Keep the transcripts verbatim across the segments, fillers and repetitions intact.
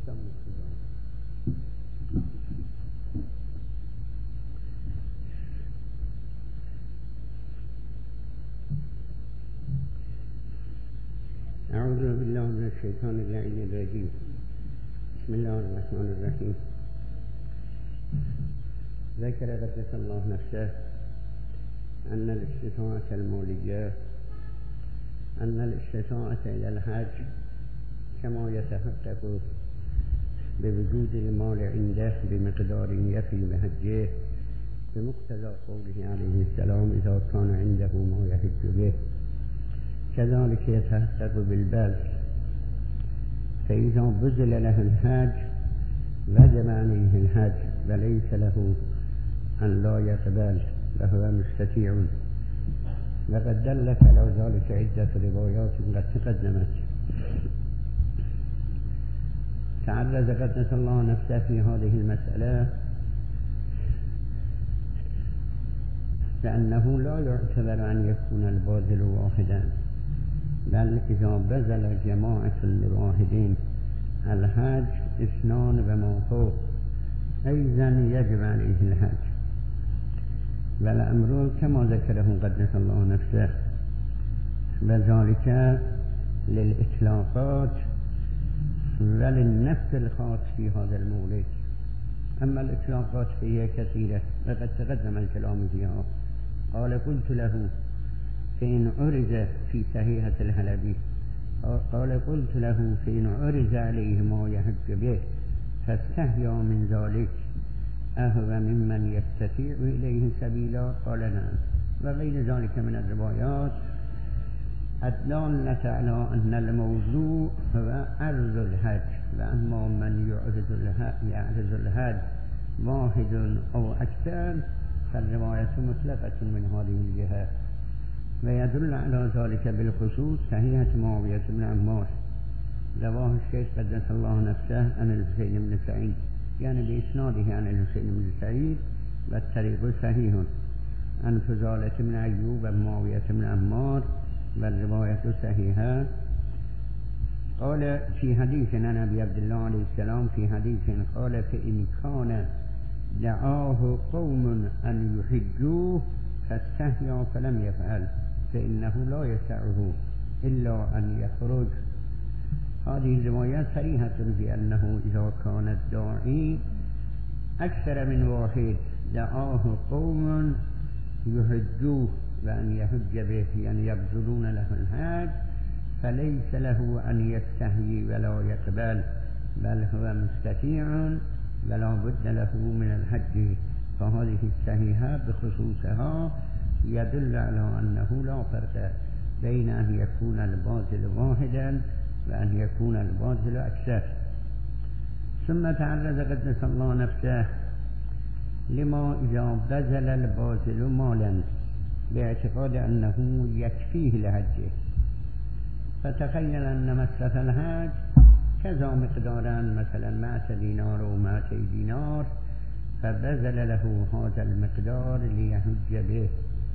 أعوذ بالله من الشيطان اللعين الرجيم. بسم الله الرحمن الرحيم. ذكر قدس الله نفسه أن الاستطاعة المالية أن الاستطاعة إلى الحج كما يتحقق بوجود المال عنده بمقدار يفي بحجه بمقتضى قوله عليه السلام إذا كان عنده ما يحج به، كذلك يتحقق بالبذل، فإذا بذل له الحج وجب عليه الحج وليس له أن لا يقبل وهو مستطيع. وقد دلت على ذلك عدة روايات قد تقدمت. تعرض قدس الله نفسه في هذه المسألة لأنه لا يعتبر أن يكون الباذل واحدا، بل إذا بذل جماعة الواحدين الحج اثنان وما فوق أيضا يجب عليه الحج، والأمر كما ذكره قدس الله نفسه، وذلك للإطلاقات وللنفس الخاص في هذا المولد. أما الإطلاقات فهي كثيرة وقد تقدم الكلام فيها. قال قلت له فإن عرض في صحيحة الحلبي، قال قلت له فإن عرض عليه ما يحج به فاستحيا من ذلك أهو ممن يستطيع إليه سبيلا؟ قال نعم. وغير ذلك من الروايات الدالة على أن الموضوع هو عرض الحج، وأما من يعرض الحج واحد أو أكثر فالرواية مطلقة من هذه الجهة. ويدل على ذلك بالخصوص صحيحة معاوية بن عمار رواه الشيخ قدس الله نفسه عن الحسين بن سعيد، يعني بإسناده عن الحسين بن سعيد، والطريق صحيح عن فضالة بن أيوب ومعاوية بن عمار، والرواية صحيحة. قال في حديث عن أبي عبد الله عليه السلام في حديث قال فإن كان دعاه قوم أن يحجوه فاستحيا فلم يفعل فإنه لا يسعه إلا أن يخرج. هذه الروايات صريحة في أنه إذا كان الداعي أكثر من واحد دعاه قوم يحجوه وأن يحج به، يعني يبذلون له الحج، فليس له أن يستحيي ولا يقبل، بل هو مستطيع ولا بد له من الحج. فهذه الصحيحة بخصوصها يدل على أنه لا فرق بين أن يكون الباذل واحدا وأن يكون الباذل أكثر. ثم تعرض قدس الله نفسه لما إذا بذل الباذل مالا باعتقاد أنه يكفيه لحجه، فتخيل أن مصرف الحج كذا مقدارا مثلا مائة دينار أو مائتي دينار، فبذل له هذا المقدار ليحج به،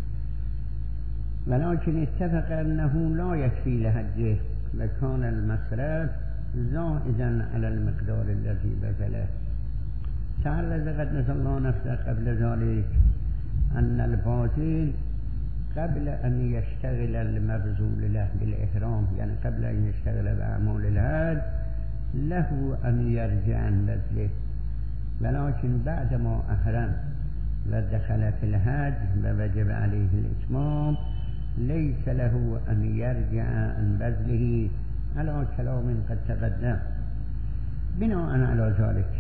ولكن اتفق أنه لا يكفي لحجه وكان المصرف زائدا على المقدار الذي بذله. تعرض قدس الله نفسه قبل ذلك أن الباذل قبل أن يشتغل المبذول له بالإحرام، يعني قبل أن يشتغل بأعمال الحج له أن يرجع عن بذله، ولكن بعدما أحرم ودخل في الحج ووجب عليه الإتمام ليس له أن يرجع عن بذله على كلام قد تقدم. بناء على ذلك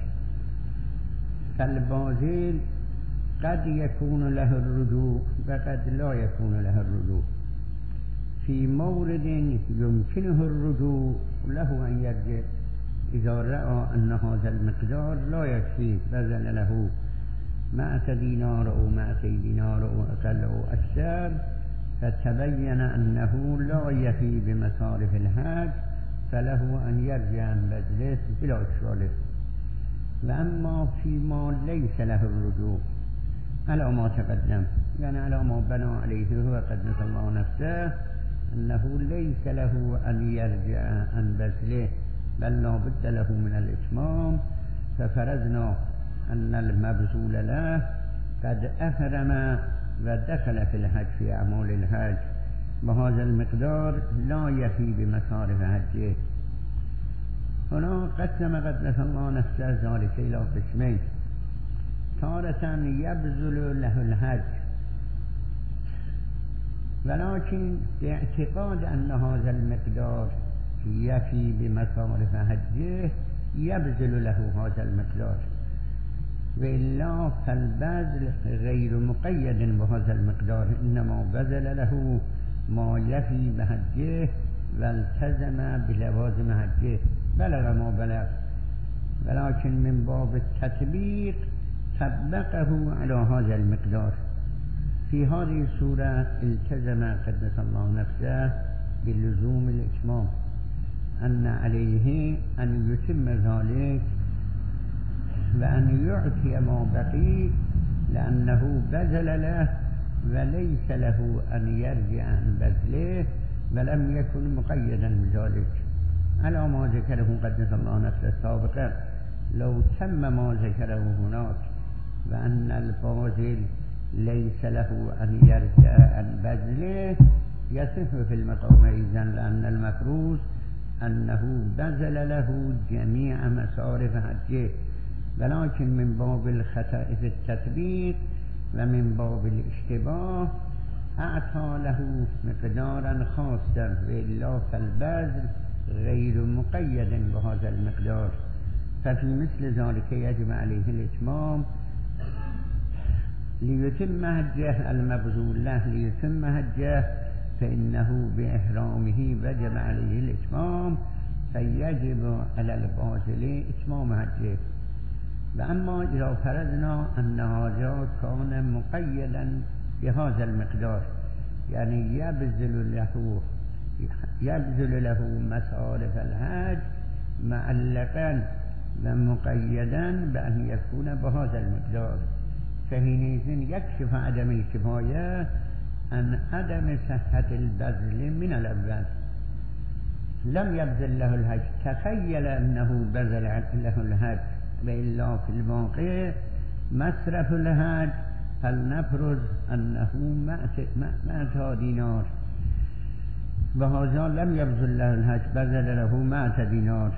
فالباذل قد يكون له الرجوع وقد لا يكون له الرجوع. في مورد يمكنه الرجوع له أن يرجع إذا رأى أن هذا المقدار لا يكفي، بذل له مائة دينار أو مائتي دينار أو أقل أو أكثر، فتبين أنه لا يفي بمصارف الحج، فله أن يرجع عن بذله بلا إشكال. وأما فيما ليس له الرجوع على ما تقدم، يعني على ما بنى عليه هو قدس الله نفسه، أنه ليس له أن يرجع عن بذله بل لا بد له من الإتمام. ففرضنا أن المبذول له قد أهرم ودخل في الحج في أعمال الحج بهذا المقدار لا يفي بمصارف حجه. هنا قسم قدس الله نفسه ذلك إلى قسمين: تارة يبذل له الحج، ولكن باعتقاد أن هذا المقدار يفي بمصارف حجه يبذل له هذا المقدار، وإلا فالبذل غير مقيد بهذا المقدار، إنما بذل له ما يفي بحجه والتزم بلوازم حجه بلغ ما بلغ، ولكن من باب التطبيق طبقه على هذا المقدار. في هذه الصورة التزم قدس الله نفسه بلزوم الإتمام، أن عليه أن يتم ذلك وأن يعطي ما بقي، لأنه بذل له وليس له أن يرجع عن بذله، ولم يكن مقيدا بذلك على ما ذكره قدس الله نفسه سابقا. لو تم ما ذكره هناك وأن الباذل ليس له أن يرجع عن بذله يصح في المقام أيضا، لأن المفروض أنه بذل له جميع مصارف حجه، ولكن من باب الخطأ في التطبيق ومن باب الاشتباه أعطى له مقدارا خاصا، وإلا فالبذل غير مقيد بهذا المقدار. ففي مثل ذلك يجب عليه الإتمام ليتم حجه، المبذول له ليتم حجه، فإنه بإحرامه وجب عليه الإتمام، فيجب على الباذل إتمام حجه. وأما إذا فرضنا أن هذا كان مقيدا بهذا المقدار، يعني يبذل له يبذل له مصارف الحج معلقا ومقيدا بأن يكون بهذا المقدار، فحينئذ يكشف عدم الكفاية عن عدم صحة البذل من الأول. لم يبذل له الحج، تخيل أنه بذل له الحج، وإلا في الواقع مصرف الحج فلنفرض أنه مائة دينار، وهذا لم يبذل له الحج، بذل له مائة دينار،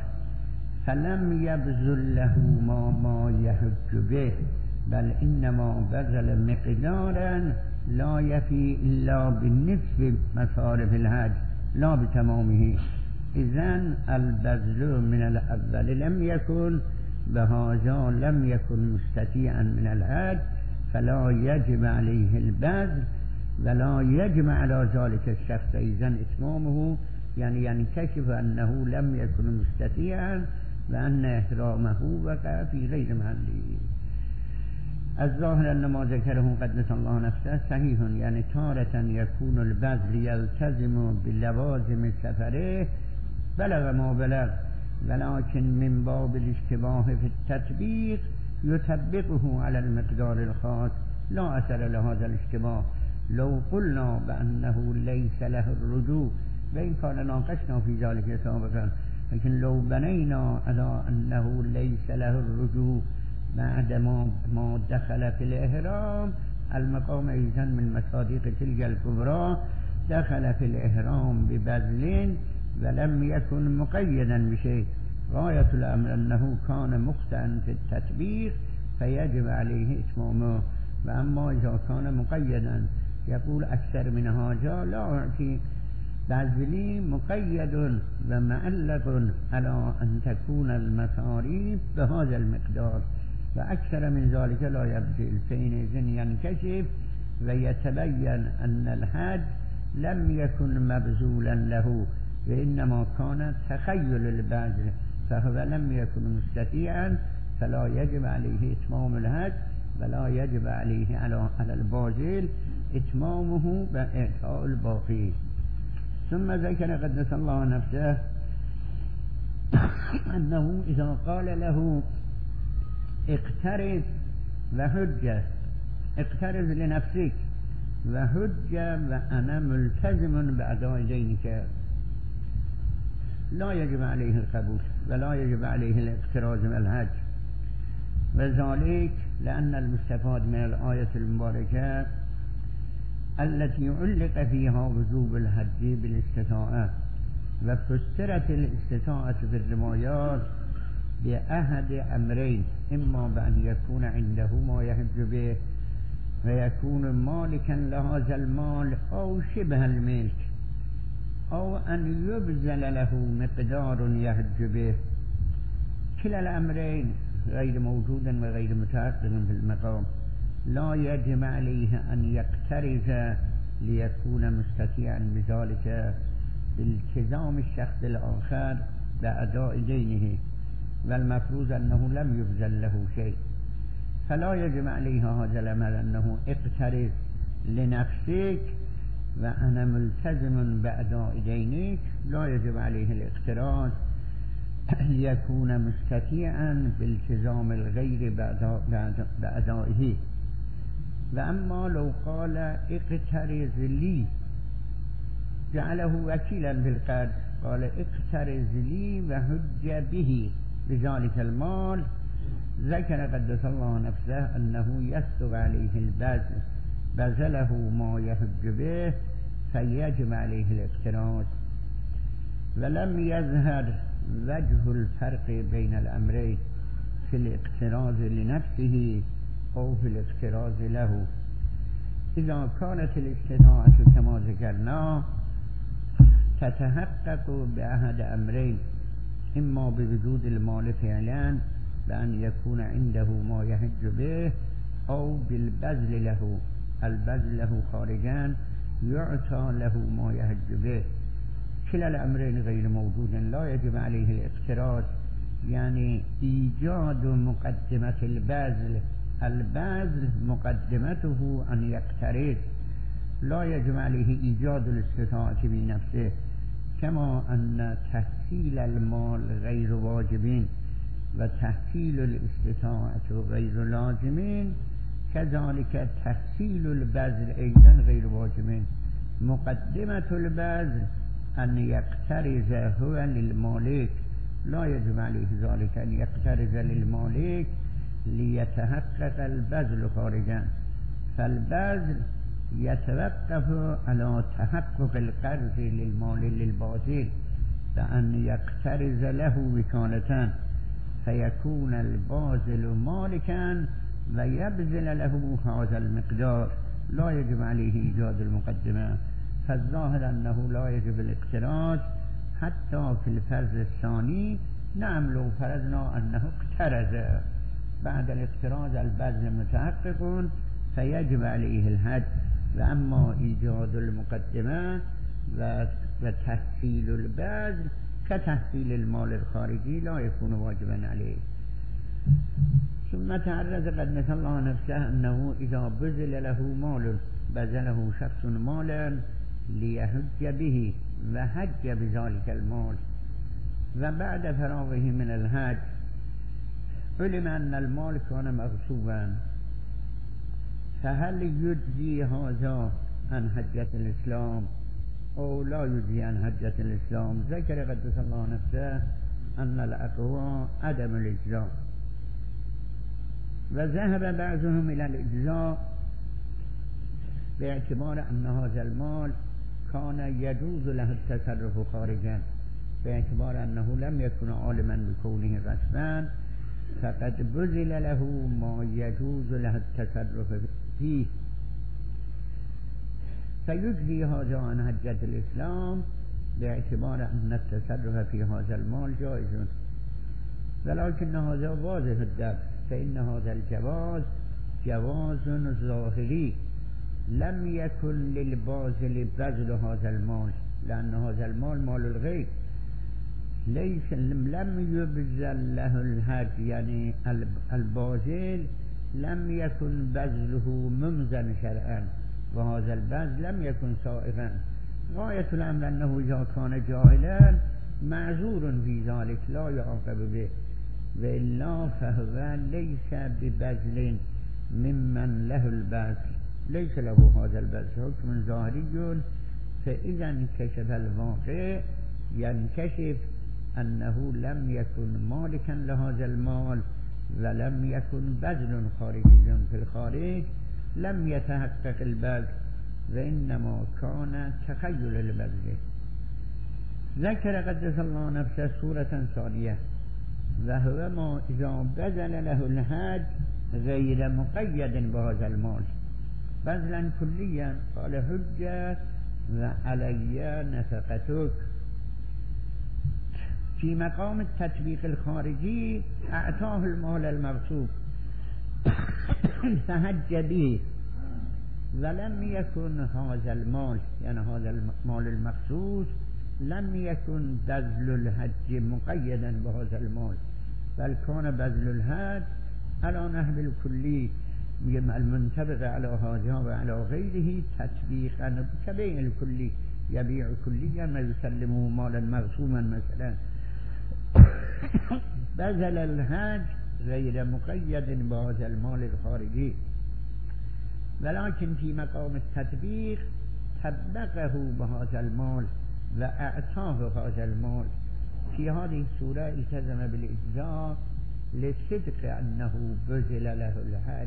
فلم يبذل له ما, ما يحج به، بل إنما بذل مقدارا لا يفي إلا بالنصف مصارف الحج لا بتمامه. إذن البذل من الأول لم يكن، بهذا لم يكن مستطيعا من الحج، فلا يجب عليه البذل ولا يجب على ذلك الشخص إذن إتمامه، يعني ينكشف أنه لم يكن مستطيعا وأن إحرامه وقع في غير محله. الظاهر أن ما ذكره قدس الله نفسه صحيح، يعني تارة يكون البذل يلتزم بلوازم سفره بلغ ما بلغ، ولكن من باب الاشتباه في التطبيق يطبقه على المقدار الخاص، لا أثر لهذا الاشتباه. لو قلنا بأنه ليس له الرجوع، وإن كان ناقشنا في ذلك سابقا، لكن لو بنينا على أنه ليس له الرجوع بعد ما دخل في الإحرام، المقام أيضا من مصادق تلك الكبرى، دخل في الإحرام ببذل ولم يكن مقيدا بشيء، غاية الأمر أنه كان مخطئا في التطبيق فيجب عليه إتمامه. وأما إذا كان مقيدا يقول أكثر من هذا لا أعطي، بذلي مقيد ومعلق على أن تكون المصاريف بهذا المقدار، وأكثر من ذلك لا يبذل، فحينئذ ينكشف ويتبين أن الحج لم يكن مبذولا له، وإنما كان تخيل البذل، فهو لم يكن مستطيعا، فلا يجب عليه إتمام الحج، ولا يجب عليه على الباذل إتمامه بإعطاء الباقي. ثم ذكر قدس الله نفسه أنه إذا قال له اقترض وحج، اقترض لنفسك وحج وأنا ملتزم بأداء دينك، لا يجب عليه القبول ولا يجب عليه الاقتراض من الحج، وذلك لأن المستفاد من الآية المباركة التي علق فيها وجوب الحج بالاستطاعة، وفسرت الاستطاعة في الروايات بأحد أمرين: إما بأن يكون عنده ما يحج به ويكون مالكا لهذا المال أو شبه الملك، أو أن يبذل له مقدار يحج به. كلا الأمرين غير موجود وغير متحقق في المقام. لا يجب عليه أن يقترض ليكون مستطيعا بذلك بالتزام الشخص الآخر بأداء دينه، والمفروض أنه لم يبذل له شيء، فلا يجب عليه هذا العمل أنه اقترض لنفسك وأنا ملتزم بأداء دينك. لا يجب عليه الاقتراض ليكون مستطيعا بالتزام الغير بأدائه. وأما لو قال اقترض لي جعله وكيلا بالقرض، قال اقترض لي وحج به بذلك المال، ذكر قدس الله نفسه أنه يسبق عليه البذل، بذله ما يحج به فيجب عليه الاقتراض. ولم يظهر وجه الفرق بين الأمرين في الاقتراض لنفسه أو في الاقتراض له. إذا كانت الاستطاعة كما ذكرنا تتحقق بأحد أمرين: إما بوجود المال فعلا بأن يكون عنده ما يحج به، أو بالبذل له، البذل له خارجا يعطى له ما يحج به. كلا الأمرين غير موجود، لا يجب عليه الاقتراض، يعني إيجاد مقدمة البذل. البذل مقدمته أن يقترض، لا يجب عليه إيجاد الاستطاعة بنفسه، كما أن تحصيل المال غير واجبين وتحصيل الاستطاعة غير لازمين، كذلك تحصيل البذل أيضا غير واجبين. مقدمة البذل أن يقترض هو للمالك، لا يجب عليه ذلك أن يقترض للمالك ليتحقق البذل خارجا، فالبذل يتوقف على تحقق القرض للمال للباذل بأن يقترض له وكالة، فيكون الباذل مالكا ويبذل له هذا المقدار. لا يجب عليه إيجاد المقدمة، فالظاهر أنه لا يجب الاقتراض حتى في الفرض الثاني. نعم، لو فرضنا أنه اقترض بعد الاقتراض البذل متحقق فيجب عليه الحج، وأما إيجاد المقدمة وتحصيل البذل كتحصيل المال الخارجي لا يكون واجبا عليه. ثم تعرض قدس الله نفسه أنه إذا بذل له مال، بذله شخص مالا ليحج به وحج بذلك المال، وبعد فراغه من الحج علم أن المال كان مغصوبا، فهل يجزي هذا عن حجة الإسلام أو لا يجزي عن حجة الإسلام؟ ذكر قدس الله نفسه أن الأقوى عدم الإجزاء، وذهب بعضهم إلى الإجزاء باعتبار أن هذا المال كان يجوز له التصرف خارجا، باعتبار أنه لم يكن عالما بكونه غصبا، فقد بذل له ما يجوز له التصرف فيه، فيجزي هذا عن حجة الإسلام باعتبار أن التصرف في هذا المال جائز. ولكن هذا واضح الدرس، فإن هذا الجواز جواز ظاهري، لم يكن للباذل بذل هذا المال، لأن هذا المال مال الغير، ليس لم يبذل له الحج، يعني الباذل لم يكن بذله ممزن شرعا، وهذا البذل لم يكن سائغا. غاية الأمر أنه إذا كان جاهلا معذور في ذلك لا يعاقب به، وإلا فهو ليس ببذل ممن له البذل، ليس له هذا البذل، حكم ظاهري. فإذا انكشف الواقع ينكشف أنه لم يكن مالكا لهذا المال ولم يكن بذل خارجي في الخارج، لم يتحقق البذل وإنما كان تخيل البذل. ذكر قدس الله نفسه سورة ثانية، وهو ما إذا بذل له الحج غير مقيد بهذا المال بذلا كليا، قال حج وعلي نفقتك. في مقام التطبيق الخارجي أعطاه المال المغصوب فحج به، ولم يكن هذا المال يعني هذا المال المخصوص لم يكن بذل الحج مقيدا بهذا المال، بل كان بذل الحج على نحو الكلي المنطبق على هذا وعلى غيره تطبيقا كبيع الكلي، يبيع كليا ويسلمه مالا مغصوما مثلا. بذل الحج غير مقيد بهذا المال الخارجي، ولكن في مقام التطبيق طبقه بهذا المال وأعطاه هذا المال. في هذه السورة التزم بالإجزاء لصدق أنه بذل له الحج،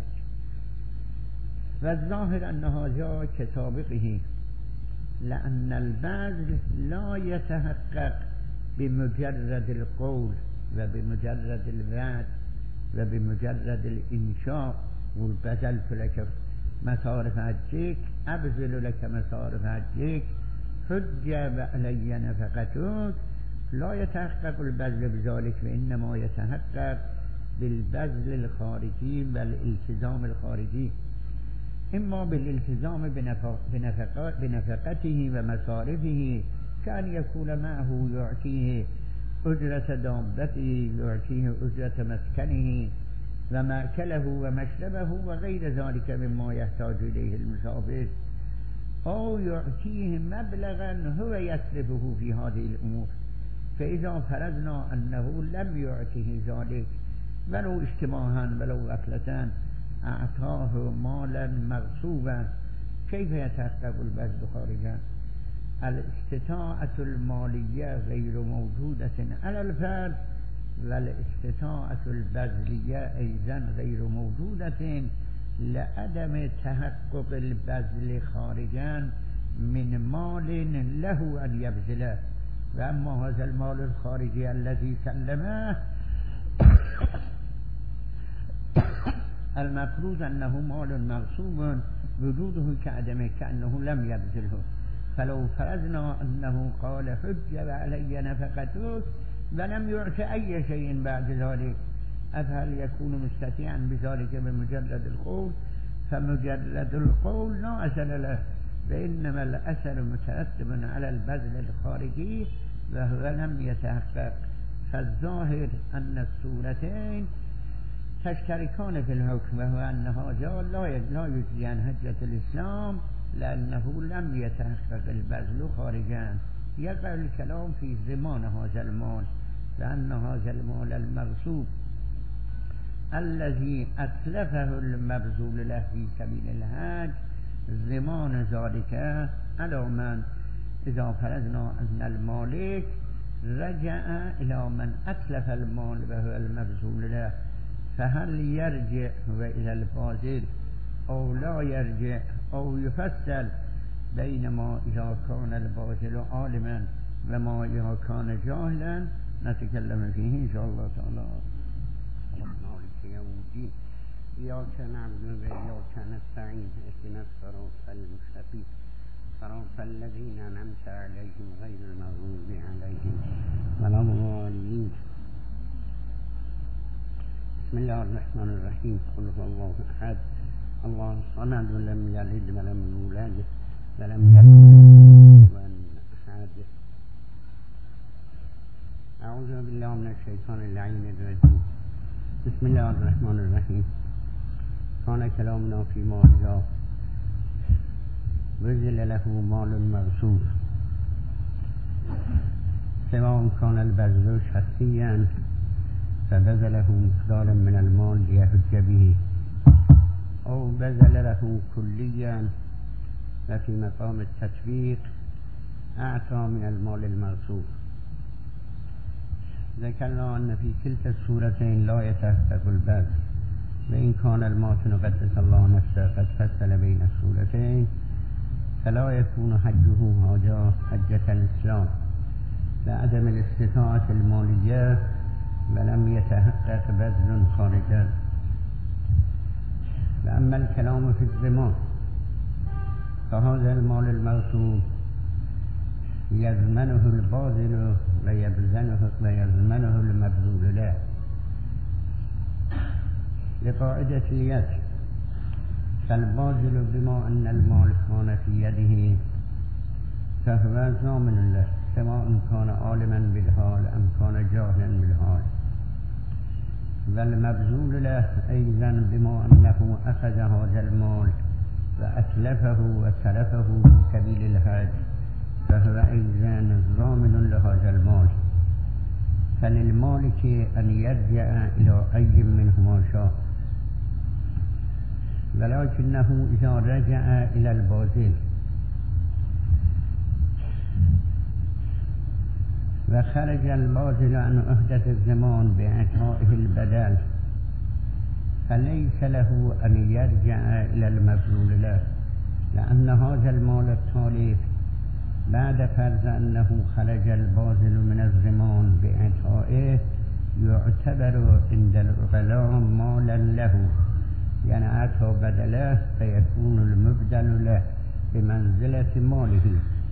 والظاهر أن هذا كسابقه، لأن البذل لا يتحقق بمجرد القول وبمجرد الوعد وبمجرد الإنشاء، والبذلت لك مصارف حجك، أبذل لك مصارف حجك، حج وعلي نفقتك. لا يتحقق البذل بذلك، وإنما يتحقق بالبذل الخارجي والالتزام الخارجي، إما بالالتزام بنفقته ومصارفه، كان يكون معه يعطيه أجرة دابته، يعطيه أجرة مسكنه ومأكله ومشربه وغير ذلك مما يحتاج إليه المسافر، أو يعطيه مبلغا هو يصرفه في هذه الأمور. فإذا فرضنا أنه لم يعطيه ذلك ولو اشتباها ولو غفلة، أعطاه مالا مغصوبا، كيف يتحقق البذل خارجا؟ الاستطاعة المالية غير موجودة على الفرد، والاستطاعة البذلية أيضا غير موجودة لعدم تحقق البذل خارجا من مال له أن يبذله. وأما هذا المال الخارجي الذي سلمه المفروض أنه مال مغصوب وجوده كعدمه كأنه لم يبذله. فلو فرضنا أنه قال حج وعلي نفقتك ولم يعط أي شيء بعد ذلك، أفهل يكون مستطيعا بذلك بمجرد القول؟ فمجرد القول لا أثر له، فإنما الأثر مترتب على البذل الخارجي وهو لم يتحقق. فالظاهر أن السورتين تشتركان في الحكم، وهو أن هذا لا يجزي عن حجة الإسلام لأنه لم يتحقق البذل خارجا. يقع الكلام في ضمان هذا المال، لأن هذا المال المغصوب الذي أتلفه المبذول له في سبيل الحج ضمان ذلك على من إذا فرضنا أن المالك رجع إلى من أتلف المال وهو المبذول له، فهل يرجع هو إلى الباذل أو لا يرجع، أو يفصل بينما إذا كان الباذل عالما وما إذا كان جاهلا نتكلم فيه إن شاء الله تعالى. مالك يوم الدين، إياك نعبد وإياك نستعين، اهدنا الصراط المستقيم صراط الذين أنعمت عليهم غير المغضوب عليهم ولا الضالين. بسم الله الرحمن الرحيم. قل هو الله أحد الله الصمد لم يلد ولم يولد ولم يكن له أحد. أعوذ بالله من الشيطان اللعين الرجيم. بسم الله الرحمن الرحيم. كان كلامنا فيما إذا بذل له مال مغصوب، سواء كان البذل شخصيا فبذله مقدارا من المال ليحج به، أو بذل له كليا وفي مقام التطبيق أعطى من المال المغصوب. ذكرنا أن في كلتا السورتين لا يتحقق البذل، وإن كان الماتن قدس الله نفسه قد فصل بين السورتين فلا يكون حجه هذا حجة الإسلام لعدم الاستطاعة المالية ولم يتحقق بذل خارجا. وأما الكلام في الضمان فهذا المال الموصول يضمنه الباذل ويبذله ويضمنه المبذول له لقاعدة اليد، فالباذل بما أن المال كان في يده فهو ضامن له سواء كان عالما بالحال أم كان جاهلا بالحال، والمبذول له أيضا بما أنه أخذ هذا المال وأتلفه وتلفه في سبيل الحج فهو أيضا ضامن لهذا المال. فللمالك أن يرجع إلى أي منهما شاء، ولكنه إذا رجع إلى الباذل وخرج الباذل عن عهدة الضمان بإعطائه البدل فليس له أن يرجع إلى المبذول له، لأن هذا المال التالف بعد فرض أنه خرج الباذل من الضمان بإعطائه يعتبر عند العقلاء مالا له، يعني أعطى بدله فيكون المبدل له بمنزلة ماله.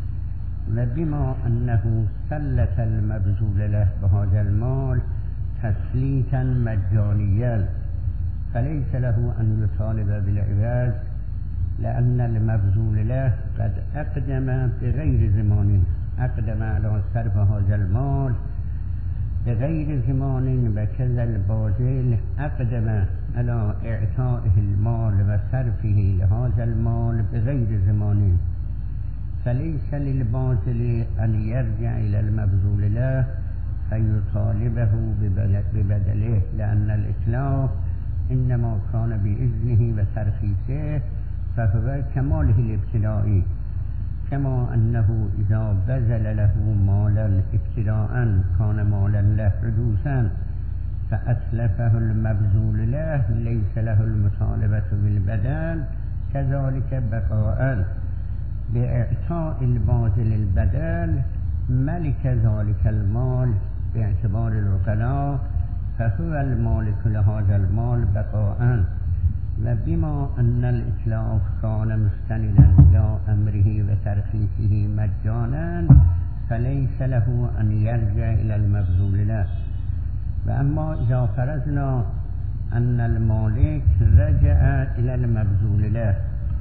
وبما أنه سلت المبذول له بهذا المال تسليتا مجانيا فليس له أن يطالب بالعوض، لأن المبذول له قد أقدم بغير ضمان، أقدم على صرف هذا المال بغير ضمان، وكذا الباذل أقدم على إعطائه المال وصرفه لهذا المال بغير ضمان، فليس للباذل أن يرجع إلى المبذول له فيطالبه ببدله، لأن الإتلاف إنما كان بإذنه وترخيصه فهو كماله الابتدائي، كما أنه إذا بذل له مالا ابتداء كان مالا له حدوثا فأتلفه المبذول له ليس له المطالبة بالبدل، كذلك بقاء بإعطاء الباذل البدل ملك ذلك المال باعتبار العقلاء فهو المالك لهذا المال بقاء. وبما أن الإتلاف كان مستندا إلى أمره وترخيصه مجانا فليس له أن يرجع إلى المبذول له. وأما إذا فرضنا أن المالك رجع إلى المبذول له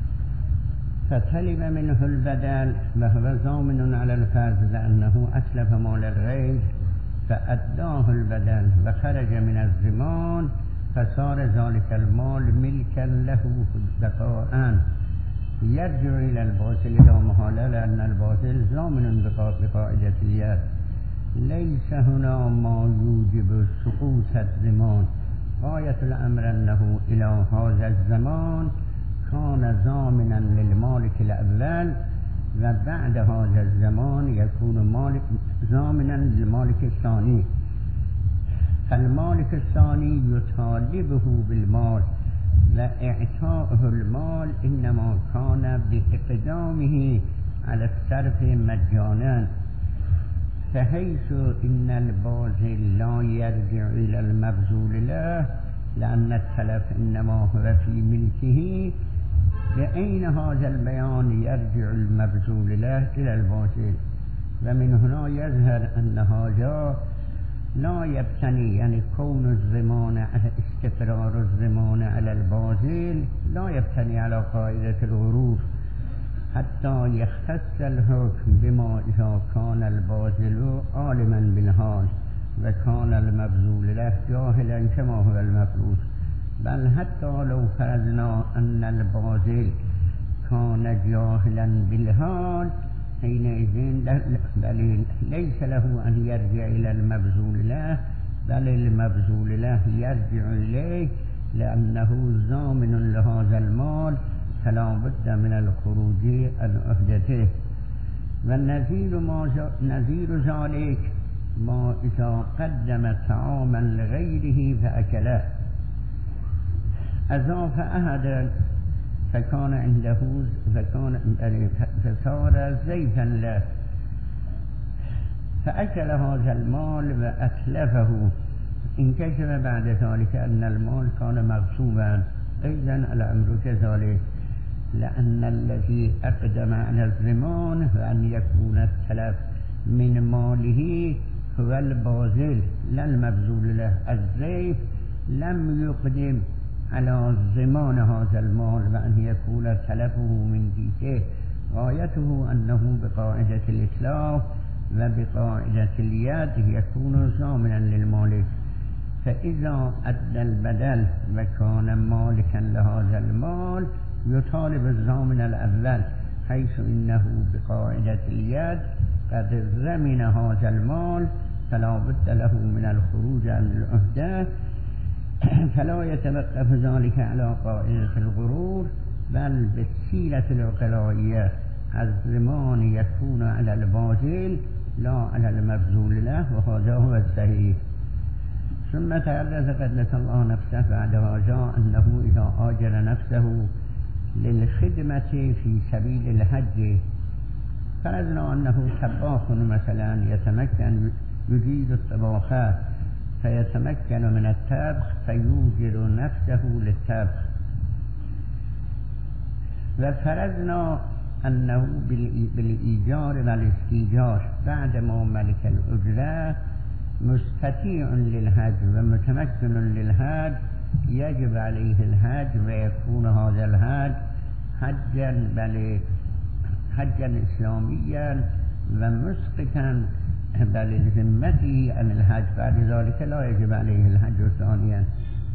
فتلب منه البدل وهو ضامن على الفرض لأنه أتلف مال الغير فأداه البدل وخرج من الضمان فصار ذلك المال ملكا له بقاء، يرجع إلى الباذل لا محالة، لأن الباذل ضامن بقاعدة اليد. ليس هنا ما يوجب سقوط الضمان، غاية الأمر أنه إلى هذا الزمان كان ضامنا للمالك الأول وبعد هذا الزمان يكون مالك ضامنا للمالك الثاني، فالمالك الثاني يطالبه بالمال وإعطاؤه المال إنما كان بإقدامه على الصرف مجانا، فحيث إن الباذل لا يرجع إلى المبذول له لأن التلف إنما هو في ملكه، بأين هذا البيان يرجع المبذول له إلى الباذل. ومن هنا يظهر أن هذا لا يبتني، يعني كون الضمان استقرار الضمان على الباذل لا يبتني على قاعدة الغرور حتى يختص الحكم بما إذا كان الباذل عالما بالحال وكان المبذول له جاهلا كما هو المفروض. بل حتى لو فرضنا أن الباذل كان جاهلا بالحال حينئذ بل ليس له أن يرجع إلى المبذول له، بل المبذول له يرجع إليه لأنه ضامن لهذا المال فلا بد من الخروج عن عهدته. والنظير نظير ذلك ما اذا قدم طعاما لغيره فاكله اضاف احدا فكان عنده فكان فصار زيتا له فأكل هذا المال وأتلفه. انكشف بعد ذلك أن المال كان مغصوبا. إذن الأمر كذلك، لأن الذي أقدم على الضمان وأن يكون التلف من ماله هو الباذل لا المبذول له. الزيف لم يقدم على ضمان هذا المال وأن يكون تلفه من جهته، غايته أنه بقاعدة الإتلاف وبقاعدة اليد يكون ضامنا للمالك. فإذا أدى البدل وكان مالكا لهذا المال يطالب الضامن الأول، حيث إنه بقاعدة اليد قد ضمن هذا المال فلا بد له من الخروج عن العهدة. فلا يتوقف ذلك على قاعدة الغرور بل بالسيرة العقلائية. الضمان يكون على الباذل لا على المبذول له، وهذا هو الصحيح. ثم تحدث قدس الله نفسه بعد هذا أنه إذا آجر نفسه للخدمة في سبيل الحج، فرضنا أنه طباخ مثلا يتمكن يجيد الطباخات فيتمكن من الطبخ فيوجر نفسه للطبخ، وفرضنا أنه بالإيجار والاستيجار بعدما ملك الأجرة مستطيع للحج ومتمكن للحج، يجب عليه الحج ويكون هذا الحج حجا بل حجا إسلاميا ومسقطا بل ذمته عن الحج. بعد ذلك لا يجب عليه الحج ثانيا.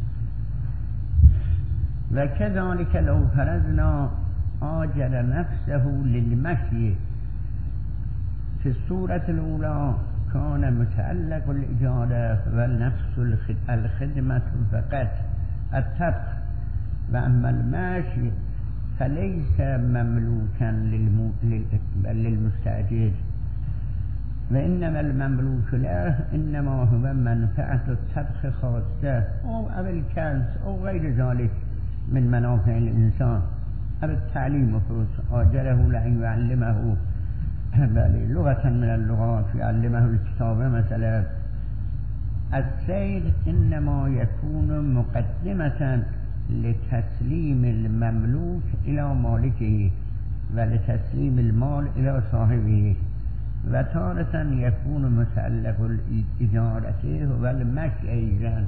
وكذلك لو فرضنا آجر نفسه للمشي، في الصورة الأولى كان متعلق الإجارة والنفس الخدمة فقط الطبخ، وأما المشي فليس مملوكا للمستأجر، وإنما المملوك له إنما هو منفعة الطبخ خاصة أو الكنز أو غير ذلك من منافع الإنسان، أو التعليم آجره لأن يعلمه لغة من اللغات، يعلمه الكتاب مثلا. السير إنما يكون مقدمة لتسليم المملوك إلى مالكه ولتسليم المال إلى صاحبه، وتارة يكون متعلق الإجارة والمشي أيضا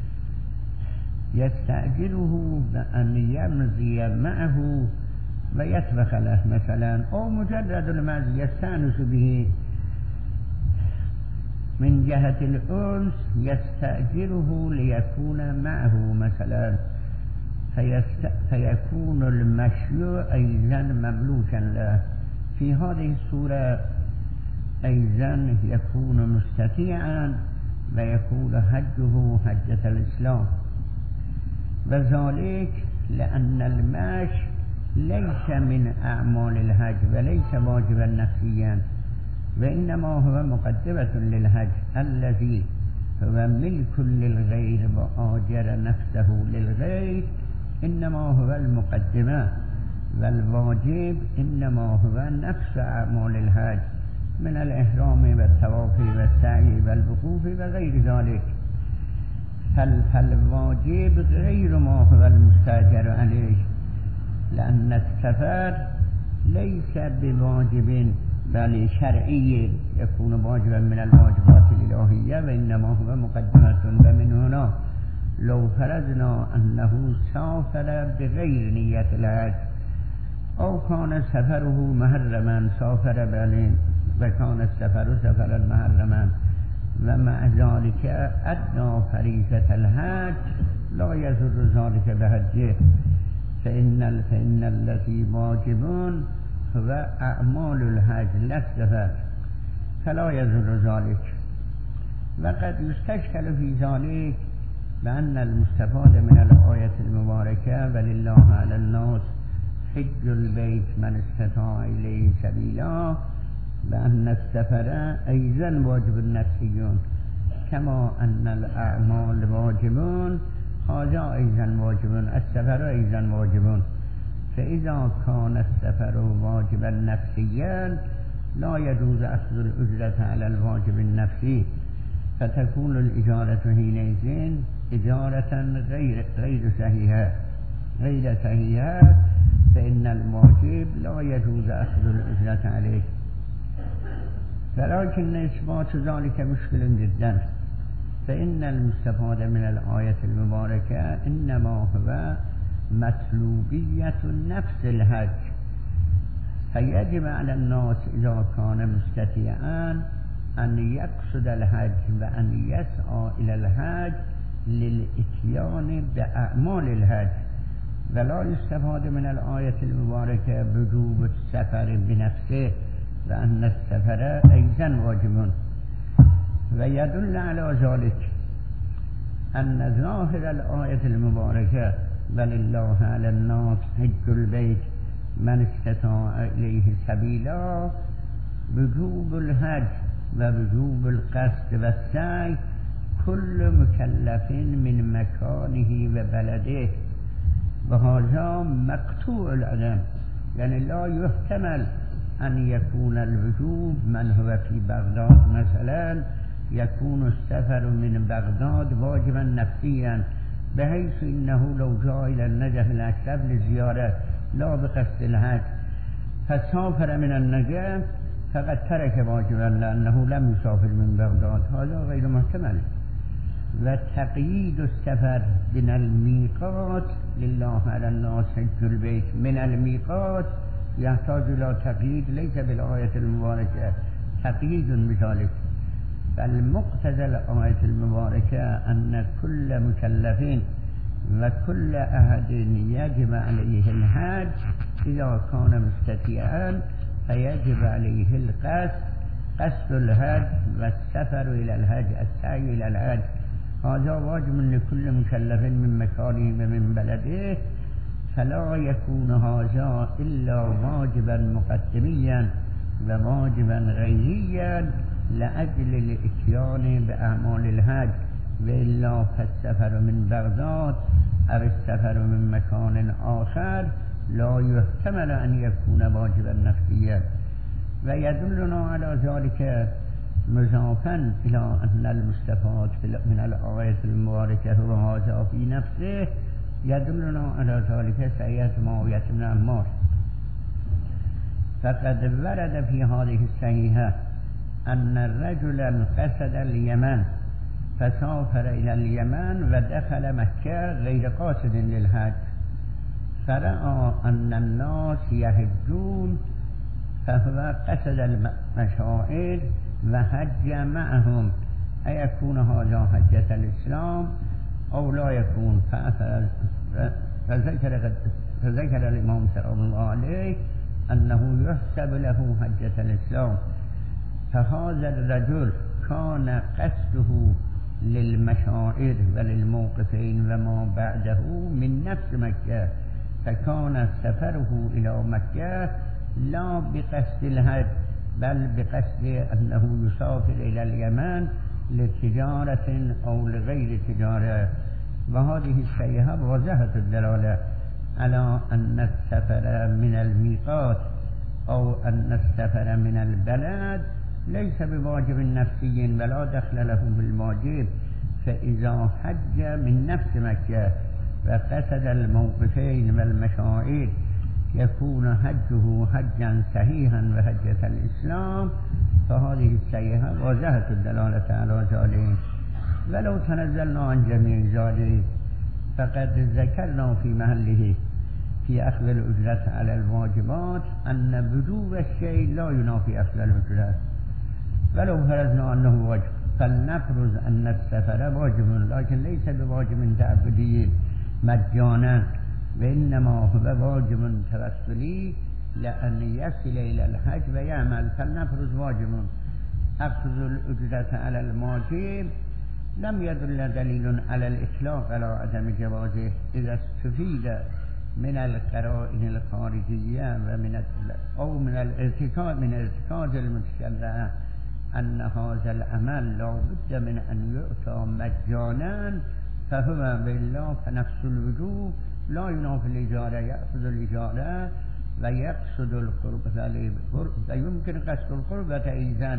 يستأجره بأن يمضي معه ويطبخ له مثلا، أو مجرد المزي يستأنس به. من جهة الأنس يستأجره ليكون معه مثلا، فيست... فيكون المشي أيضا مملوكا له. في هذه الصورة أيضا يكون مستطيعا ويكون حجه حجة الإسلام، وذلك لأن المشي ليس من أعمال الحج وليس واجبا نفسيا، وإنما هو مقدمة للحج الذي هو ملك للغير وآجر نفسه للغير، إنما هو المقدمة، والواجب إنما هو نفس أعمال الحج من الإحرام والطواف والسعي والوقوف وغير ذلك. فالواجب غير ما هو المستأجر عليه، لأن السفر ليس بواجب بل شرعي، يكون واجبا من الواجبات الإلهية، وإنما هو مقدمة. ومن هنا لو فرضنا أنه سافر بغير نية الحج أو كان سفره محرما سافر بل وكان السفر سفرا محرما ومع ذلك أدى فريضة الحج لا يضر ذلك بحجه، فإن فإن الذي واجب هو أعمال الحج لا السفر، فلا يضر ذلك. وقد يستشكل في ذلك بأن المستفاد من الآية المباركة ولله على الناس حج البيت من استطاع إليه سبيلا لأن السفر أيضا واجب نفسي كما أن الأعمال واجبون، هذا أيضا واجب، السفر أيضا واجب. فإذا كان السفر واجبا نفسيا لا يجوز أخذ الأجرة على الواجب النفسي، فتكون الإجارة حينئذ إجارة غير غير صحيحة غير صحيحة فإن الواجب لا يجوز أخذ الأجرة عليه. ولكن إثبات ذلك مشكل جدا، فإن المستفاد من الآية المباركة إنما هو مطلوبية نفس الحج، فيجب على الناس إذا كان مستطيعا أن يقصد الحج وأن يسعى إلى الحج للإتيان بأعمال الحج. ولا يستفاد من الآية المباركة وجوب السفر بنفسه، وأن السفر أيضا واجب. ويدل على ذلك أن ظاهر الآية المباركة ولله على الناس حج البيت من استطاع إليه سبيلا، وجوب الحج ووجوب القصد والسعي كل مكلف من مكانه وبلده، وهذا مقطوع العدم، يعني لا يحتمل أن يكون الوجوب من هو في بغداد مثلا يكون السفر من بغداد واجبا نفسيا، بحيث إنه لو جاء إلى النجف الأشرف لزيارة لا بقصد الحج فسافر من النجف فقد ترك واجبا لأنه لم يسافر من بغداد، هذا غير محتمل. وتقييد السفر من الميقات لله على الناس حج البيت من الميقات يحتاج إلى تقييد ليس بالآية المباركة تقييد بذلك. فالمقتضى الآية المباركة أن كل مكلف وكل أحد يجب عليه الحج إذا كان مستطيعا فيجب عليه القصد قصد الحج والسفر إلى الحج السعي إلى الحج، هذا واجب لكل مكلف من مكانه ومن بلده، فلا يكون هذا إلا واجبا مقدميا وواجبا غيريا لأجل الإتيان بأعمال الحج، وإلا فالسفر من بغداد أو السفر من مكان آخر لا يحتمل أن يكون واجبا نفسيا. ويدلنا على ذلك مضافا إلى أن المستفاد من الآية المباركة هو هذا في نفسه، يدلنا على ذلك سيئة معاوية بن عمار، فقد ورد في هذه الصحيحة أن رجلا قصد اليمن فسافر إلى اليمن ودخل مكة غير قاصد للحج، فرأى أن الناس يحجون فهو قصد المشاعر وحج معهم، أيكون هذا حجة الإسلام أو لا يكون؟ فذكر, فذكر الإمام صلى الله عليه أنه يحسب له حجة الإسلام. فهذا الرجل كان قصده للمشاعر وللموقفين وما بعده من نفس مكة، فكان سفره إلى مكة لا بقصد الحج بل بقصد أنه يسافر إلى اليمن لتجارة أو لغير تجارة. وهذه الشيء واضحة الدلالة على أن السفر من الميقات أو أن السفر من البلد ليس بواجب نفسي ولا دخل له بالواجب. فإذا حج من نفس مكة وقصد الموقفين والمشاعر يكون حجه حجا صحيحا وحجة الإسلام، فهذه السيئة واضحة الدلالة على ذلك. ولو تنزلنا عن جميع ذلك فقد ذكرنا في محله في أخذ الأجرة على الواجبات أن وجوب الشيء لا ينافي أخذ الأجرة. ولو فرضنا أنه واجب فلنفرض أن السفر واجب لكن ليس بواجب تعبدي مجانا، وإنما هو واجب توسلي لأن يصل إلى الحج ويعمل، فلنفرض واجب. أخذ الأجرة على الواجب لم يدل دليل على الإطلاق على عدم جوازه إذا استفيد من القرائن الخارجية ومن أو من الارتكاز من ارتكاز المتشرع أن هذا العمل لا بد من أن يؤتى مجانا فهو بالله فنفس الوجوب لا ينافي الإجارة يأخذ الإجارة ويقصد القرب ويمكن قصد القربة أيضا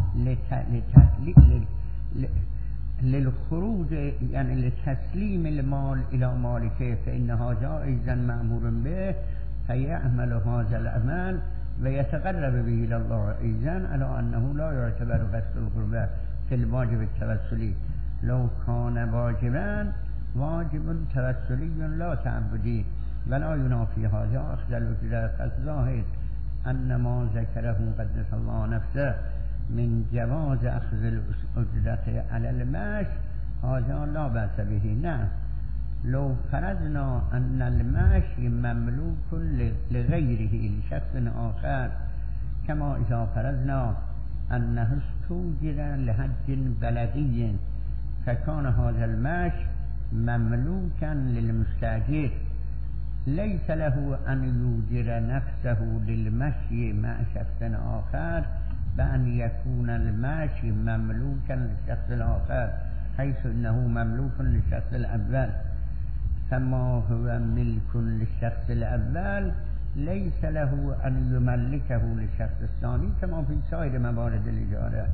للخروج يعني لتسليم المال إلى مالكه فإن هذا أيضا مأمور به فيعمل هذا العمل ويتقرب به إلى الله أيضا على أنه لا يعتبر قصد القربة في الواجب التوسلي لو كان واجبا واجب توسلي لا تعبدي ولا ينافي هذا أخذ الوكيل فالظاهر أن ما ذكره قدس الله نفسه من جواز أخذ الأجرة على المشي هذا لا بأس به. نعم لو فرضنا أن المشي مملوك لغيره لشخص آخر كما إذا فرضنا أنه استوجر لحج بلدي فكان هذا المشي مملوكا للمستأجر ليس له أن يوجر نفسه للمشي مع شخص آخر بأن يكون الماشي مملوكا للشخص الآخر حيث أنه مملوك للشخص الأول فما هو ملك للشخص الأول ليس له أن يملكه للشخص الثاني كما في سائر موارد الإجارة.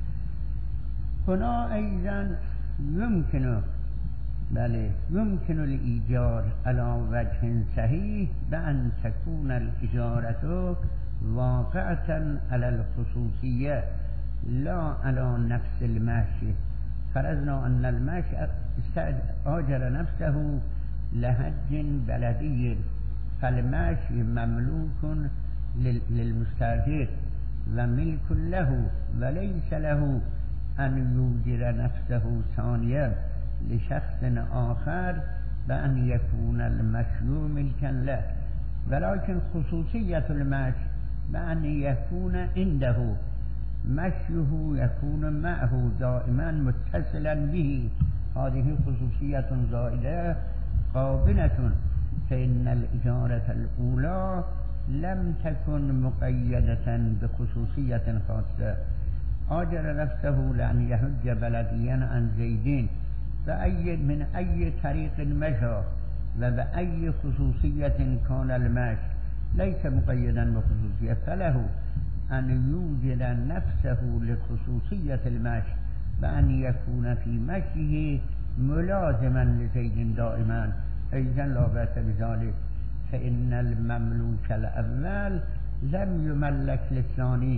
هنا أيضا يمكن بله يمكن الإيجار على وجه صحيح بأن تكون الإجارة واقعة على الخصوصية لا على نفس الماشي. فرضنا أن الماشي أجر نفسه لحج بلدي فالماشي مملوك للمستأجر وملك له وليس له أن يوجر نفسه ثانيا لشخص آخر بأن يكون المشي ملكا له ولكن خصوصية المشي بأن يكون عنده مشيه يكون معه دائما متصلا به هذه خصوصية زائدة قابلة فإن الإجارة الأولى لم تكن مقيدة بخصوصية خاصة أجر نفسه لأن يحج بلديا عن زيدين بأي من أي طريق مشى وبأي خصوصية كان المشي ليس مقيدا بخصوصية فله أن يوجد نفسه لخصوصية المشي بأن يكون في مشيه ملازما لزيد دائما أيضا لا بأس بذلك فإن المملوك الأول لم يملك للثاني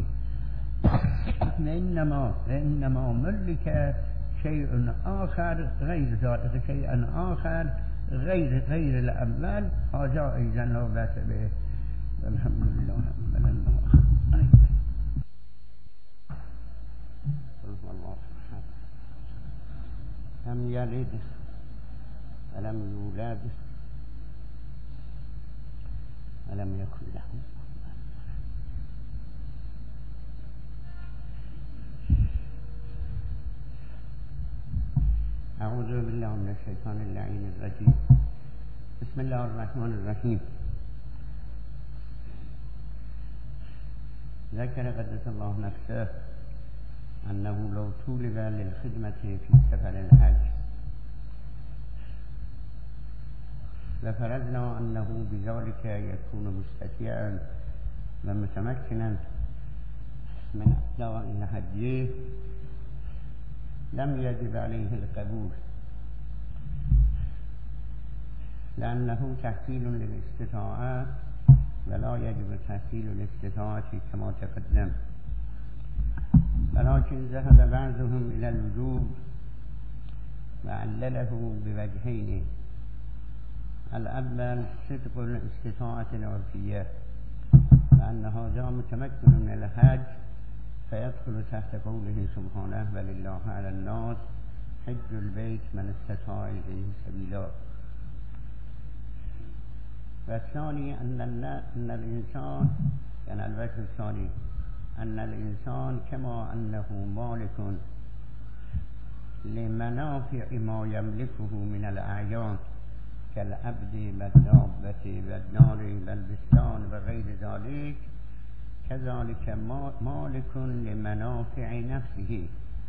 إنما إنما ملك شيء آخر غير ذلك شيء آخر غير غير الأول هذا أيضا لا بأس به. الحمد لله رب العالمين. لم يلد ولم يولد ولم يكن له أعوذ بالله من الشيطان اللعين الرجيم. بسم الله الرحمن الرحيم. ذكر قدس الله نفسه أنه لو طولب للخدمة في سفر الحج لفرضنا أنه بذلك يكون مستطيعا ومتمكنا من أداء الحج لم يجب عليه القبول لأنه تحصيل للاستطاعة ولا يجب تحصيل الاستطاعة كما تقدم ولكن ذهب بعضهم إلى الوجوب وعلله بوجهين. الأول صدق الاستطاعة العرفية لأن هذا متمكن من الحج فيدخل تحت قوله سبحانه ولله على الناس حج البيت من استطاع إليه سبيلا. والثاني أن, أن الإنسان يعني الوجه الثاني أن الإنسان كما أنه مالك لمنافع ما يملكه من الأعيان كالعبد والدابة والنار والبستان وغير ذلك، كذلك مالك لمنافع نفسه،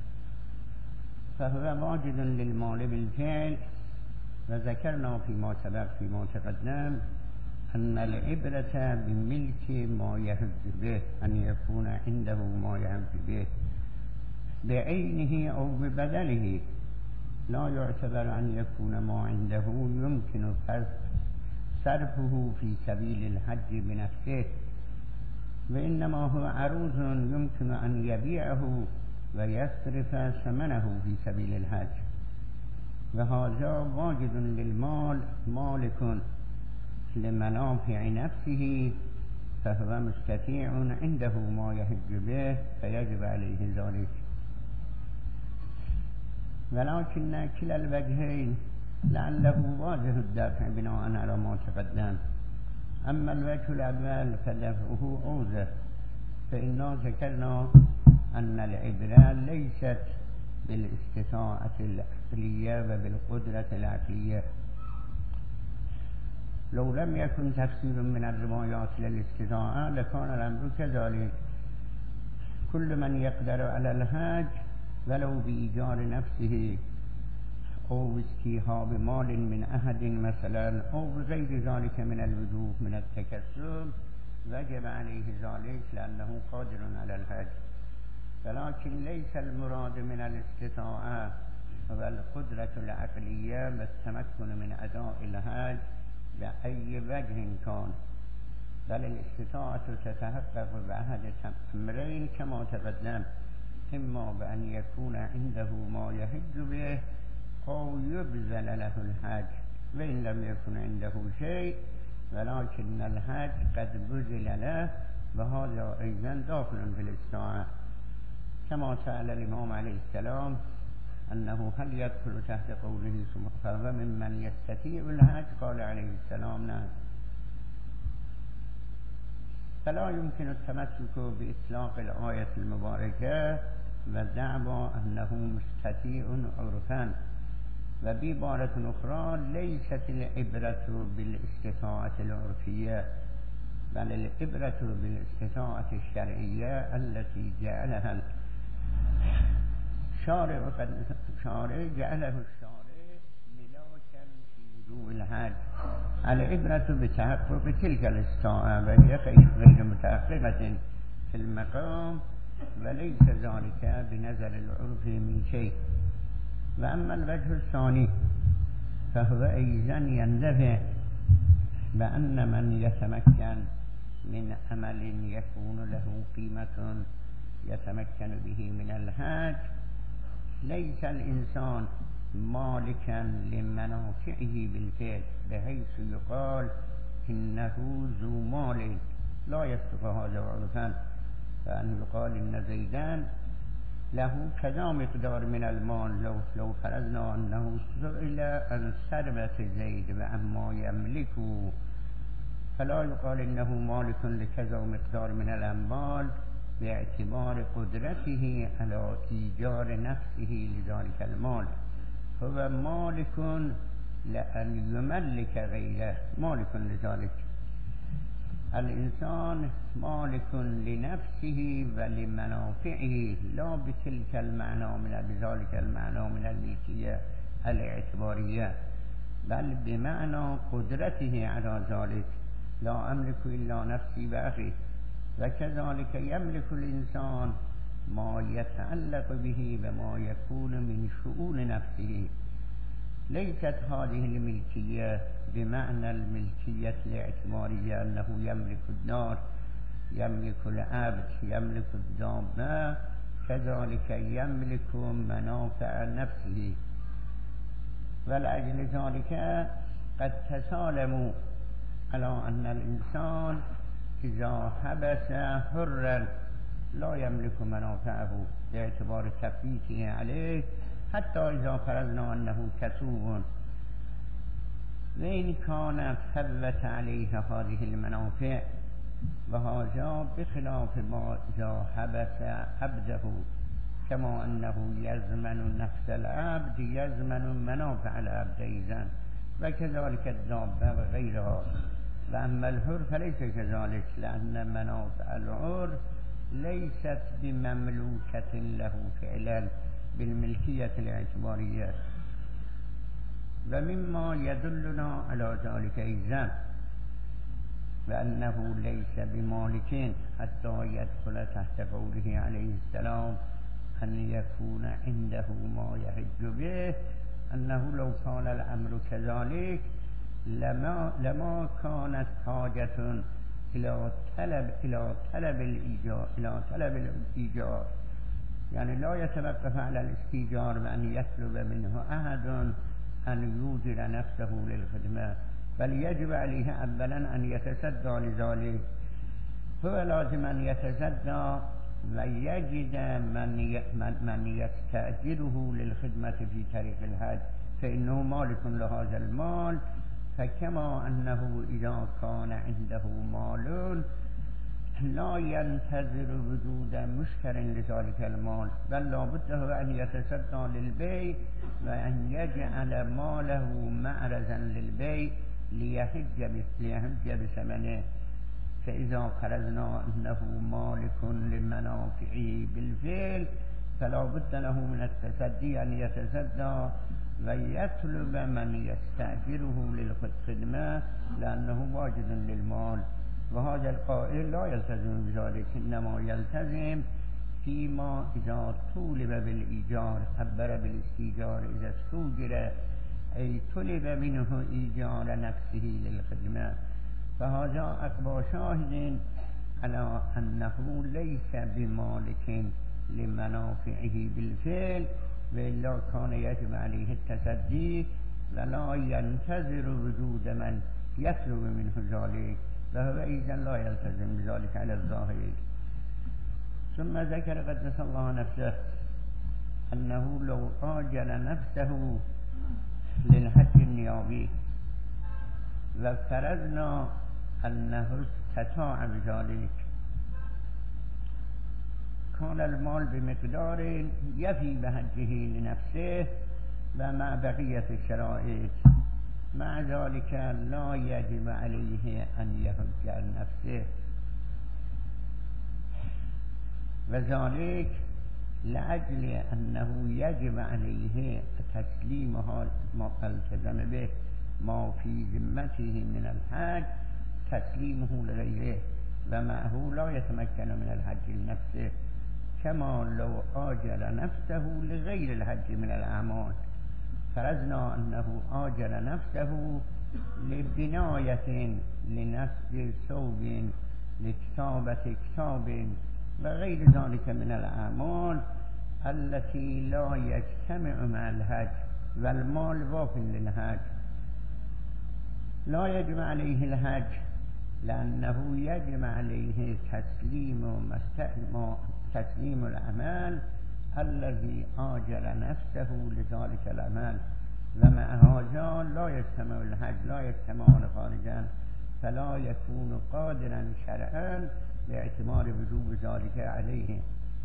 فهو واجد للمال بالفعل. وذكرنا فيما سبق فيما تقدم أن العبرة بملك ما يحج به، أن يكون عنده ما يحج به بعينه أو ببدله، لا يعتبر أن يكون ما عنده يمكن صرفه في سبيل الحج بنفسه، وإنما هو عروض يمكن أن يبيعه ويصرف ثمنه في سبيل الحج، وهذا واجد للمال مالك لمنافع نفسه، فهو مستطيع عنده ما يحج به فيجب عليه ذلك. ولكن كلا الوجهين لعله واجه الدفع بناء على ما تقدم. أما الوجه الأول فدفعه أوزه، فإنا ذكرنا أن العبرة ليست بالاستطاعة العقلية وبالقدرة العقلية. لو لم يكن تفسير من الروايات للاستطاعة لكان الأمر كذلك. كل من يقدر على الحج ولو بإيجار نفسه أو استيهاب مال من أحد مثلا أو بغير ذلك من الوجوه من التكسب وجب عليه ذلك لأنه قادر على الحج، ولكن ليس المراد من الاستطاعة والقدرة العقلية والتمكن من أداء الحج بأي وجه كان، بل الاستطاعة تتحقق بأحد أمرين كما تقدم، إما بأن يكون عنده ما يحج به أو يبذل له الحج، وإن لم يكن عنده شيء ولكن الحج قد بذل له، وهذا أيضا داخل في الاستطاعة، كما سأل الإمام عليه السلام أنه هل يدخل تحت قوله سبحانه ممن يستطيع الحج؟ قال عليه السلام نعم. فلا يمكن التمسك بإطلاق الآية المباركة والدعوى أنه مستطيع عرفا، وبعبارة أخرى ليست العبرة بالاستطاعة العرفية بل العبرة بالاستطاعة الشرعية التي جعلها الشارع قد شارع جعله الشارع ملاكا في وجوب الحج. العبرة بتحقق تلك الاستطاعة وهي غير متحققة في المقام، وليس ذلك بنظر العرف من شيء. وأما الوجه الثاني فهو أيضا يندفع بأن من يتمكن من عمل يكون له قيمة يتمكن به من الحج، ليس الإنسان مالكا لمنافعه بالفعل بحيث يقال إنه ذو مال، لا يصدق هذا عرفا، فأن يقال إن زيدان له كذا مقدار من المال، لو, لو فرضنا أنه سئل عن ثروة زيد وعما يملكه فلا يقال إنه مالك لكذا مقدار من الأموال باعتبار قدرته على إيجار نفسه لذلك المال، هو مالك لأن يملك غيره، مالك لذلك. الإنسان مالك لنفسه ولمنافعه لا بتلك المعنى من بذلك المعنى من الملكية الاعتبارية، بل بمعنى قدرته على ذلك، لا أملك إلا نفسي وأخي. وكذلك يملك الإنسان ما يتعلق به وما يكون من شؤون نفسه. ليست هذه الملكية بمعنى الملكية الاعتبارية أنه يملك الدار، يملك العبد، يملك الدابة، كذلك يملك منافع نفسه. ولأجل ذلك قد تسالموا على أن الإنسان إذا حبس حرا لا يملك منافعه باعتبار تفريطه عليه، حتى إذا فرضنا أنه كسوب، وإن كان ثبت عليه هذه المنافع، وهذا بخلاف ما إذا حبس عبده، كما أنه يزمن نفس العبد يزمن منافع العبد أيضا، و كذلك الدابة و غیرها. و اما الحر فليس كذلك لأن منافع الحر ليست بمملوكة له فعلا بالملكية الاعتبارية. و مما يدلنا على ذلك أيضا وأنه ليس بمالك حتى يدخل تحت قوله عليه السلام أن يكون عنده ما يحج به، أنه لو كان الأمر كذلك لما, لما كانت حاجة إلى طلب إلى طلب الإيجار إلى طلب الإيجار، يعني لا يتوقف على الاستيجار بأن يطلب منه أحد أن يوجر نفسه للخدمة، بل يجب عليه أولا أن يتصدى لذلك. هو لازم أن يتصدى ويجد من من يستأجره للخدمة في طريق الحج، فإنه مالك لهذا المال. فكما أنه إذا كان عنده مال لا ينتظر وجود مشتر لذلك المال، بل لابد له أن يتصدى للبيع وأن يجعل ماله معرضا للبيع ليحج ليحج بثمنه. فإذا فرضنا أنه مالك لمنافعه بالفعل فلا بد له من التصدي أن يتصدى ويطلب من يستأجره للخدمة لأنه واجد للمال. وهذا القائل لا يلتزم بذلك، إنما يلتزم فيما إذا طولب بالإيجار، عبر بالاستيجار إذا استوجر أي طلب منه إيجار نفسه للخدمة. فهذا أقوى شاهد على أنه ليس بمالك لمنافعه بالفعل، وإلا كان يجب عليه التصدي ولا ينتظر وجود من يطلب منه ذلك، وهو أيضا لا يلتزم بذلك على الظاهر. ثم ذكر قدس الله نفسه أنه لو آجل نفسه للحج النيابي وفرضنا أنه استطاع بذلك كان المال بمقدار يفي بحجه لنفسه ومع بقية الشرائط، مع ذلك لا يجب عليه أن يحج عن نفسه، وذلك لأجل أنه يجب عليه تسليمها ما التزم به ما في ذمته من الحج تسليمه لغيره، ومعه لا يتمكن من الحج لنفسه، كما لو آجل نفسه لغير الحج من الأعمال. فرضنا أنه آجل نفسه لبناية لنسج ثوب لكتابة كتاب وغير ذلك من الأعمال التي لا يجتمع مع الحج والمال واف للحج، لا يجب عليه الحج لأنه يجب عليه تسليم تسليم العمل الذي آجل نفسه لذلك العمل، ومع هذا لا يجتمع الحج لا يجتمعون خارجا، فلا يكون قادرا شرعا باعتبار وجوب ذلك عليه.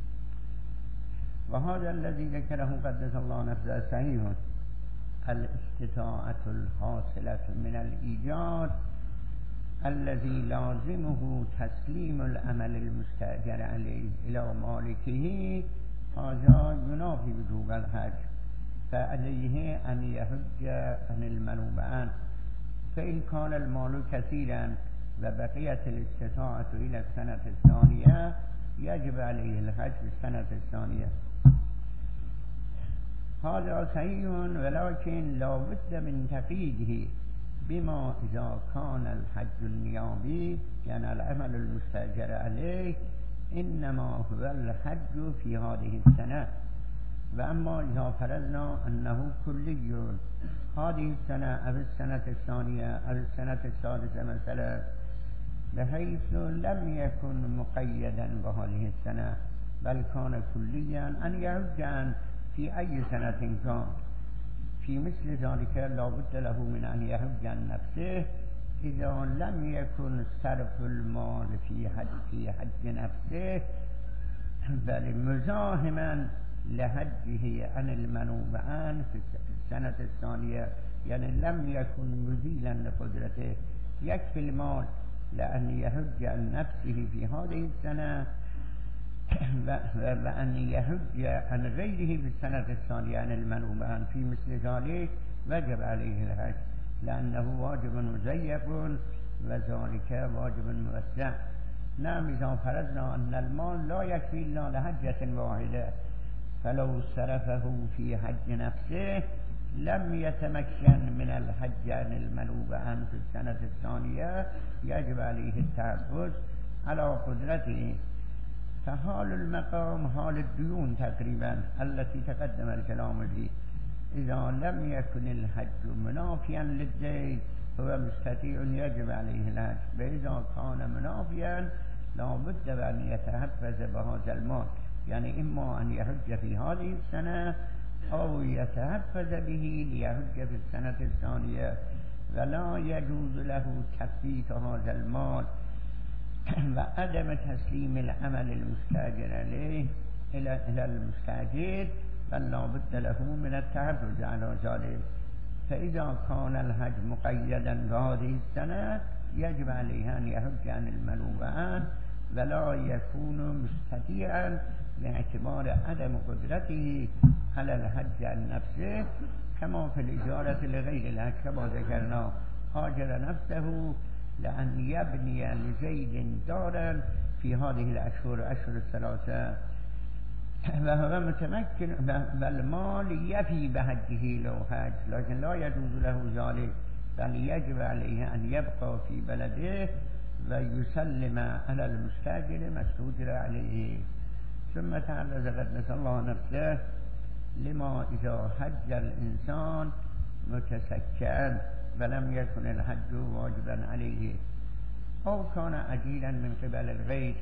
وهذا الذي ذكره قدس الله نفسه صحيح. الاستطاعة الحاصلة من الإيجار الذي لازمه تسليم العمل المستأجر عليه إلى مالكه هذا ينافي وجوب الحج، فعليه أن يحج عن المنوب عنه. فإن كان المال كثيرا وبقيت الاستطاعة إلى السنة الثانية يجب عليه الحج في السنة الثانية. هذا صحيح، ولكن لا بد من تقييده بما إذا كان الحج النيابي يعني العمل المستأجر عليه إنما هو الحج في هذه السنة. وأما إذا فرضنا أنه كلي هذه السنة أو السنة الثانية أو السنة الثالثة مثلا، بحيث لم يكن مقيدا بهذه السنة بل كان كليا أن يحج في أي سنة كان، في مثل ذلك لا بد له من أن يحج عن نفسه إذا لم يكن صرف المال في حج في حج نفسه بل مزاحما لحجه عن المنوب عنه في السنة الثانية يعني لم يكن مزيلا لقدرته يكفي المال لأن يحج عن نفسه في هذه السنة وأن يحج عن غيره في السنة الثانية عن المنوبان في مثل ذلك وجب عليه الحج لأنه واجب مزيف وذلك واجب موسع. نعم إذا فرضنا أن المال لا يكفي إلا لحجة واحدة فلو صرفه في حج نفسه لم يتمكن من الحج عن المنوب عنه في السنة الثانية يجب عليه التحفظ على قدرته. فحال المقام حال الديون تقريبا التي تقدم الكلام فيه، إذا لم يكن الحج منافيا للدين هو مستطيع يجب عليه الحج، وإذا كان منافيا لا بد أن يتحفظ بهذا المال، يعني إما أن يحج في هذه السنة أو يتحفظ به ليحج في السنة الثانية، ولا يجوز له تفويت هذا المال وعدم تسليم العمل المستأجر عليه إلى إلى المستأجر، بل لا بد له من التحفظ على ذلك. فإذا كان الحج مقيدا بهذه السنة يجب عليه أن يحج عن المنوبان ولا يكون مستطيعا باعتبار عدم قدرته على الحج عن نفسه، كما في الإجارة لغير الحج كما ذكرنا، هاجر نفسه لأن يبني لزيد دارا في هذه الأشهر أشهر الثلاثة وهو متمكن والمال يفي بحجه لو حج، لكن لا يجوز له ذلك، بل يجب عليه أن يبقى في بلده ويسلم على المستأجر ما استؤجر عليه. ثم تعرض قدس الله نفسه لما إذا حج الإنسان متسكعا ولم يكن الحج واجبا عليه أو كان أجيلا من قبل الغير،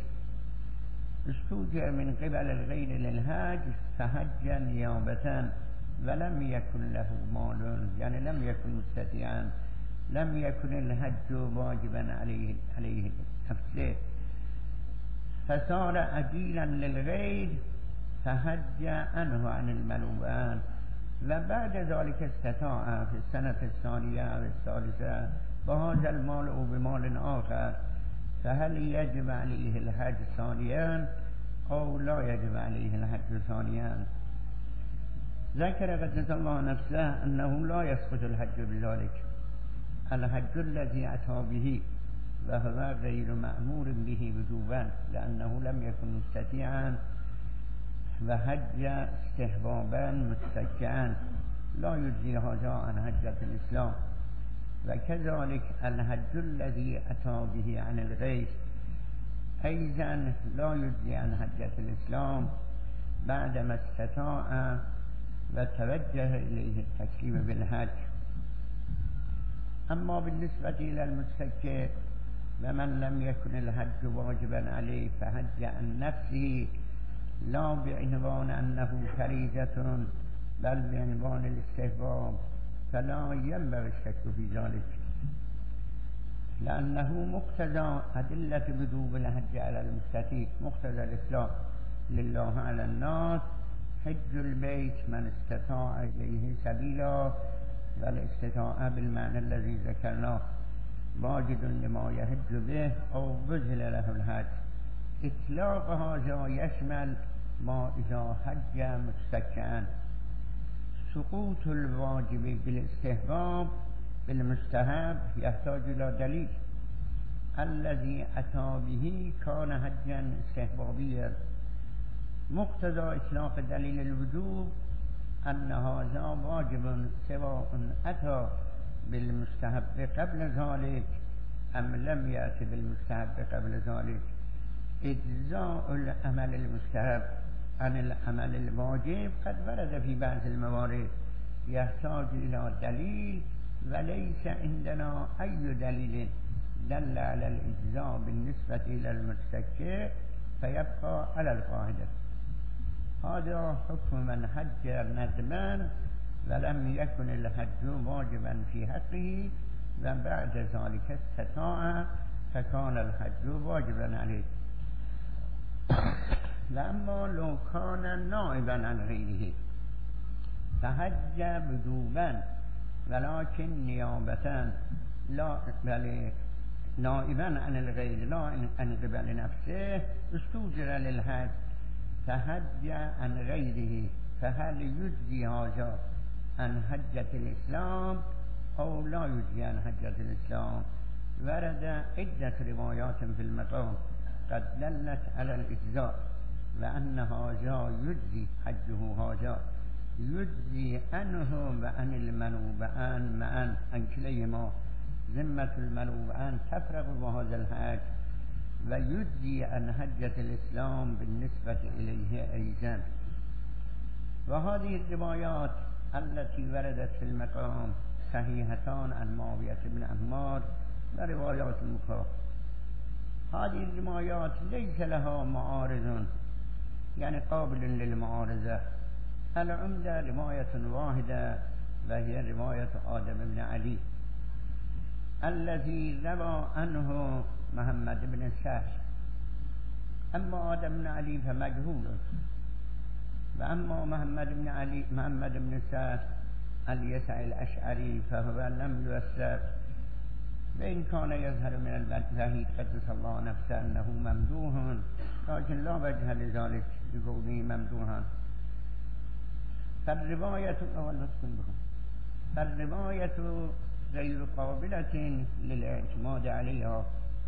استوجئ من قبل الغير للحج فحج نيابة ولم يكن له مال، يعني لم يكن مستطيعا، لم يكن الحج واجبا عليه عليه نفسه فصار أجيلا للغير فحج عنه عن الملوان، وبعد ذلك استطاع في السنة الثانية أو الثالثة بهذا المال أو بمال آخر، فهل يجب عليه الحج ثانيا أو لا يجب عليه الحج ثانيا؟ ذكر قدس الله نفسه أنه لا يسقط الحج بذلك، الحج الذي أتى به وهو غير مأمور به وجوبا لأنه لم يكن مستطيعا وحج استحبابا متسكعا لا يجزي هذا عن حجة الإسلام. وكذلك الحج الذي أتى به عن الغير أيضا لا يجزي عن حجة الإسلام بعدما استطاع وتوجه إليه التكليف بالحج. أما بالنسبة إلى المتسكع ومن لم يكن الحج واجبا عليه فحج عن نفسه لا بعنوان أنه فريضة بل بعنوان الاستحباب، فلا ينبغي الشك في ذلك لأنه مقتضى أدلة وجوب الحج على المستطيع، مقتضى الإسلام لله على الناس حج البيت من استطاع إليه سبيلا، والاستطاعة بالمعنى الذي ذكرناه واجد لما يحج به أو بذل له الحج. إطلاق هذا يشمل ما إذا حج متسكعا. سقوط الواجب بالاستحباب بالمستحب يحتاج إلى دليل، الذي أتى به كان حجا استحبابيا. مقتضى إطلاق دليل الوجوب أن هذا واجب سواء أتى بالمستحب قبل ذلك أم لم يأتي بالمستحب قبل ذلك. إجزاء العمل المستحب عن العمل الواجب قد ورد في بعض الموارد يحتاج إلى دليل، وليس عندنا أي دليل دل على الإجزاء بالنسبة إلى المتسكع، فيبقى على القاعدة. هذا حكم من حج ندما ولم يكن الحج واجبا في حقه وبعد ذلك استطاع فكان الحج واجبا عليه. وأما لو كان نائبا عن غيره فحج وجوبا ولكن نیابتا لا بل نائبا عن الغیر لا عن قبل نفسه استوجر للحج فحج عن غیره فهل یجزی هذا عن حجة الإسلام أو لا يجزي عن حجة الإسلام؟ ورد عدة روايات في المقام قد دلت على الإجزاء وأن هذا يجزي حجه هذا يجزي عنه وعن المنوبان معا عن كليهما ذمة المنوبان تفرغ بهذا الحج ويجزي عن حجة الإسلام بالنسبة إليه أيضا. وهذه الروايات التي وردت في المقام صحيحتان عن معاوية بن عمار وروايات أخرى. هذه الروايات ليس لها معارض يعني قابل للمعارضة. العمدة رواية واحدة وهي رواية آدم بن علي الذي روى عنه محمد بن سهل. أما آدم بن علي فمجهول، وأما محمد بن علي محمد بن سهل اليسع الأشعري فهو لم يوثق، وإن كان يظهر من الوحيد قدس الله نفسه أنه ممدوح لكن لا وجه لذلك لكونه ممدوحا. فالرواية فالرواية غير قابلة للاعتماد عليها.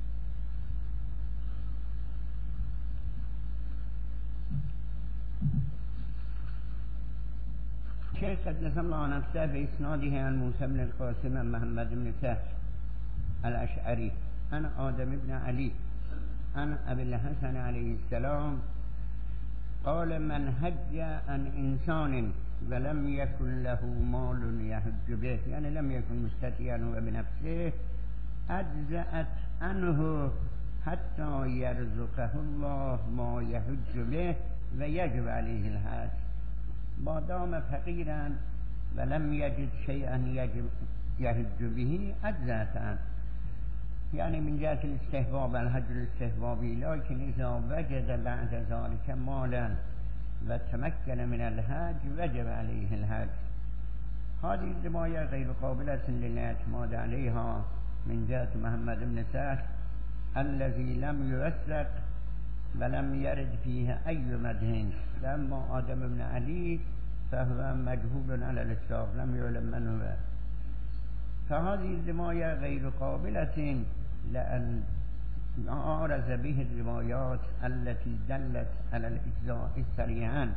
شيخ قدس الله نفسه بإسناده عن موسى بن القاسم عن محمد بن سهل الأشعري عن آدم بن علي عن أبي الحسن عليه السلام قال: من حج عن إنسان ولم يكن له مال يحج به، يعني لم يكن مستطيعا هو بنفسه، أجزأت عنه حتى يرزقه الله ما يحج به ويجب عليه الحج. ما دام فقيرا ولم يجد شيئا يجب يحج به أجزأت عنه، يعني من جهة الاستحباب الحج الاستحبابي. لكن إذا وجد بعد ذلك مالا وتمكن من الحج وجب عليه الحج. هذه الرواية غير قابلة للاعتماد عليها من جهة محمد بن سهل الذي لم يوثق ولم يرد فيها أي مدح. لما آدم بن علي فهو مجهول على الإطلاق لم يعلم من هو. فهذه الرواية غير قابلة لأن عارض به الروايات التي دلت على الإجزاء صريحا.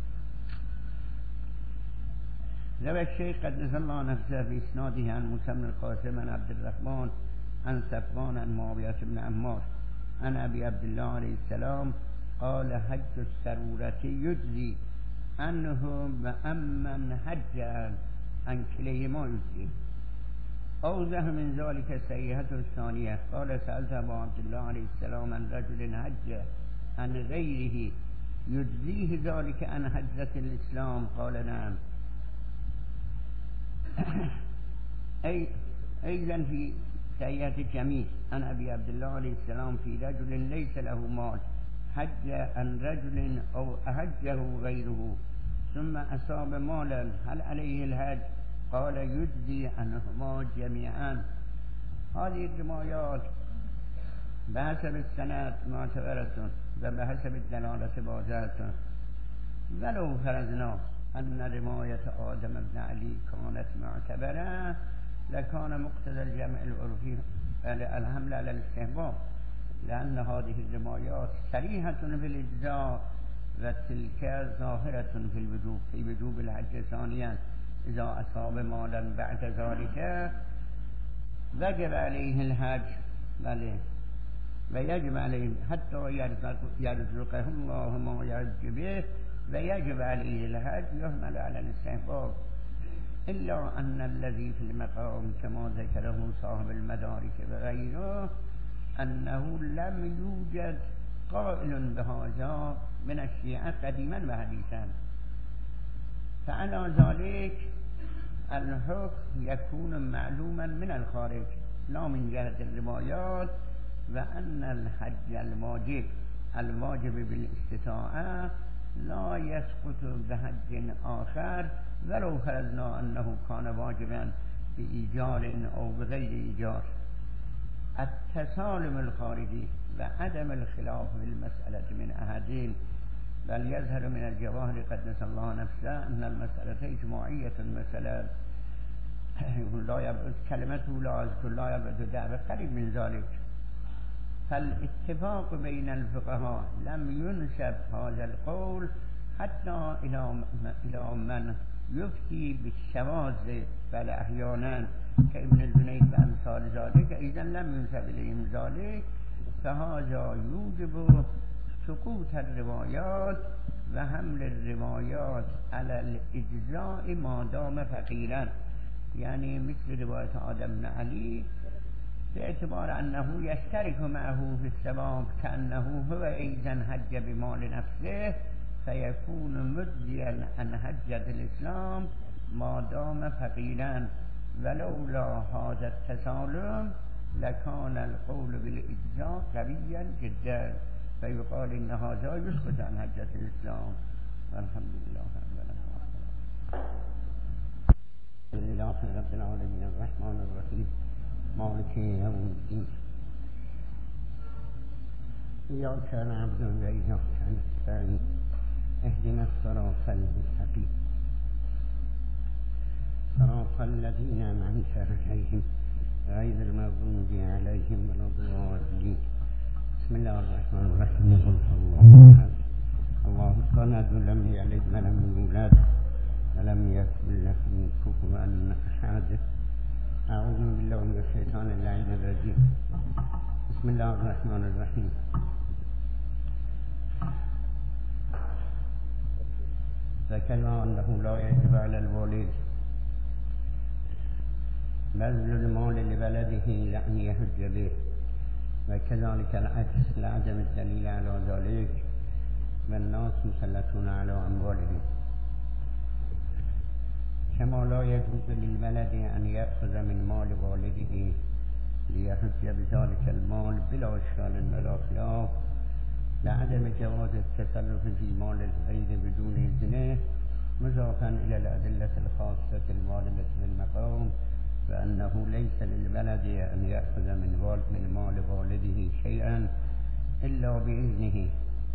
روى الشيخ قدس الله نفسه بإسناده عن موسى بن القاسم عن عبد الرحمن عن صفوان عن معاوية بن عمار عن أبي عبد الله عليه السلام قال: حج السرورة يجزي عنه وأمن حج عن كليهما يجزي. أوضح من ذلك الصحيحة الثانية قال: سألت أبا عبد الله عليه السلام عن رجل حج عن غيره يجزيه ذلك عن حجة الإسلام؟ قال: نعم. أي أيضا في صحيحة الجميع عن أبي عبد الله عليه السلام في رجل ليس له مال حج عن رجل أو أحجه غيره ثم أصاب مالا هل عليه الحج؟ قال: يجزي عنهما جميعا. هذه الروايات بحسب السند معتبرة وبحسب الدلالة واضحة. ولو فرضنا أن رواية آدم بن علي كانت معتبرة لكان مقتضى الجمع العرفي الحمل على الاستحباب، لأن هذه الروايات صريحة في الإجزاء وتلك ظاهرة في الوجوب في وجوب الحج ثانيا إذا أصاب مالا بعد ذلك وجب عليه الحج بله ويجب عليه حتى يرزقه الله ما يحج به ويجب عليه الحج يحمل على الاستحباب. إلا أن الذي في المقام كما ذكره صاحب المدارك وغيره أنه لم يوجد قائل بهذا من الشيعة قديما وحديثا، فعلى ذلك الحكم يكون معلوما من الخارج لا من جهة الروايات، وأن الحج الواجب الواجب بالاستطاعة لا يسقط بحج آخر ولو فرضنا أنه كان واجبا بإيجار أو بغير إيجار. التسالم الخارجي وعدم الخلاف في المسألة من أحدين، بل يظهر من الجواهر قدس الله نفسه أن المسألة إجماعية مثلا لا يبعد كلمته لا أذكر لا يبعد دعوة قريب من ذلك. فالاتفاق بين الفقهاء لم ينسب هذا القول حتى إلى من يفتي بالشواذ، بل أحيانا كابن الجنيد وأمثال ذلك إذا لم ينسب إليهم ذلك، فهذا يوجب سقوط الروايات وحمل الروايات على الإجزاء ما دام فقيرا، يعني مثل رواية آدم بن علي باعتبار أنه يشترك معه في الثواب كأنه هو أيضا حج بمال نفسه، فيكون مجزيا عن حجة الإسلام ما دام فقيرا. ولولا هذا التسالم لكان القول بالإجزاء قويا جدا، فيقال إن هذا يسقط عن حجة الإسلام. والحمد لله رب العالمين. الحمد لله رب العالمين الرحمن الرحيم مالك يوم الدين. إياك نعبد وإياك نستعين اهدنا الصراط المستقيم صراط الذين أنعمت عليهم غير المغضوب عليهم ولا الضالين. بسم الله الرحمن الرحيم. قل الله أحد الله الصمد لم يلد ولم يولد ولم يكن له كفوا أحد. أعوذ بالله من الشيطان اللعين الرجيم. بسم الله الرحمن الرحيم. ذكرنا أنه لا يجب على الوالد بذل المال لبلده لأن يحج به، وكذلك العكس لعدم الدليل على ذلك، والناس مسلطون على أموالهم. كما لا يجوز للبلد أن يأخذ من مال والده ليحج بذلك المال بلا إشكال ولا خلاف، لعدم جواز التصرف في مال الغير بدون إذنه، مضافا إلى الأدلة الخاصة الواردة في المقام، فأنه ليس للبلد أن يأخذ من من مال والده شيئا إلا بإذنه،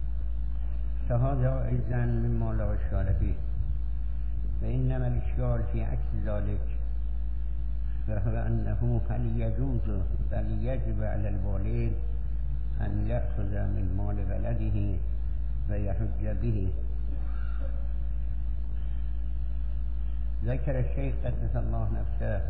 فهذا إذن مما لا إشكال فيه. وإنما الإشكال في عكس ذلك، فهو أنه هل يجوز بل يجب على الوالد أن يأخذ من مال بلده ويحج به. ذكر الشيخ قدس الله نفسه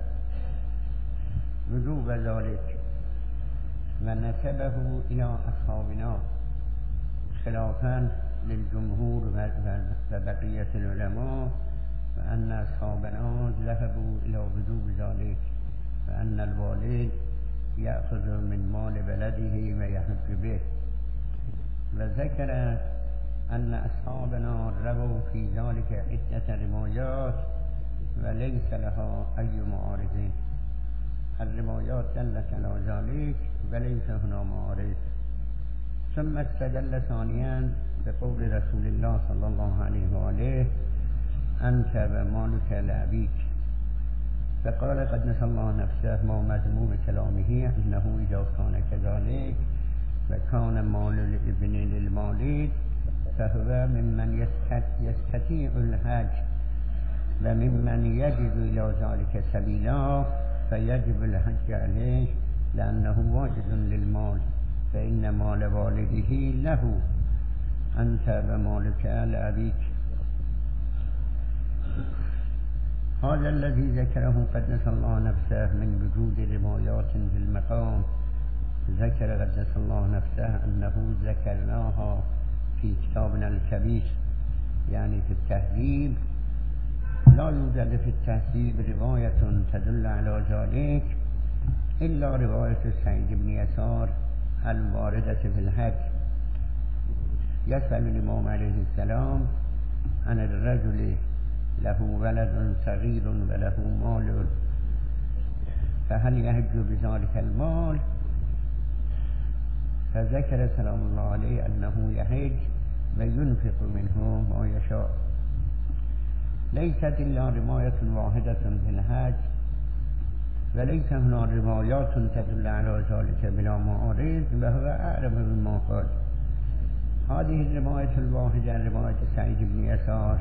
وجوب ذلك ونسبه إلى أصحابنا خلافا للجمهور وبقية العلماء، وأن أصحابنا ذهبوا إلى وجوب ذلك، وأن الوالد يأخذ من مال بلده ويحج به. وذكر أن أصحابنا رووا في ذلك عدة روايات وليس لها أي معارضين. الروايات دلت على ذلك وليس هنا معارض. ثم استدل ثانيا بقول رسول الله صلى الله عليه وآله أنت ومالك لأبيك، فقال قدس الله نفسه ما مضمون كلامه أنه إذا كان كذلك وكان مال الابن للمالد فهو ممن يستطيع الحج وممن يجد إلى ذلك سبيلا، فيجب الحج عليه لأنه واجد للمال، فإن مال والده له أنت ومالك لأبيك. هذا الذي ذكره قدس الله نفسه من وجود روايات في المقام. ذكر قدس الله نفسه أنه ذكرناها في كتابنا الكبير، يعني في التهذيب. لا يوجد في التهذيب رواية تدل على ذلك إلا رواية سعيد بن يسار الواردة في الحج. يسأل الإمام عليه السلام عن الرجل له ولد صغير وله مال فهل يحج بذلك المال؟ فذكر سلام الله عليه أنه يحج و ینفق منه ما یشاء. لیست الا رمایة واحدة فی الحج و لیس هنا رمایات تدل علی ذلك بلا معارض و هو اعرف بما قال. هذه الرمایة الواحدة رمایة سعید بن یسار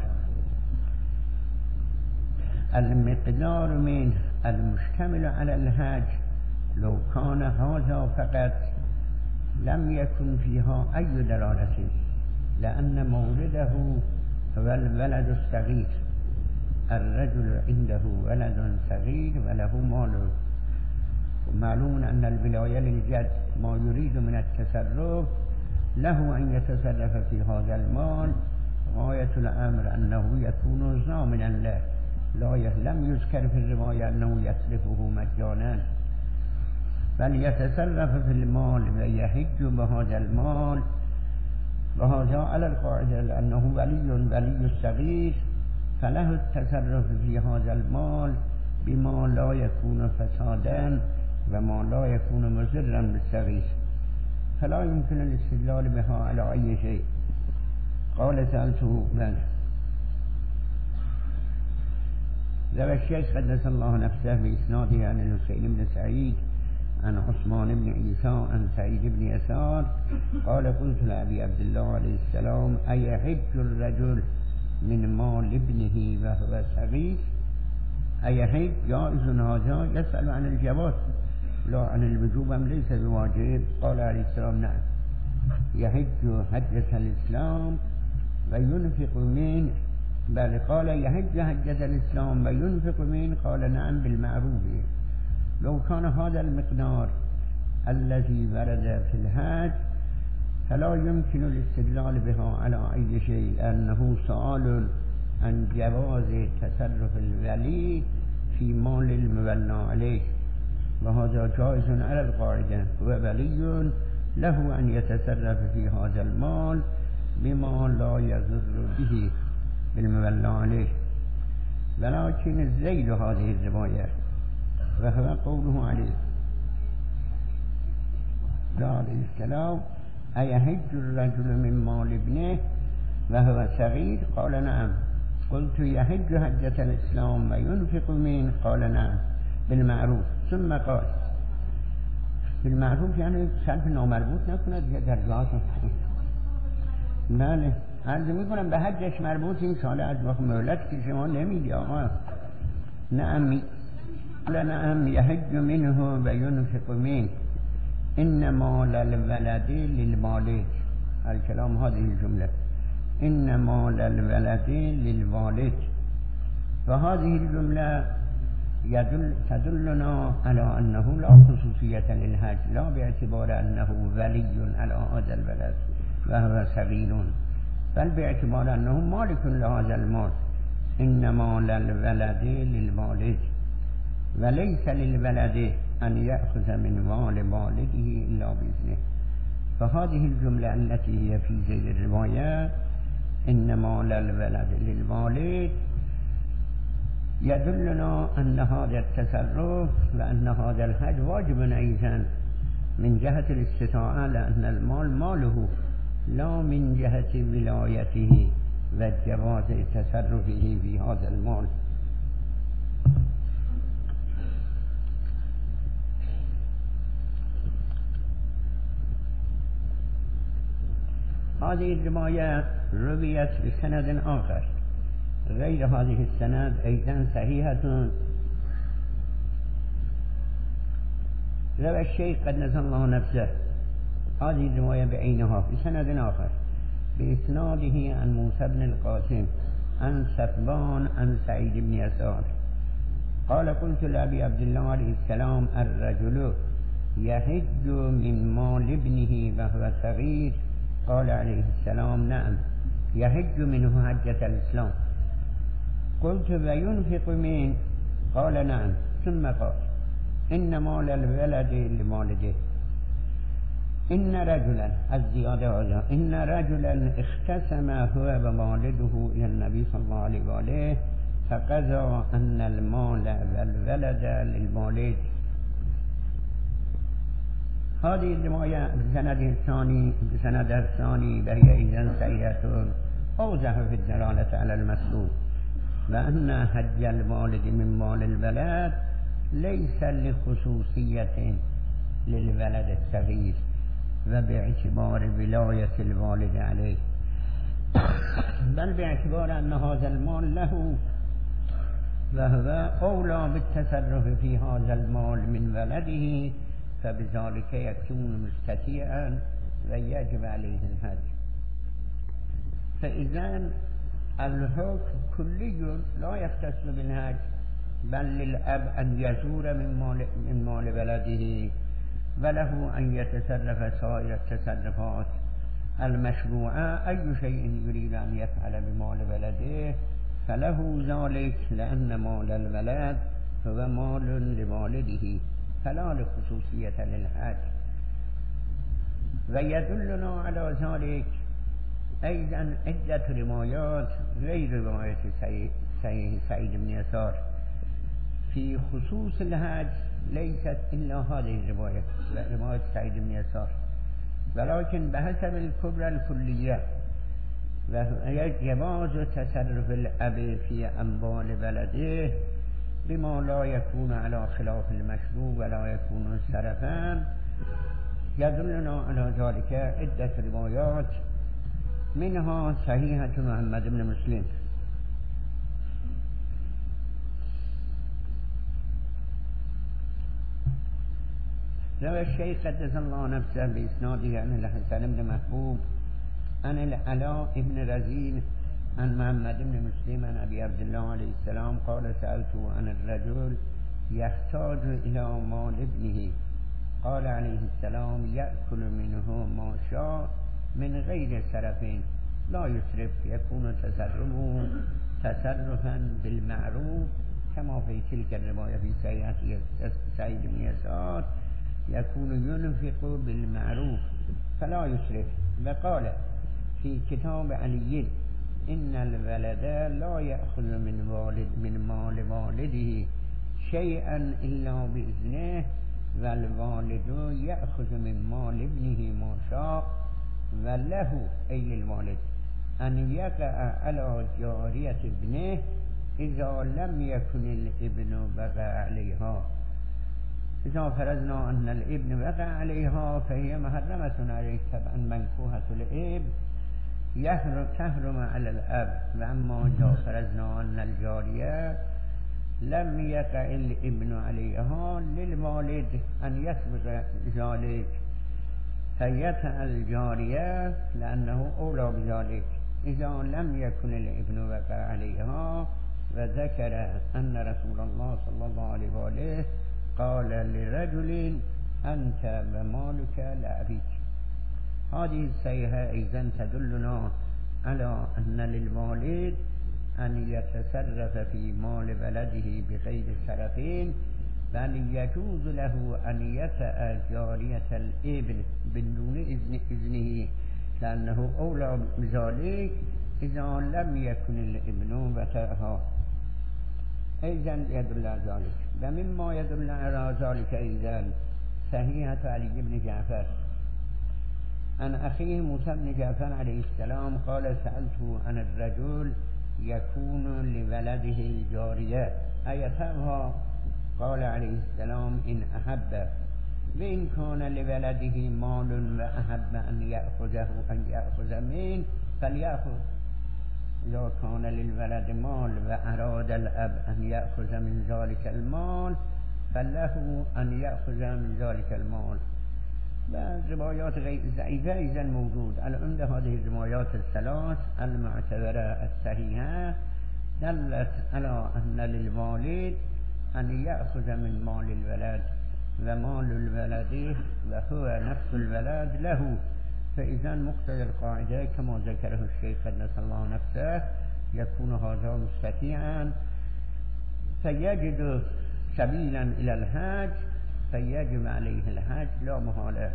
المقدار من المشتمل على الحج لو كان هذا فقط لم يكن فيها أي دلالة لأن مورده هو الولد الصغير. الرجل عنده ولد صغير وله مال، ومعلوم أن الولاية للجد ما يريد من التصرف له أن يتصرف في هذا المال. غاية الأمر أنه يكون ضامنا له، لا لم يذكر في الرواية أنه يصرفه مجانا، بل يتصرف في المال ويحج بهذا المال. وهذا على القاعدة لأنه ولي ولي الصغير فله التصرف في هذا المال بما لا يكون فسادا وما لا يكون مضرا بالصغير، فلا يمكن الاستدلال بها على أي شيء. قال سألته من روى الشيخ قدس الله نفسه بإسناده عن الحسين بن سعيد عن عثمان بن عيسى عن سعيد بن يسار قال قلت لأبي عبد الله عليه السلام أيحج الرجل من مال ابنه وهو صغير؟ أيحج جائز هذا؟ يسأل عن الجواز لا عن الوجوب أم ليس بواجب؟ قال عليه السلام نعم، يحج حجة الإسلام وينفق منه. بل قال يحج حجة الإسلام وينفق منه؟ قال نعم بالمعروف. لو كان هذا المقدار الذي ورد في الحج فلا يمكن الاستدلال بها على أي شيء، لأنه سؤال عن جواز تصرف الولي في مال المولى عليه، وهذا جائز على القاعدة، وولي له أن يتصرف في هذا المال بما لا يضر به بالمولى عليه. ولكن الزيد هذه الرواية وهو قوله عليه عليه السلام أيحج الرجل من مال ابنه وهو صغير؟ قال نعم. قلت يحج حجة الإسلام وينفق منه؟ قال نعم بالمعروف. ثم قال بالمعروف يعني صرف نامربوط نکند که در جهات بله عرض میکنم به حجش مربوط این ساله از وقت مهلت که شما نمیدی آقا. نعم قال نعم يحج منه وينفق منه إن مال الولد للوالد. الكلام هذه الجملة إن مال الولد للوالد، وهذه الجملة يدل تدلنا على أنه لا خصوصية للحج، لا باعتبار أنه ولي على هذا الولد وهو صغير، بل باعتبار أنه مالك لهذا المال. إن مال الولد للوالد وليس للولد أن يأخذ من مال والده إلا بإذنه. فهذه الجملة التي هي في ذيل الرواية إن مال الولد للوالد يدلنا أن هذا التصرف وأن هذا الحج واجب أيضا من جهة الاستطاعة، لأن المال ماله لا من جهة ولايته وجواز تصرفه في هذا المال. هذه الرواية رويت بسند آخر غير هذه السند أيضا صحيحة. روى الشيخ قدس الله نفسه هذه الرواية بعينها بسند آخر بإسناده عن موسى بن القاسم عن صفوان عن سعيد بن يسار قال قلت لأبي عبد الله عليه السلام الرجل يحج من مال ابنه وهو صغير؟ قال عليه السلام نعم يحج منه حجة الإسلام. قلت وينفق منه؟ قال نعم. ثم قال إن مال الولد لوالده. إن رجلا الزيادة هذا إن رجلا اختصم هو ووالده إلى النبي صلى الله عليه وآله فقضى أن المال والولد للوالد هذه الرواية بسند الثاني بسند الثاني وهي إذن سيئة أوضح في الدلالة على المسلوب، وأن حج الوالد من مال الولد ليس لخصوصية للولد الصغير وباعتبار ولاية الوالد عليه، بل باعتبار أن هذا المال له وهو أولى بالتصرف في هذا المال من ولده، فبذلك يكون مستطيعا ويجب عليه الحج. فإذا الحكم كلي لا يختص بالحج، بل للأب أن يزور من مال, من مال ولده، وله أن يتصرف سائر التصرفات المشروعة. أي شيء يريد أن يفعل بمال ولده فله ذلك، لأن مال الولد هو مال لوالده فلا لخصوصية للحج. ويدلنا على ذلك أيضا عدة روايات غير رواية سعيد بن يسار في خصوص الحج، ليست إلا هذه الرواية رواية سعيد بن يسار، ولكن بحسب الكبرى الكلية وهي جواز تصرف الأب في أموال بلده بما لا يكون على خلاف المشروع ولا يكون سرفا. يدلنا على ذلك عدة روايات، منها صحيحة محمد بن مسلم روى الشيخ قدس الله نفسه بإسناده عن الحسن بن محبوب عن العلاء بن رزين عن محمد بن مسلم عن أبي عبد الله عليه السلام قال سألته عن الرجل يحتاج إلى مال ابنه، قال عليه السلام يأكل منه ما شاء من غير سرف لا يسرف، يكون تصرفه تصرفا بالمعروف كما في تلك الرواية في سعيد بن يسار يكون ينفق بالمعروف فلا يسرف. وقال في كتاب علي إن الولد لا يأخذ من والد من مال والده شيئا إلا بإذنه، والوالد يأخذ من مال ابنه ما شاء، وله أي للوالد أن يقع على جارية ابنه إذا لم يكن الابن وقع عليها. إذا فرضنا أن الابن وقع عليها فهي محرمة عليه طبعا منكوحة الابن تحرم على الأب. وأما إذا فرضنا أن الجارية لم يقع الابن عليها للوالد أن يسبق ذلك فيتع الجارية لأنه أولى بذلك إذا لم يكن الابن وقع عليها. وذكر أن رسول الله صلى الله عليه وآله قال لرجل أنت ومالك لأبيك. هذه الصيحة أيضا تدلنا على أن للوالد أن يتصرف في مال بلده بغير سرفين، بل يجوز له أن يتأ جارية الابن بدون إذن إذنه لأنه أولى بذلك إذا لم يكن الابن وتأها. أيضا يدل على ذلك. ومما يدل على ذلك أيضا صحيحة علي بن جعفر عن أخيه موسى بن جعفر عليه السلام قال سألته عن الرجل يكون لولده الجارية أيتها، قال عليه السلام إن أحب، وإن كان لولده مال وأحب أن يأخذه أن يأخذ منه فليأخذ. إذا كان للولد مال وأراد الأب أن يأخذ من ذلك المال فله أن يأخذ من ذلك المال. والروايات ضعيفة إذا موجود. العمدة هذه الروايات الثلاث المعتبرة الصحيحة دلت على أن للوالد أن يأخذ من مال الولد، ومال الولد وهو نفس الولد له. فإذا مقتضى القاعدة كما ذكره الشيخ قدس الله نفسه يكون هذا مستطيعا فيجد سبيلا إلى الحج فيجب عليه الحج لا محالة،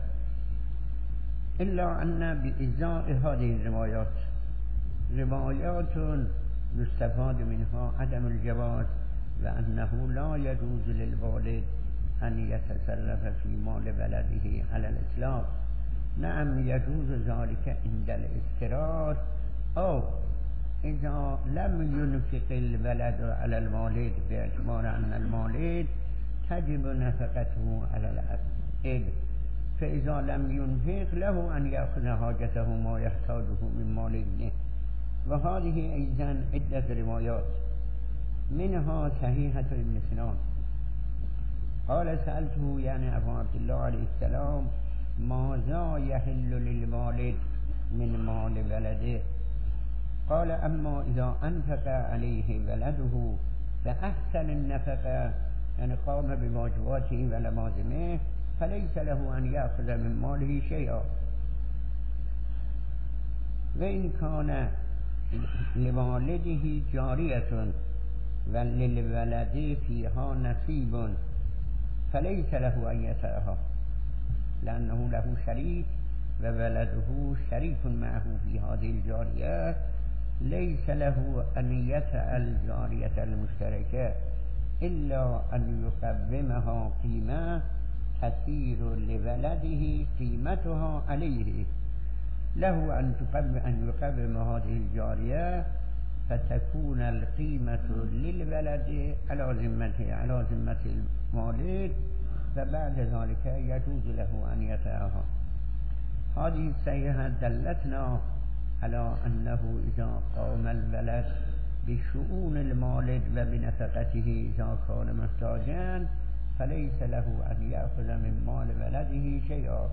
إلا أن بإزاء هذه الروايات روايات يستفاد منها عدم الجواز، وأنه لا يجوز للوالد أن يتصرف في مال بلده على الإطلاق. نعم يجوز ذلك عند الاضطرار أو إذا لم ينفق البلد على المالد باعتبار أن المالد تجب نفقته على الأب، فإذا لم ينفق له أن يأخذ حاجته ما يحتاجه من مال ابنه. وهذه أيضا عدة روايات، منها صحيحة ابن سنان قال سألته يعني أبو عبد الله عليه السلام ماذا يحل للوالد من مال بلده؟ قال أما إذا أنفق عليه بلده فأحسن النفقة يعني قام بواجباته ولوازمه فليس له أن يأخذ من ماله شيئا، وإن كان لوالده جارية وللولد فيها نصيب فليس له أن يسعها لأنه له شريك وولده شريك معه في هذه الجارية، ليس له أن يسع الجارية المشتركة إلا أن يقومها قيمة تسير لولده قيمتها عليه، له أن تقوم أن يقوم هذه الجارية فتكون القيمة للولد على ذمته على ذمة المالد، فبعد ذلك يجوز له أن يسعها. هذه الصيحة دلتنا على أنه إذا قام الولد بشؤون المالد وبنفقته إذا كان محتاجا فليس له أن يأخذ من مال ولده شيئا.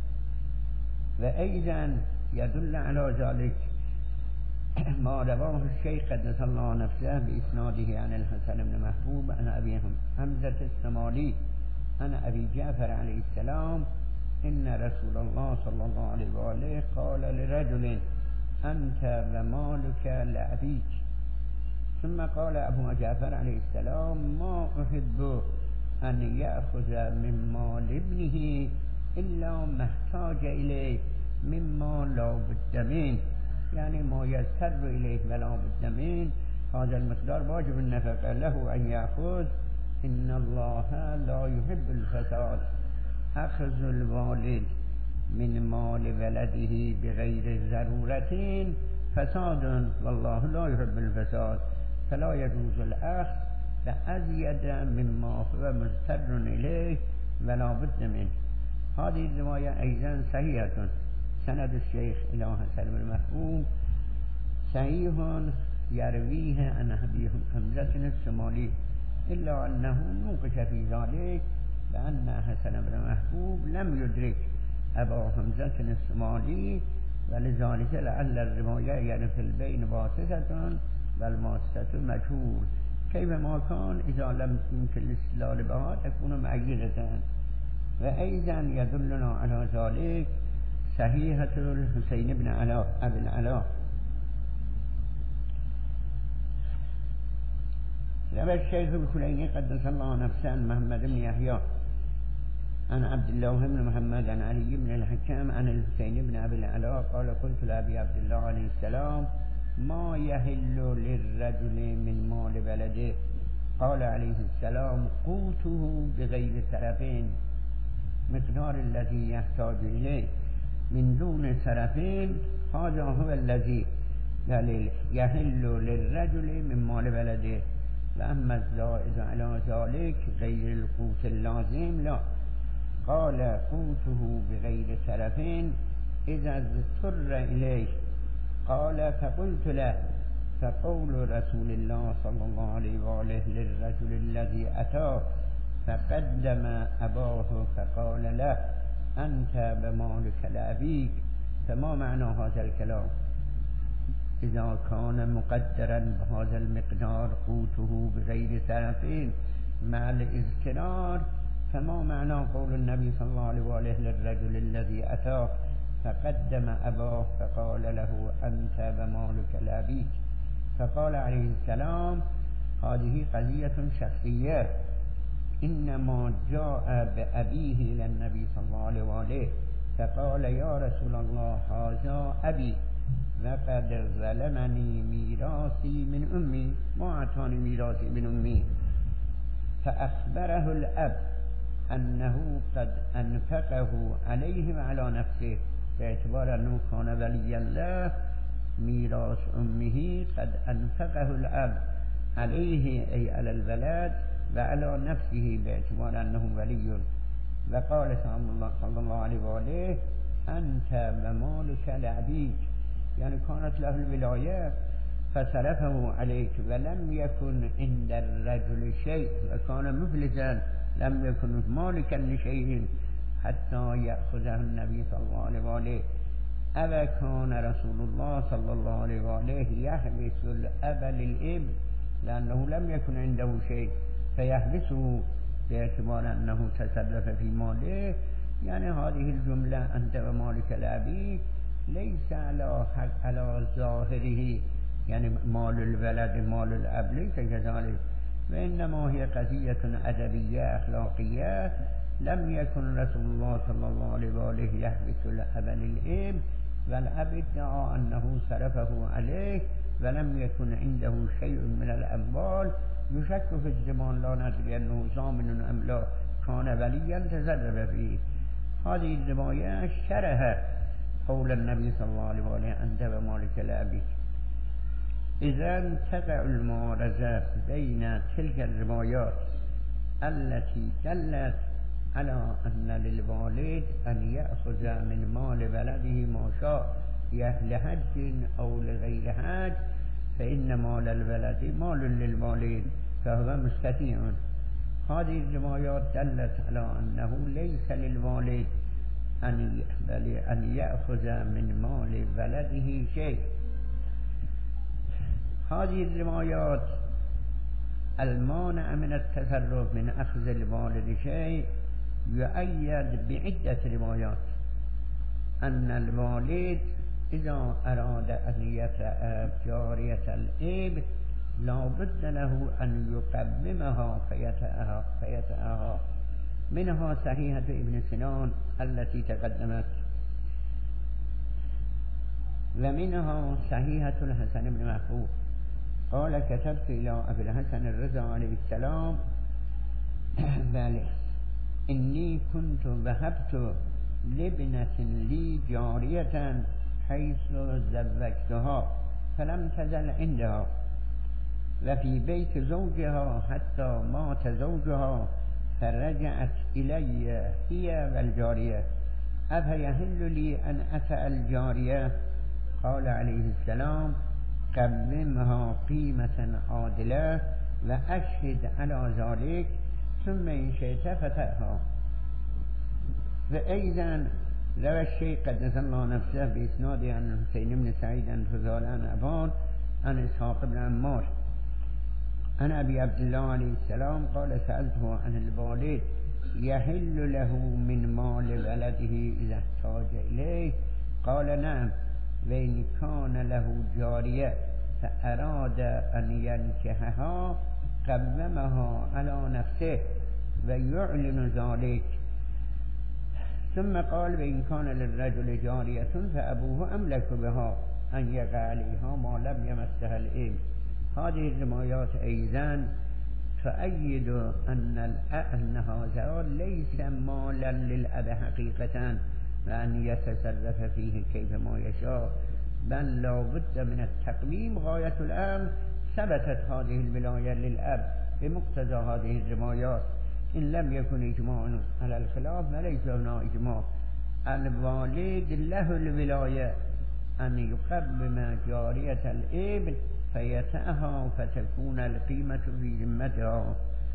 وأيضا يدل على ذلك ما رواه الشيخ قدس الله نفسه بإسناده عن الحسن بن محبوب عن أبي حمزة السمالي عن أبي جعفر عليه السلام إن رسول الله صلى الله عليه وآله قال لرجل أنت ومالك لأبيك، ثم قال أبو جعفر عليه السلام ما أحب أن يأخذ من مال ابنه إلا ما احتاج إليه مما لا بد منه، يعني ما يضطر إليه ولا بد منه، هذا المقدار واجب النفقة له أن يأخذ. إن الله لا يحب الفساد، أخذ الوالد من مال ولده بغير ضرورة فساد والله لا يحب الفساد، فلا يجوز الأخذ بأزيد مما هو مضطر إليه ولا بد منه. هذه الرواية أيضا صحيحة، سند الشيخ إلى حسن بن محبوب صحيح يرويه عن أبي حمزة السمالي، إلا أنه نوقش في ذلك لأن حسن بن محبوب لم يدرك أبا حمزة السمالي، ولذلك لعل الرواية يعني في البين واسطة والواسطة مجهول، كيفما كان إذا لم يمكن الاستدلال بها تكون معينة. وأيضا يدلنا على ذلك صحيحة الحسين بن علاء أبي العلاء روى الشيخ الكليني قدس الله نفسه عن محمد بن يحيى عن عبد الله بن محمد عن علي بن الحكام عن الحسين بن أبي العلاء قال قلت لأبي عبد الله عليه السلام ما يحل للرجل من مال بلده؟ قال عليه السلام قوته بغير سرفين، مقدار الذي يحتاج إليه من دون سرفين، هذا هو الذي يحل للرجل من مال بلده، وأما الزائد على ذلك غير القوت اللازم لا. قال قوته بغير سرفين إذا اضطر إليه، قال فقلت له فقول رسول الله صلى الله عليه وآله للرجل الذي أتاه فقدم أباه فقال له أنت بمالك لأبيك، فما معنى هذا الكلام؟ إذا كان مقدرا بهذا المقدار قوته بغير سرفين مع الاذكرار، فما معنى قول النبي صلى الله عليه وآله للرجل الذي أتاه فقدم أباه فقال له أنت بمالك لأبيك؟ فقال عليه السلام هذه قضية شخصية، إنما جاء بأبيه إلى النبي صلى الله عليه وآله فقال يا رسول الله هذا أبي وقد ظلمني ميراثي من أمي، ما أعطاني ميراثي من أمي، فأخبره الأب أنه قد أنفقه عليه وعلى نفسه، باعتبار أنه كان ولي الله ميراث أمه قد أنفقه الأب عليه أي على الولد وعلى نفسه باعتبار أنه ولي. وقال صلى الله عليه وآله أنت ومالك لأبيك، يعني كانت له الولاية فصرفه عليك ولم يكن عند الرجل شيء وكان مفلسا لم يكن مالكا لشيء حتى يأخذه النبي صلى الله عليه وآله. أما كان رسول الله صلى الله عليه وآله يحبس الأب للابن لأنه لم يكن عنده شيء فيحبسه باعتبار أنه تصرف في ماله. يعني هذه الجملة أنت ومالك لأبيك ليس على حق على ظاهره، يعني مال الولد مال الأب ليس كذلك، وإنما هي قضية أدبية أخلاقية. لم يكن رسول الله صلى الله عليه وآله يحبس الأب للابن، والأب ادعى أنه صرفه عليه ولم يكن عنده شيء من الأموال. يشك في الزمان لا ندري أنه ضامن أم لا، كان وليا تصرف فيه. هذه الرواية شرح قول النبي صلى الله عليه وآله أنت ومالك لأبيك. إذا تقع المعارضة بين تلك الروايات التي دلت على أن للوالد أن يأخذ من مال ولده ما شاء لحج أو لغير حج، فإن مال الولد مال للوالد فهو مستطيع. هذه الروايات دلت على أنه ليس للوالد أن أن يأخذ من مال ولده شيء. هذه الروايات المانع من التصرف من أخذ الوالد شيء يؤيد بعدة روايات أن الوالد إذا أراد أن يتأب جارية الإبن لا بد له أن يقبمها فيتأها. منها صحيحة ابن سنان التي تقدمت، ومنها صحيحة الحسن بن محبوب قال كتبت إلى أبي الحسن الرضا عليه السلام بل إني كنت وهبت لابنة لي جارية حيث زوجتها فلم تزل عندها وفي بيت زوجها حتى مات زوجها فرجعت إلي هي والجارية أفيحل لي أن أتأ الجارية؟ قال عليه السلام قبمها قيمة عادلة وأشهد على ذلك ثم إن شئت فتأها. فأيضا روى الشيخ قدس الله نفسه بإسناد عن حسين بن سعيد عن فضال عن أبان عن إسحاق بن عمار عن أبي عبد الله عليه السلام قال سألته عن الوالد يحل له من مال ولده إذا احتاج إليه؟ قال نعم، وإن كان له جارية فأراد أن ينكحها قومها على نفسه ويعلن ذلك. ثم قال وإن كان للرجل جارية فأبوه أملك بها أن يقع عليها ما لم يمسها الإبن. هذه الروايات أيضا تؤيد أن أن هذا ليس مالا للأب حقيقة وأن يتصرف فيه كيفما يشاء، بل لا بد من التقويم غاية الأمر. ثبتت هذه الولاية للأب بمقتضى هذه الروايات، إن لم يكن إجماع على الخلاف فليس هنا إجماع. الوالد له الولاية أن يقوم جارية الابن فيتأها فتكون القيمة في ذمتها.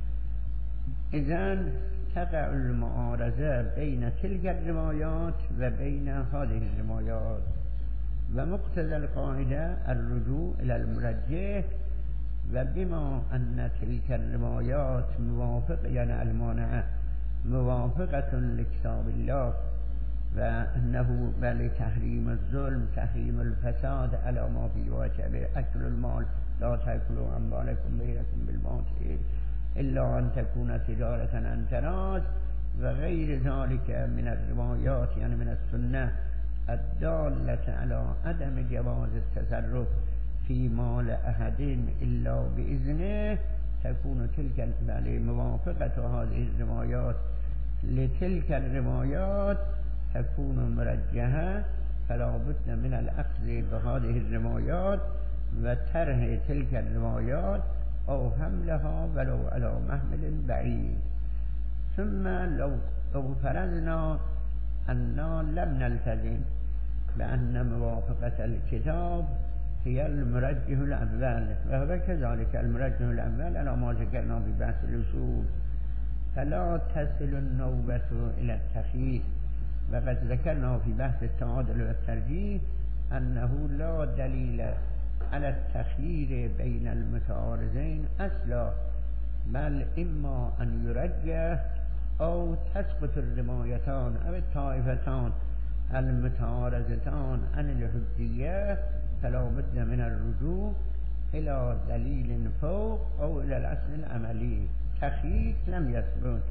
إذن تقع المعارضة بين تلك الروايات وبين هذه الروايات، ومقتضى القاعدة الرجوع إلى المرجح. وبما أن تلك الروايات موافق يعني المانعة موافقة لكتاب الله وأنه بل تحريم الظلم تحريم الفساد على ما في واجبه أكل المال لا تأكلوا أموالكم بينكم بالباطل إلا أن تكون تجارة عن تراض وغير ذلك من الروايات يعني من السنة الدالة على عدم جواز التصرف في مال أحد إلا بإذنه، تكون تلك موافقة هذه الروايات لتلك الروايات تكون مرجحة، فلا بد من الأخذ بهذه الروايات وترك تلك الروايات أو حملها ولو على محمل بعيد. ثم لو لو فرضنا أننا لم نلتزم بأن موافقة الكتاب هي المرجح الأول، وهو كذلك المرجح الأول على ما ذكرنا في بحث الأصول، فلا تصل النوبة إلى التخيير. وقد ذكرنا في بحث التعادل والترجيح أنه لا دليل على التخيير بين المتعارضين أصلا، بل إما أن يرجح أو تسقط الروايتان أو الطائفتان المتعارضتان عن الحجية، فلا بد من الرجوع إلى دليل فوق أو إلى الأصل العملي. تخيير لم يثبت،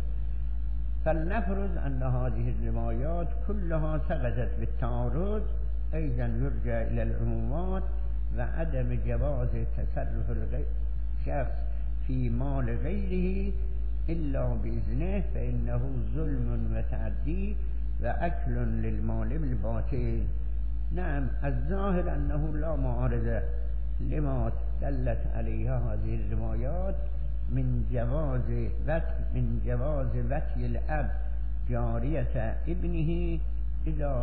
فلنفرض أن هذه الروايات كلها سقطت بالتعارض، أيضا يرجع إلى العمومات وعدم جواز تصرف الشخص في مال غيره إلا بإذنه، فإنه ظلم وتعدي وأكل للمال بالباطل. نعم، الظاهر أنه لا معارضة لما دلت عليها هذه الروايات من جواز وت من جواز وتي الأب جارية ابنه إذا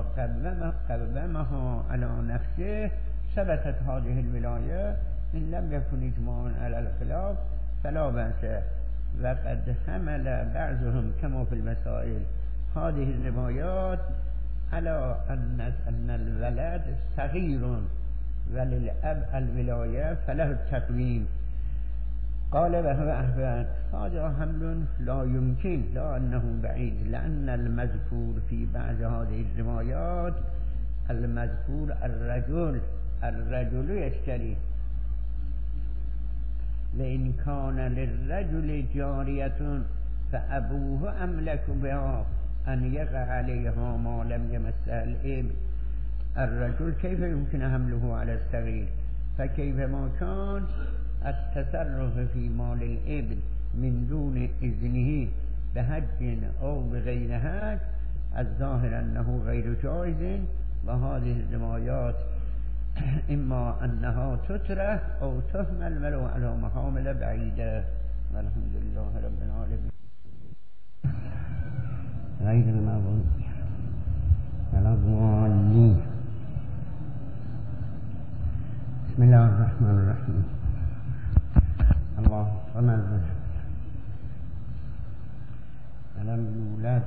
قومها على نفسه ثبتت هذه الولاية، إن لم يكن إجماعا على الخلاف فلا بأس. وقد حمل بعضهم كما في المسائل هذه الروايات على أن أن الولد صغير وللأب الولاية فله التقويم. قال وهو أحسن، هذا حمل لا يمكن، لا أنه بعيد، لأن المذكور في بعض هذه الروايات المذكور الرجل الرجل يشتري، وإن كان للرجل جارية فأبوه أملك بها أن يقع عليها ما لم يمسها الابن. الرجل كيف يمكن حمله على الصغير؟ فكيفما كان التصرف في مال الابن من دون إذنه بحج أو بغير حج الظاهر أنه غير جائز، وهذه الروايات إما أنها تترك أو تهمل ولو على محامل بعيدة. والحمد لله رب العالمين. غير المغضوب ولا الضالين. بسم الله الرحمن الرحيم. الله الصمد ولم يولد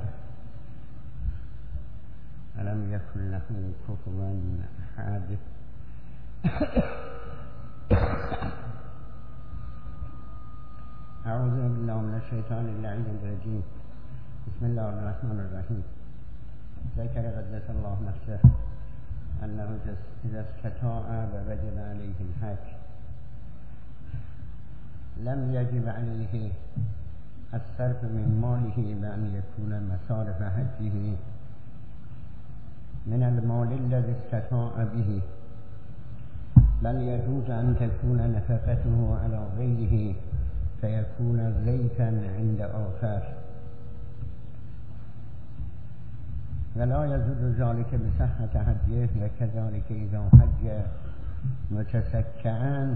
ولم يكن له كفوا أحد. أعوذ بالله من الشيطان اللعين الرجيم. بسم الله الرحمن الرحيم. ذكر قدس الله نفسه أنه إذا استطاع ووجب عليه الحج لم يجب عليه الصرف من ماله بأن يكون مصارف حجه من المال الذي استطاع به، بل يجوز أن تكون نفقته على غيره فيكون زيتا عند آخر، ولا يزول ذلك بصحة حجه. وكذلك إذا حج متسكعا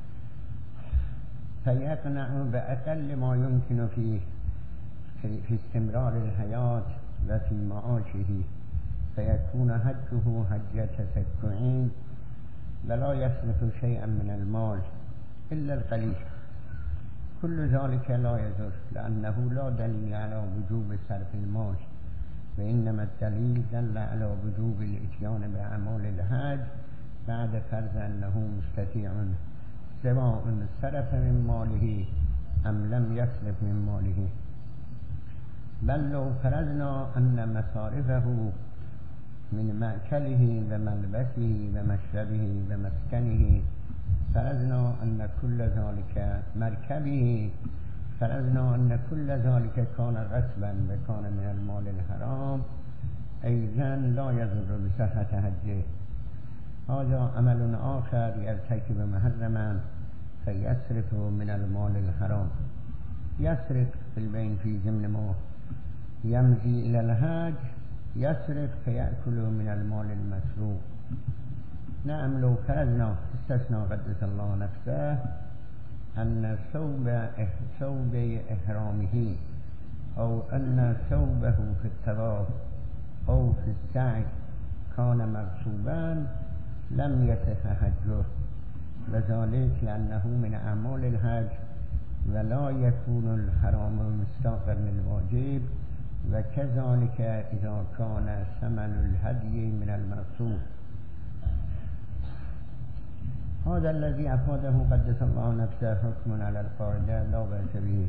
فيقنع بأقل ما يمكن في في استمرار الحياة وفي معاشه، فيكون حجه حج تسكعين ولا يصرف شيئا من المال إلا القليل. كل ذلك لا يضر، لأنه لا دليل على وجوب صرف المال، وإنما الدليل دل على وجوب الإتيان بأعمال الحج بعد فرض أنه مستطيع، سواء صرف من ماله أم لم يصرف من ماله. بل لو فرضنا أن مصارفه من مأكله وملبسه ومشربه ومسكنه، فرضنا أن كل ذلك مركبه، فرضنا أن كل ذلك كان غصبا وكان من المال الحرام، أيضا لا يضر بصحة حجه. هذا عمل آخر يرتكب محرما فيصرف من المال الحرام، يصرف في البين في ضمن ما يمضي إلى الحج يسرق فيأكل من المال المسروق. نعم لو فرضنا استثنى قدس الله نفسه أن ثوب ثوب إحرامه أو أن ثوبه في الطواف أو في السعي كان مغصوبا لم يصح حجه، وذلك لأنه من أعمال الحج ولا يكون الحرام مصداقا للواجب، وكذلك إذا كان ثمن الهدي من المغصوب. هذا الذي أفاده قدس الله نفسه حكم على القاعدة لا بأس به،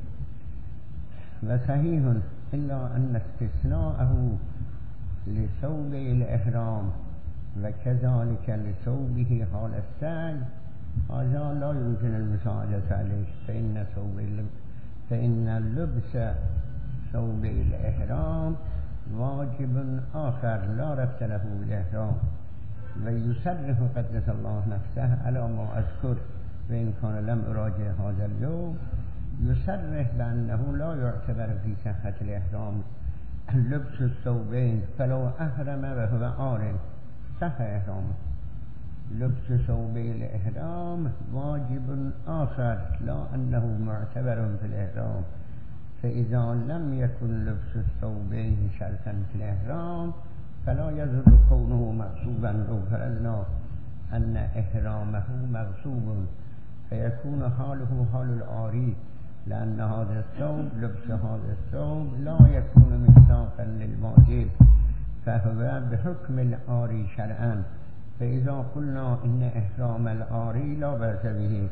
وصحيح إلا أن استثناءه لثوب الإحرام وكذلك لثوبه حال السعي هذا لا يمكن المساعدة عليه، فإن ثوب فإن لبس ثوب الإحرام واجب آخر لا ربط له بالإحرام، ويصرح قدس الله نفسه على ما أذكر، وإن كان لم أراجع هذا اليوم، يصرح بأنه لا يعتبر في صحة الإحرام لبس الثوبين، فلو أحرم وهو عار صح إحرامه. لبس ثوبي الإحرام واجب آخر لا أنه معتبر في الإحرام، فإذا لم يكن لبس الثوبين شرطا في الإحرام فلا يضر كونه مغصوبا. لو فرضنا أن إحرامه مغصوب فيكون حاله حال العاري، لأن هذا الثوب لبس هذا الثوب لا يكون مصداقا للواجب، فهو بحكم العاري شرعا. فإذا قلنا إن إحرام العاري لا بأس به،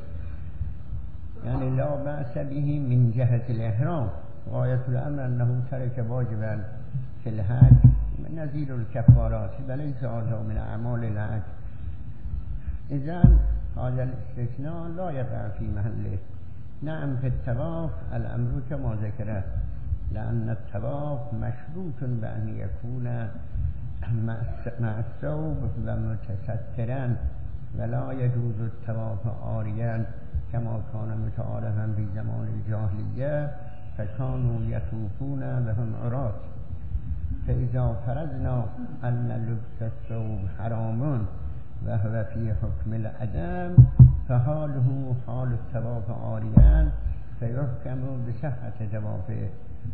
يعني لا بأس به من جهة الإحرام، غاية الأمر أنه ترك واجبا في الحج نظير الكفارات وليس هذا من أعمال الحج. إذن هذا الاستثناء لا يقع في محله. نعم في الطواف الأمر كما ذكره، لأن الطواف مشروط بأن يكون مع الثوب ومتسترا، ولا يجوز الطواف عاريا كما كان متعارفا في زمان الجاهلية، فكانوا يطوفون وهم عراة. فإذا فرضنا أن لبس الثوب حرام وهو في حكم العدم فحاله حال الطواف عاريا فيحكم بصحة طوافه.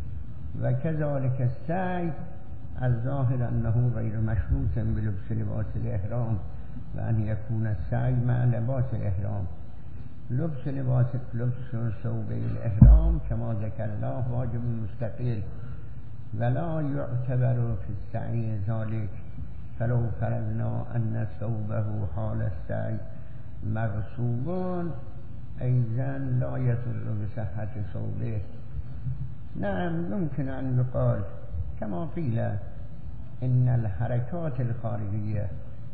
وكذلك السعي الظاهر أنه غير مشروط بلبس لباس الإحرام، وأن يكون السعي مع لباس الإحرام. لبس لباس لبس ثوب الإحرام كما ذكر الله واجب مستقل، ولا يعتبر في السعي ذلك. فلو فرضنا أن ثوبه حال السعي مغصوب أيضا لا يضر بصحة ثوبه. نعم يمكن أن يقال كما قيل إن الحركات الخارجية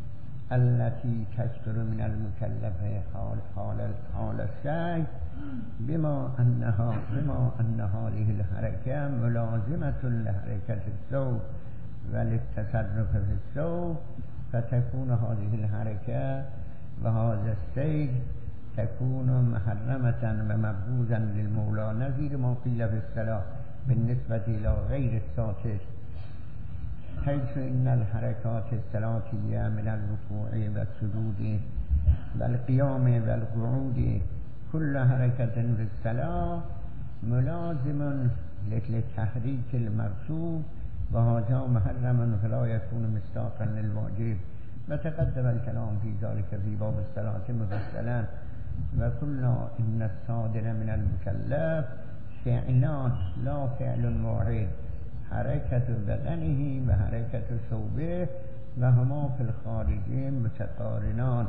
التي تصدر من المكلف حال حال حال السعي بما أنها بما أن هذه الحركة ملازمة لحركة الثوب وللتصرف في الثوب، فتكون هذه الحركة وهذا السير تكون محرمة ومبغوضا للمولى، نظير ما قيل في الصلاة بالنسبة إلى غير الساتر، حيث إن الحركات الصلاتية من الركوع والسجود والقيام والقعود كل حركة في الصلاة ملازم للتحريك المغصوب، وهذا محرم فلا يكون مصداقا للواجب. وتقدم الكلام في ذلك في باب الصلاة مفصلا، وقلنا إن الصادر من المكلف فعلان لا فعل واحد، حركة بدنه وحركة ثوبه وهما في الخارج متقارنان.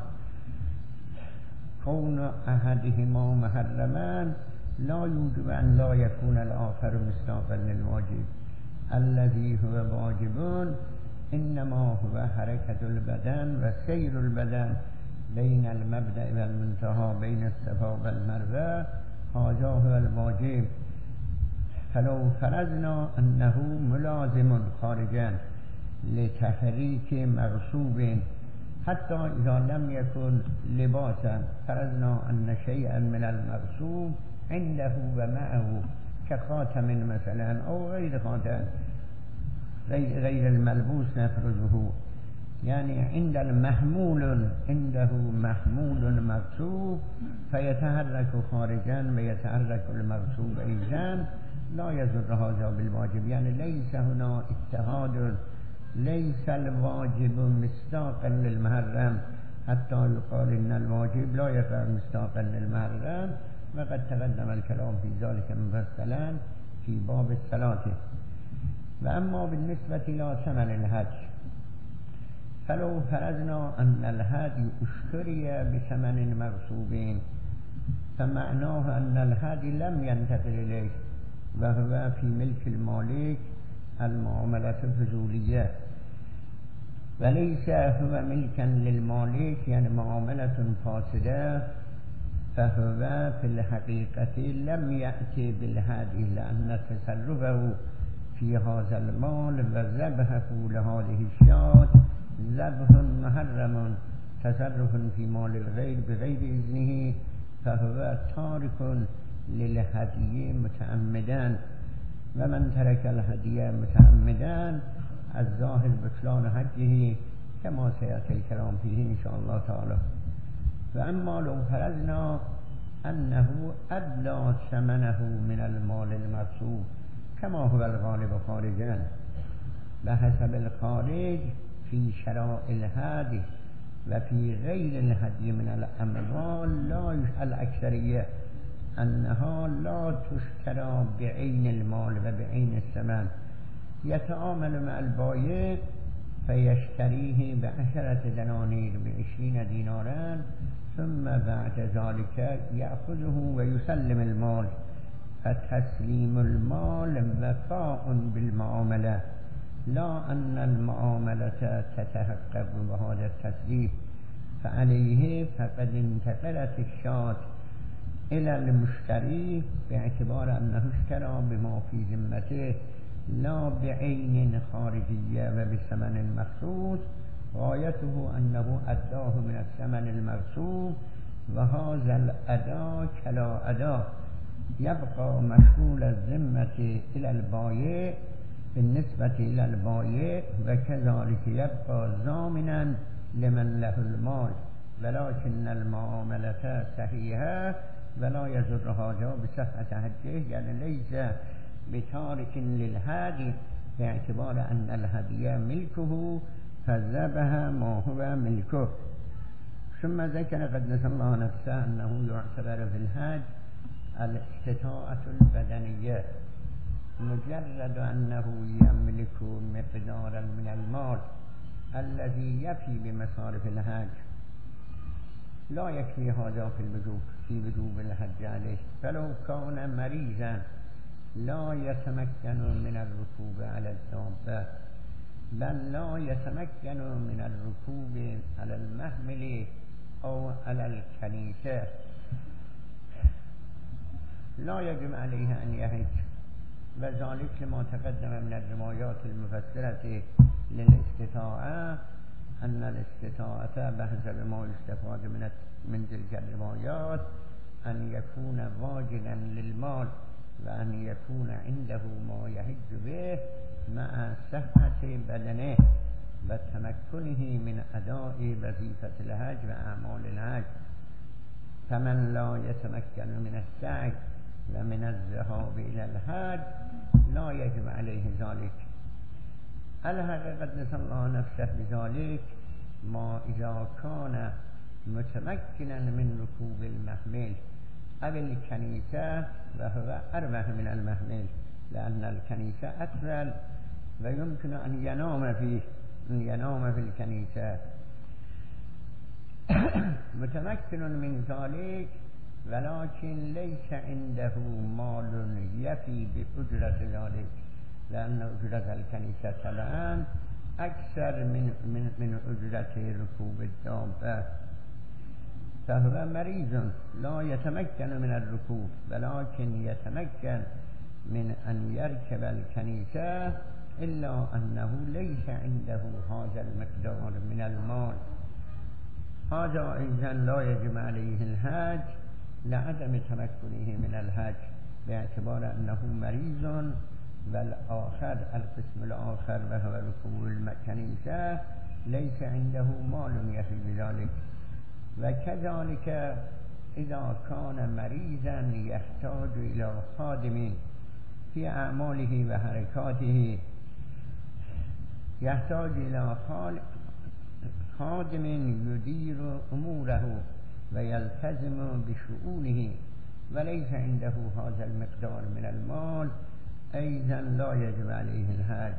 كون أحدهما محرما لا يوجب أن لا يكون الآخر مصداقا للواجب. الذي هو واجب إنما هو حركة البدن وسير البدن بين المبدأ والمنتهى بين الصفا والمروة، هذا هو الواجب. فلو فرضنا أنه ملازم خارجا لتحريك مغصوب حتى إذا لم يكن لباسا، فرضنا أن شيئا من المغصوب عنده ومعه كخاتم مثلا أو غير خاتم، غير الملبوس نفرزه، يعني عند المحمول عنده محمول مغصوب فيتحرك خارجا ويتحرك المغصوب أيضا لا يضر هذا بالواجب، يعني ليس هنا اتحاد، ليس الواجب مصداقا للمحرم حتى يقال إن الواجب لا يقع مصداقا للمحرم، وقد تقدم الكلام في ذلك مفصلا في باب الصلاة. وأما بالنسبة إلى ثمن الهدي، فلو فرضنا أن الهدي اشتري بثمن مغصوب فمعناه أن الهدي لم ينتقل إليه وهو في ملك المالك المعاملة الفضولية، وليس هو ملكا للمالك يعني معاملة فاسدة، فهو في الحقيقة لم يأتي بالهدي، لأن تصرفه في هذا المال وذبحه لهذه الشاة ذبح محرم، تصرف في مال الغير بغير إذنه، فهو تارك للهدي متعمدا، ومن ترك الهدي متعمدا الظاهر بطلان حجه كما سيأتي الكلام فيه إن شاء الله تعالى. وأما لو فرضنا أنه أدلى ثمنه من المال المغصوب كما هو الغالب خارجا، بحسب الخارج في شراء الهدي وفي غير الهدي من الأموال لا الأكثرية أنها لا تشترى بعين المال وبعين الثمن، يتعامل مع البائع فيشتريه بعشرة دنانير بعشرين دينارا، ثم بعد ذلك يأخذه ويسلم المال، فتسليم المال وفاء بالمعاملة، لا أن المعاملة تتحقق بهذا التسليم، فعليه فقد انتقلت الشاة إلى المشتري باعتبار أنه اشترى بما في ذمته لا بعين خارجية وبثمن مخصوص، غايته أنه أداه من الثمن المغصوب، وهذا الأداء كلا أداء يبقى مشغول الذمة إلى البائع بالنسبة إلى البائع، وكذلك يبقى ضامنا لمن له المال، ولكن المعاملة صحيحة ولا يضر هذا بصحة حجه، يعني ليس بتارك للهدي باعتبار أن الهدي ملكه فذبح ما هو ملكه. ثم ذكر قدس الله نفسه أنه يعتبر في الهدي الاستطاعة البدنية، مجرد أنه يملك مقدارا من المال الذي يفي بمصارف الحج لا يكفي هذا في الوجوب في وجوب الحج عليه، فلو كان مريضا لا يتمكن من الركوب على الدابة، بل لا يتمكن من الركوب على المحمل أو على الكنيسة، لا يجب عليه أن يحج، وذلك لما تقدم من الروايات المفسرة للاستطاعة أن الاستطاعة بحسب ما يستفاد من من تلك الروايات أن يكون واجدا للمال، وأن يكون عنده ما يحج به مع صحة بدنه وتمكنه من أداء وظيفة الحج وأعمال الحج. فمن لا يتمكن من السعي ومن الذهاب إلى الحج لا يجب عليه ذلك. الحق قدس الله نفسه بذلك ما إذا كان متمكنا من ركوب المحمل أو الكنيسة، وهو أربح من المحمل لأن الكنيسة أسفل ويمكن أن ينام فيه أن ينام في الكنيسة متمكن من ذلك، ولكن ليس عنده مال يفي بأجرة ذلك، لأن أجرة الكنيسة الآن أكثر من من من أجرة ركوب الدابة، فهو مريض لا يتمكن من الركوب، ولكن يتمكن من أن يركب الكنيسة، إلا أنه ليس عنده هذا المقدار من المال. هذا أيضا لا يجب عليه الحج لعدم تمكنه من الحج باعتبار أنه مريض والآخر القسم الآخر وهو ركوب الكنيسة ليس عنده مال يفي بذلك. وكذلك إذا كان مريضا يحتاج إلى خادم في أعماله وحركاته، يحتاج إلى خادم يدير أموره ويلتزم بشؤونه وليس عنده هذا المقدار من المال، أيضا لا يجب عليه الحج.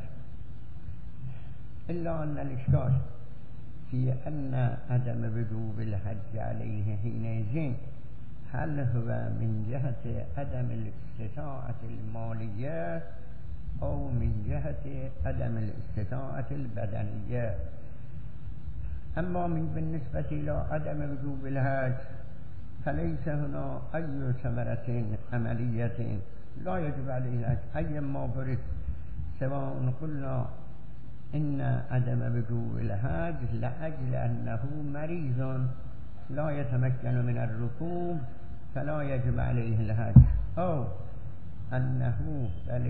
إلا أن الإشكال في أن عدم وجوب الحج عليه حينئذ هل هو من جهة عدم الاستطاعة المالية أو من جهة عدم الاستطاعة البدنية. أما من بالنسبة إلى عدم وجوب الحج فليس هنا أي ثمرة عملية لا يجب عليه الحج أي ما برد، سواء قلنا إن عدم وجوب الحج لأجل أنه مريض لا يتمكن من الركوب فلا يجب عليه الحج، أو أنه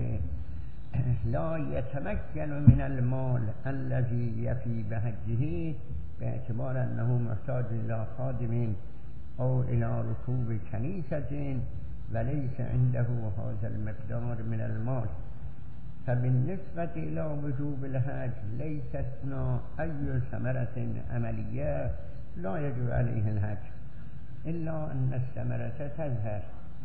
لا يتمكن من المال الذي يفي بحجه باعتبار أنه محتاج إلى خادم أو إلى ركوب كنيسة وليس عنده هذا المقدار من المال. فبالنسبة إلى وجوب الحج ليست هنا أي ثمرة عملية لا يجب عليه الحج، إلا أن الثمرة تظهر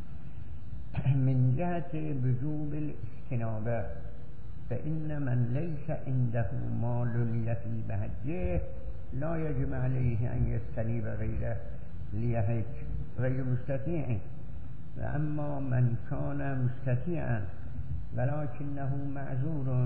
من جهة وجوب الاستنابة. فإن من ليس عنده مال يفي بحجه لا يجب عليه أن يستنيب غيره ليحج غير مستطيع. وأما من كان مستطيعا ولكنه معذور،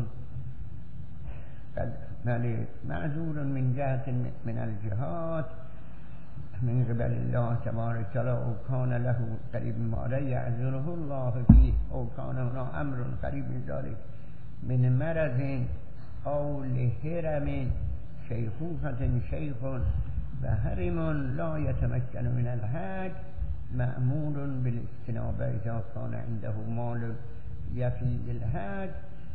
بل معذور من جهة من الجهات من قبل الله تبارك وتعالى، أو كان له قريب ما لا يعذره الله فيه، أو كان هنا أمر قريب من ذلك من مرض أو لهرم شيخوخة شيخ وهرم لا يتمكن من الحج، مأمور بالاستنابة إذا كان عنده مال يفي بالحج.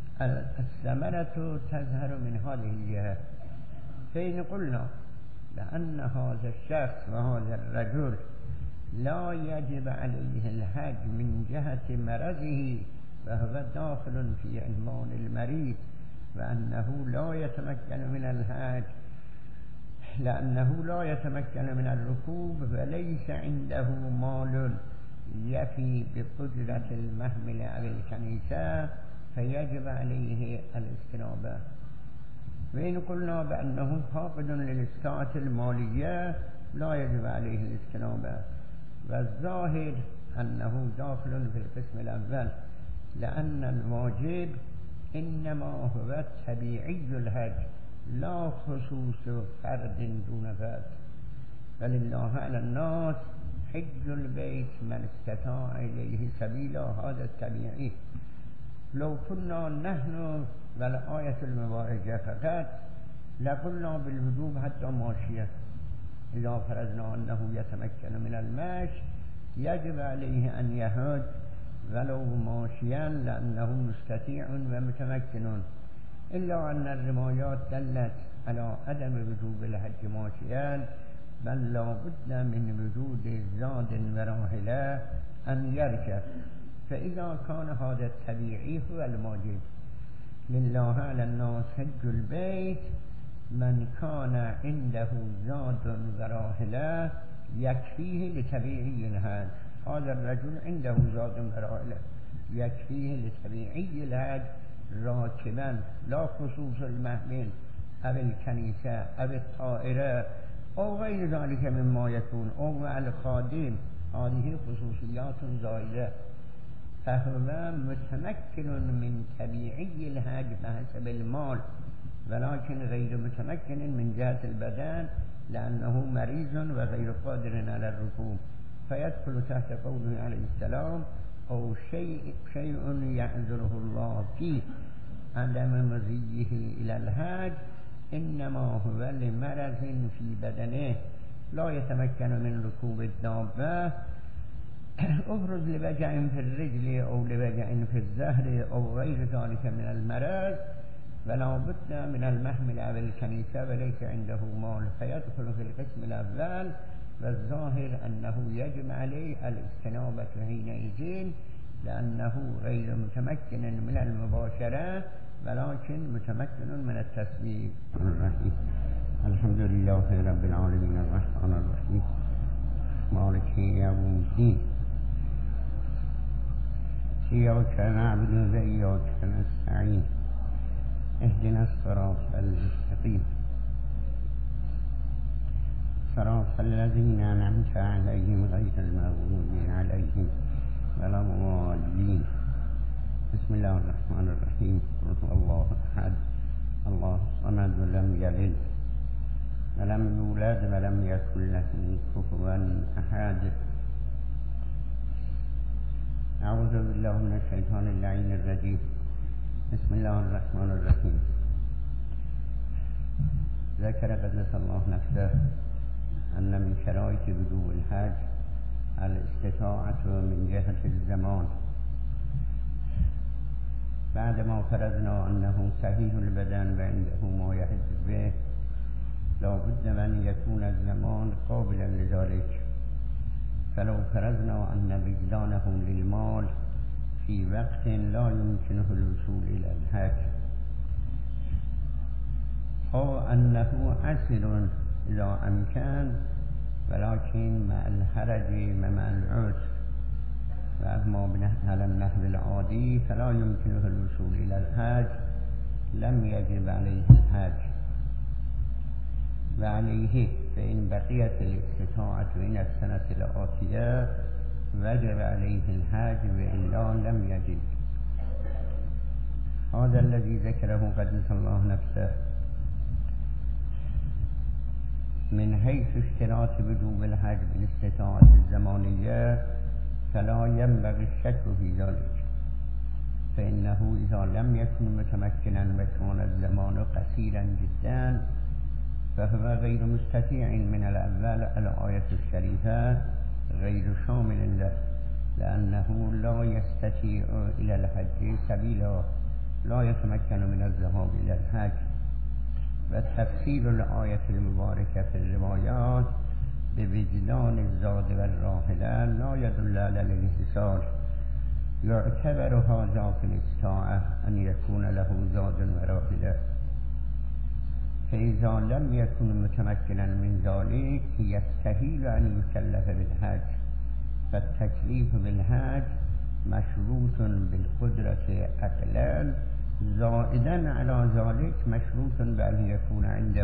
الثمرة تظهر من هذه الجهة. فإن قلنا لأن هذا الشخص وهذا الرجل لا يجب عليه الحج من جهة مرضه فهو داخل في عنوان المريض، وأنه لا يتمكن من الحج لأنه لا يتمكن من الركوب وليس عنده مال يفي بقدرة المحمل أو الكنيسة فيجب عليه الاستنابة. وإن قلنا بأنه فاقد للاستطاعة المالية لا يجب عليه الاستنابة. والظاهر أنه داخل في القسم الأول، لأن الواجب إنما هو تبعي الحج لا خصوص فرد دون فرد. ولله على الناس حج البيت من استطاع إليه سبيلا، هذا التبعي. لو كنا نحن والآية المباركة فقط لقلنا بالوجوب حتى ماشية، إذا فرضنا أنه يتمكن من المشي يجب عليه أن يحج ولو ماشيا لأنه مستطيع ومتمكن. إلا أن الروايات دلت على عدم وجوب الحج ماشيا، بل لا بد من وجود زاد وراحلة أن يركب. فإذا كان هذا التبعي هو الموجب، لله على الناس حج البيت من كان عنده زاد وراحلة يكفيه لتبعي الحج. هذا الرجل عنده زاد وراحلة يكفيه لتبعي الحج راكبا، لا خصوص المحمل أو الكنيسة أو الطائرة أو غير ذلك مما يكون، أو مع الخادم، هذه خصوصيات زائدة. فهو متمكن من تبعي الحج بحسب المال، ولكن غير متمكن من جهة البدن لأنه مريض وغير قادر على الركوب، فيدخل تحت قوله عليه السلام أو شيء شيء يعذره الله فيه عدم مضيه إلى الحج، إنما هو لمرض في بدنه لا يتمكن من ركوب الدابة افرز لوجع في الرجل او لوجع في الظهر او غير ذلك من المرض ولا بد من المحمل او الكنيسة وليس عنده مال فيدخل في القسم الاول والظاهر انه يجب عليه الاستنابة حينئذ لانه غير متمكن من المباشرة ولكن متمكن من التسبيب. الرحيم الحمد لله رب العالمين الرحمن الرحيم مالك يوم الدين إياك نعبد وإياك نستعين اهدنا الصراط المستقيم صراط الذين أنعمت عليهم غير المغضوب عليهم ولا الضالين. بسم الله الرحمن الرحيم. قل هو الله أحد الله الصمد لم يلد ولم يولد ولم يكن له كفوا أحد. أعوذ بالله من الشيطان اللعين الرجيم. بسم الله الرحمن الرحيم. ذكر قدس الله نفسه أن من شرائط بدو الحج الاستطاعة من جهة الزمان بعدما فرضنا أنه صحيح البدن وعنده ما يحج به لا بد من يكون الزمان قابلا لذلك. فلو فرضنا أن وجدانه للمال في وقت لا يمكنه الوصول إلى الحج أو أنه عسر إذا أمكن ولكن مع الحرج ومع العسر وأما على النحو العادي فلا يمكنه الوصول إلى الحج لم يجب عليه الحج وعليه فإن بقيت الاستطاعة إلى السنة الآتية وجب عليه الحج وإلا لم يجب. هذا الذي ذكره قدس الله نفسه من حيث اشتراط وجوب الحج بالاستطاعة الزمانية فلا ينبغي الشك في ذلك فإنه إذا لم يكن متمكنا وكان الزمان قصيرا جدا فهو غير مستطيع من الأول. الآية الشريفة غير شامل له لأنه لا يستطيع إلى الحج سبيلا لا يتمكن من الذهاب إلى الحج. وتفسير الآية المباركة في الروايات بوجدان الزاد والراحلة لا يدل على الانحصار. يعتبر هذا في الاستطاعة أن يكون له زاد وراحلة فإذا لم يكن متمكنا من ذلك يستحيل أن يكلف بالحج. فالتكليف بالحج مشروط بالقدرة عقلا زائدا على ذلك مشروط بأن يكون عنده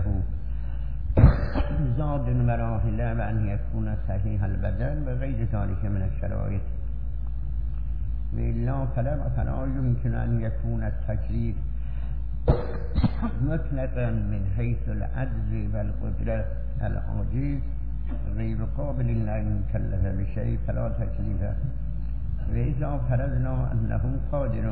زاد وراحلة وأن يكون صحيح البدن وغير ذلك من الشرائط وإلا فلا يمكن أن يكون التكليف مطلقا من حيث العجز والقدرة. العاجز غير قابل أن يكلف بشيء فلا تكليف. وإذا فرضنا أنه قادر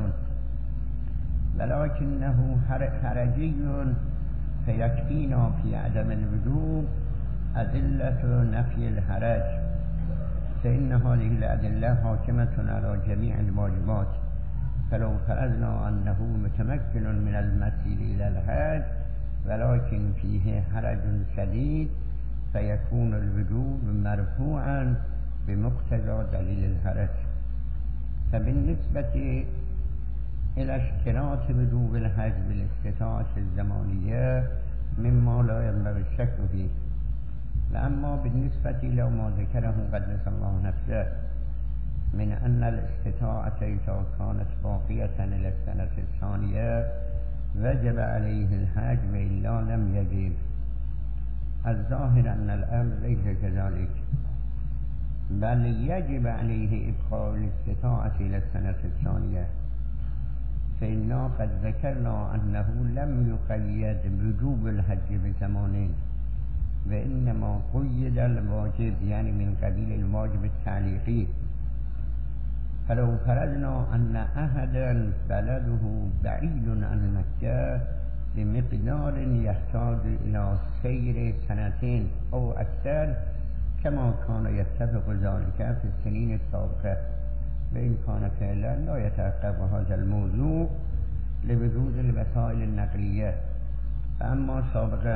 ولكنه حرجي فيكفينا في عدم الوجوب أدلة نفي الحرج فإن هذه الأدلة حاكمة على جميع الواجبات. فلو فرضنا أنه متمكن من المسير إلى الحج ولكن فيه حرج شديد فيكون الوجوب مرفوعا بمقتضى دليل الحرج. فبالنسبة إلى اشتراط وجوب الحج بالاستطاعة الزمانية مما لا ينبغي الشك فيه. وأما بالنسبة إلى ما ذكره قدس الله نفسه من أن الاستطاعة إذا كانت باقية إلى السنة الثانية وجب عليه الحج وإلا لم يجب. الظاهر أن الأمر ليس كذلك بل يجب عليه إبقاء الاستطاعة إلى السنة الثانية فإنا قد ذكرنا أنه لم يقيد وجوب الحج بزمان وإنما قيد الواجب يعني من قبيل الواجب التعليقي. فلو فرضنا أن أحدا بلده بعيد عن مكة بمقدار يحتاج إلى سير سنتين أو أكثر كما كان يتفق ذلك في السنين السابقة، وإن كان فعلا لا يتحقق هذا الموضوع لوجود الوسائل النقلية. فأما سابقا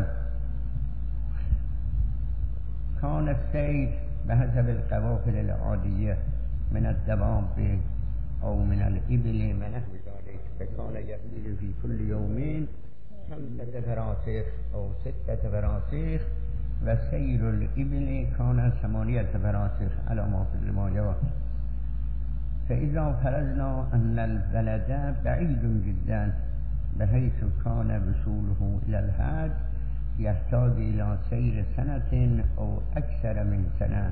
كان السير بحسب القوافل العادية من الدواب أو من الإبل من نحو ذلك، فكان يحمل في كل يومين خمسة فراسخ أو ستة فراسخ، وسير الإبل كان ثمانية فراسخ على ما في الروايات. فإذا فرضنا أن البلد بعيد جدا بحيث كان وصوله إلى الحج يحتاج إلى سير سنة أو أكثر من سنة،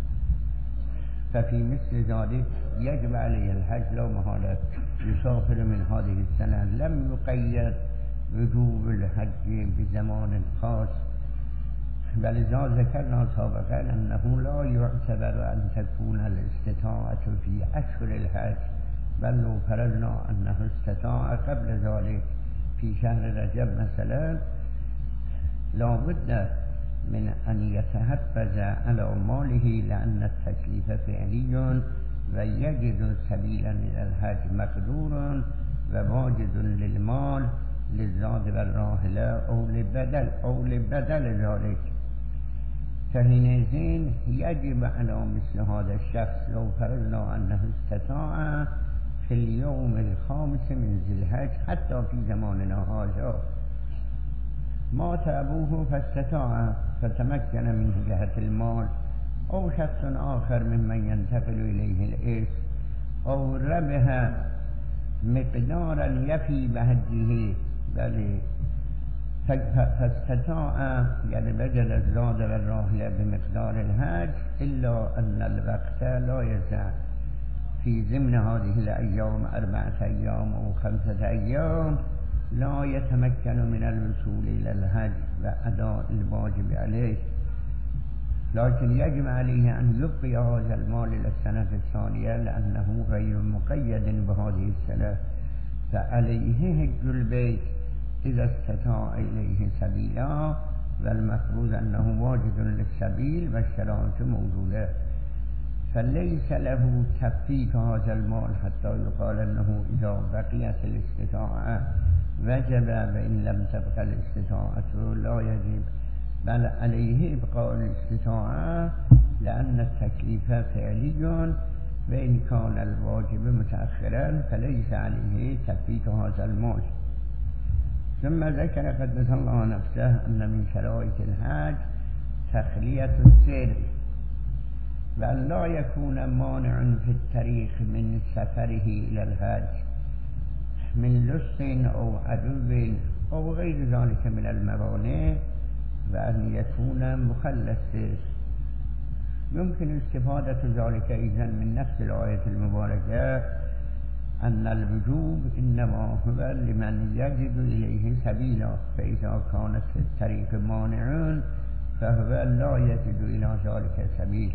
ففي مثل ذلك يجب عليه الحج لا محالة، يسافر من هذه السنة. لم يقيد وجوب الحج بزمان خاص، ولذا ذكرنا سابقا أنه لا يعتبر أن تكون الاستطاعة في أشهر الحج، بل لو فرضنا أنه استطاع قبل ذلك في شهر رجب مثلا، لا بد من أن يتحفظ على ماله، لأن التكليف فعلي ويجد سبيلا إلى الحج مقدور وواجد للمال للزاد والراحلة أو لبدل أو لبدل ذلك. فحينئذ يجب على مثل هذا الشخص لو فرضنا أنه استطاع في اليوم الخامس من ذي الحج حتى في زماننا هذا، مات أبوه فاستطاع فتمكن من جهة المال، أو شخص آخر ممن ينتقل إليه الإرث، أو ربح مقدارا يفي بهجه بل فاستطاع يعني بدل الزاد والراحلة بمقدار الحج، إلا أن الوقت لا يسع في ضمن هذه الأيام أربعة أيام أو خمسة أيام لا يتمكن من الوصول إلى الحج وأداء الواجب عليه، لكن يجب عليه أن يبقي هذا المال إلى السنة الثانية لأنه غير مقيد بهذه السنة، فعليه حج البيت إذا استطاع إليه سبيلا، والمفروض أنه واجد للسبيل والشرائط موجودة، فليس له تفكيك هذا المال حتى يقال أنه إذا بقيت الاستطاعة وجب، وإن لم تبقى الاستطاعة لا يجب، بل عليه إبقاء الاستطاعة لأن التكليف فعلي، وإن كان الواجب متأخرا فليس عليه تفكيك هذا المال. ثم ذكر قدس الله نفسه أن من شرائط الحج تخلية السير، وأن لا يكون مانع في الطريق من سفره إلى الحج من لص أو عدو أو غير ذلك من الموانع، وأن يكون مخلى السير. يمكن استفادة ذلك إذن من نفس الآية المباركة أن الوجوب إنما هو لمن يجد إليه سبيلا، فإذا كانت في الطريق مانع فهو لا يجد إلى ذلك سبيل.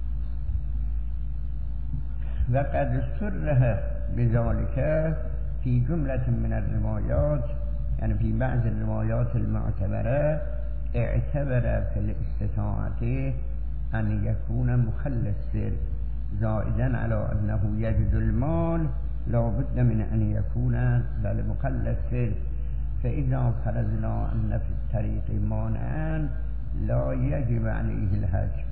وقد صرح بذلك في جملة من الروايات، يعني في بعض الروايات المعتبرة اعتبر في الاستطاعة أن يكون مخلى السر، زائدا على أنه يجد المال لا بد من أن يكون بل مخلى السر، فإذا فرضنا أن في الطريق مانعا لا يجب عليه الحج.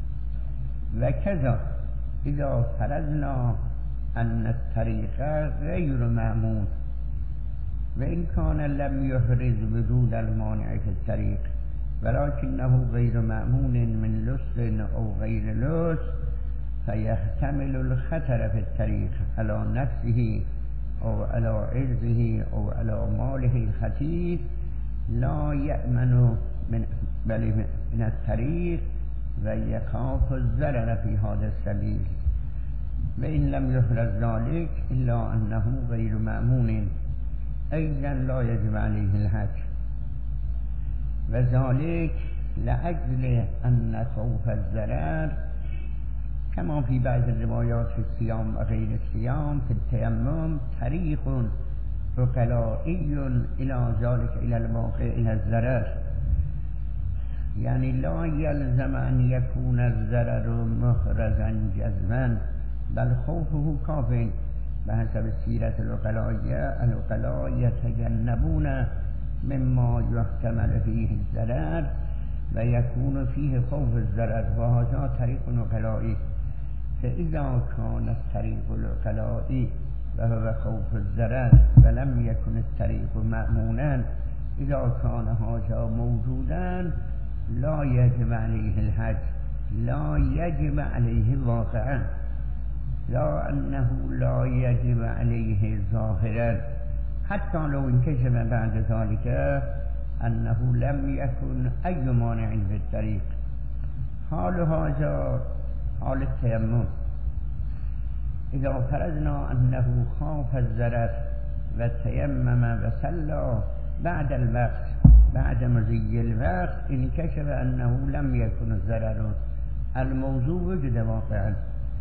وكذا إذا فرضنا أن الطريق غير مأمون، وإن كان لم يحرز وجود المانع في الطريق ولكنه غير مأمون من لص أو غير لص، فيحتمل الخطر في الطريق على نفسه أو على عرضه أو على ماله الخطير، لا يأمن من بل من الطريق ويخاف الضرر في هذا السبيل. وإن لم يحرز ذلك إلا أنه غير مأمون أيضا لا يجب عليه الحج، وذلك لأجل أن خوف الضرر كما في بعض الروايات في الصيام وغير الصيام في التيمم طريق عقلائي إلى ذلك إلى الواقع إلى الضرر، يعني لا يلزم أن يكون الضرر محرزا جزما، بل خوفه كاف. بحسب السيرة العقلائية العقلاء يتجنبون مما يحتمل فيه الضرر ويكون فيه خوف الضرر، وهذا طريق عقلائي. فإذا كان الطريق العقلائي وهو خوف الضرر ولم يكن الطريق مأمونا، إذا كان هذا موجودا لا يجب عليه الحج، لا يجب عليه واقعا، لا أنه لا يجب عليه ظاهرا، حتى لو انكشف بعد ذلك أنه لم يكن أي مانع في الطريق. حال هذا حال التيمم. إذا فرضنا أنه خاف الضرر وتيمم وصلى بعد الوقت، بعد مضي الوقت انكشف أنه لم يكن الضرر، الموضوع وجد واقعا.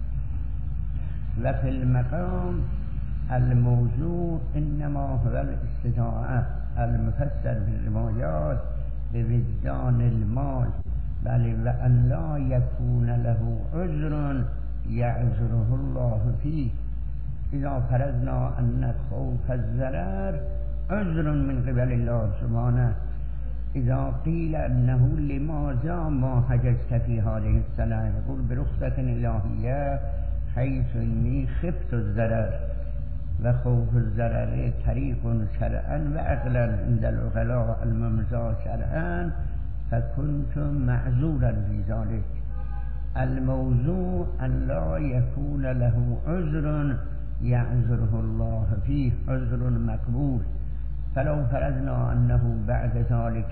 وفي المقام الموضوع إنما هو الاستطاعة المفسر في الروايات بوجدان المال، بل وأن لا يكون له عذر يعذره الله فيه. إذا فرضنا أن خوف الضرر عذر من قبل الله سبحانه، إذا قيل أنه لماذا ما حججت في هذه السنة، يقول برخصة إلهية حيث إني خفت الضرر، وخوف الضرر طريق شرعا وعقلا عند العقلاء الممزى شرعا، فكنت معذورا في ذلك. الموضوع أن لا يكون له عذر يعذره الله فيه، عذر مقبول. فلو فرضنا أنه بعد ذلك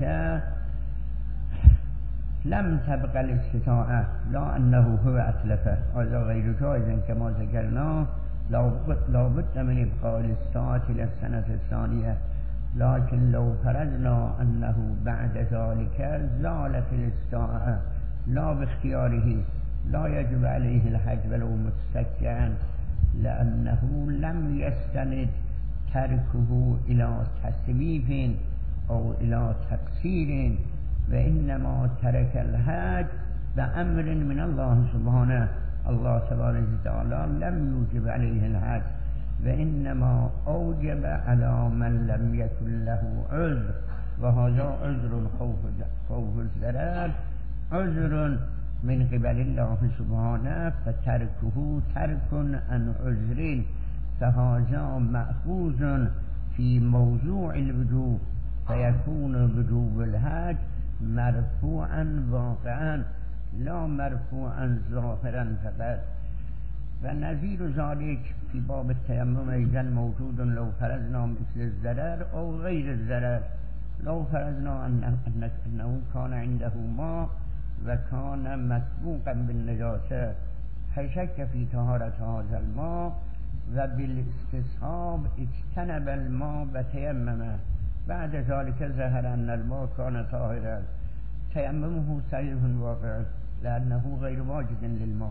لم تبقى الاستطاعة، لا أنه هو أتلفه، هذا غير جائز كما ذكرنا، لا بد من إبقاء الاستطاعة إلى السنة الثانية. لكن لو فرضنا أنه بعد ذلك زالت الاستطاعة لا باختياره، لا يجب عليه الحج ولو متسكعا، لأنه لم يستند تركه إلى تسويف أو إلى تقصير، وإنما ترك الحج بأمر من الله سبحانه. الله تبارك وتعالى لم يوجب عليه الحج، وإنما أوجب على من لم يكن له عذر، وهذا عذر خوف الضرر عذر من قبل الله سبحانه، فتركه ترك عن عذر، فهذا مأخوذ في موضوع الوجوب، فيكون وجوب الحج مرفوعا واقعا لا مرفوعا ظاهرا فقط. ونظير ذلك في باب التيمم أيضا موجود، لو فرضنا مثل الضرر أو غير الضرر. لو فرضنا أنه كان عنده ماء وكان مسبوقا بالنجاسة، فشك في طهارة هذا الماء وبالاستصحاب اجتنب الماء وتيمم، بعد ذلك ظهر أن الماء كان طاهرا، تيممه صحيح واقع لأنه غير واجد للماء.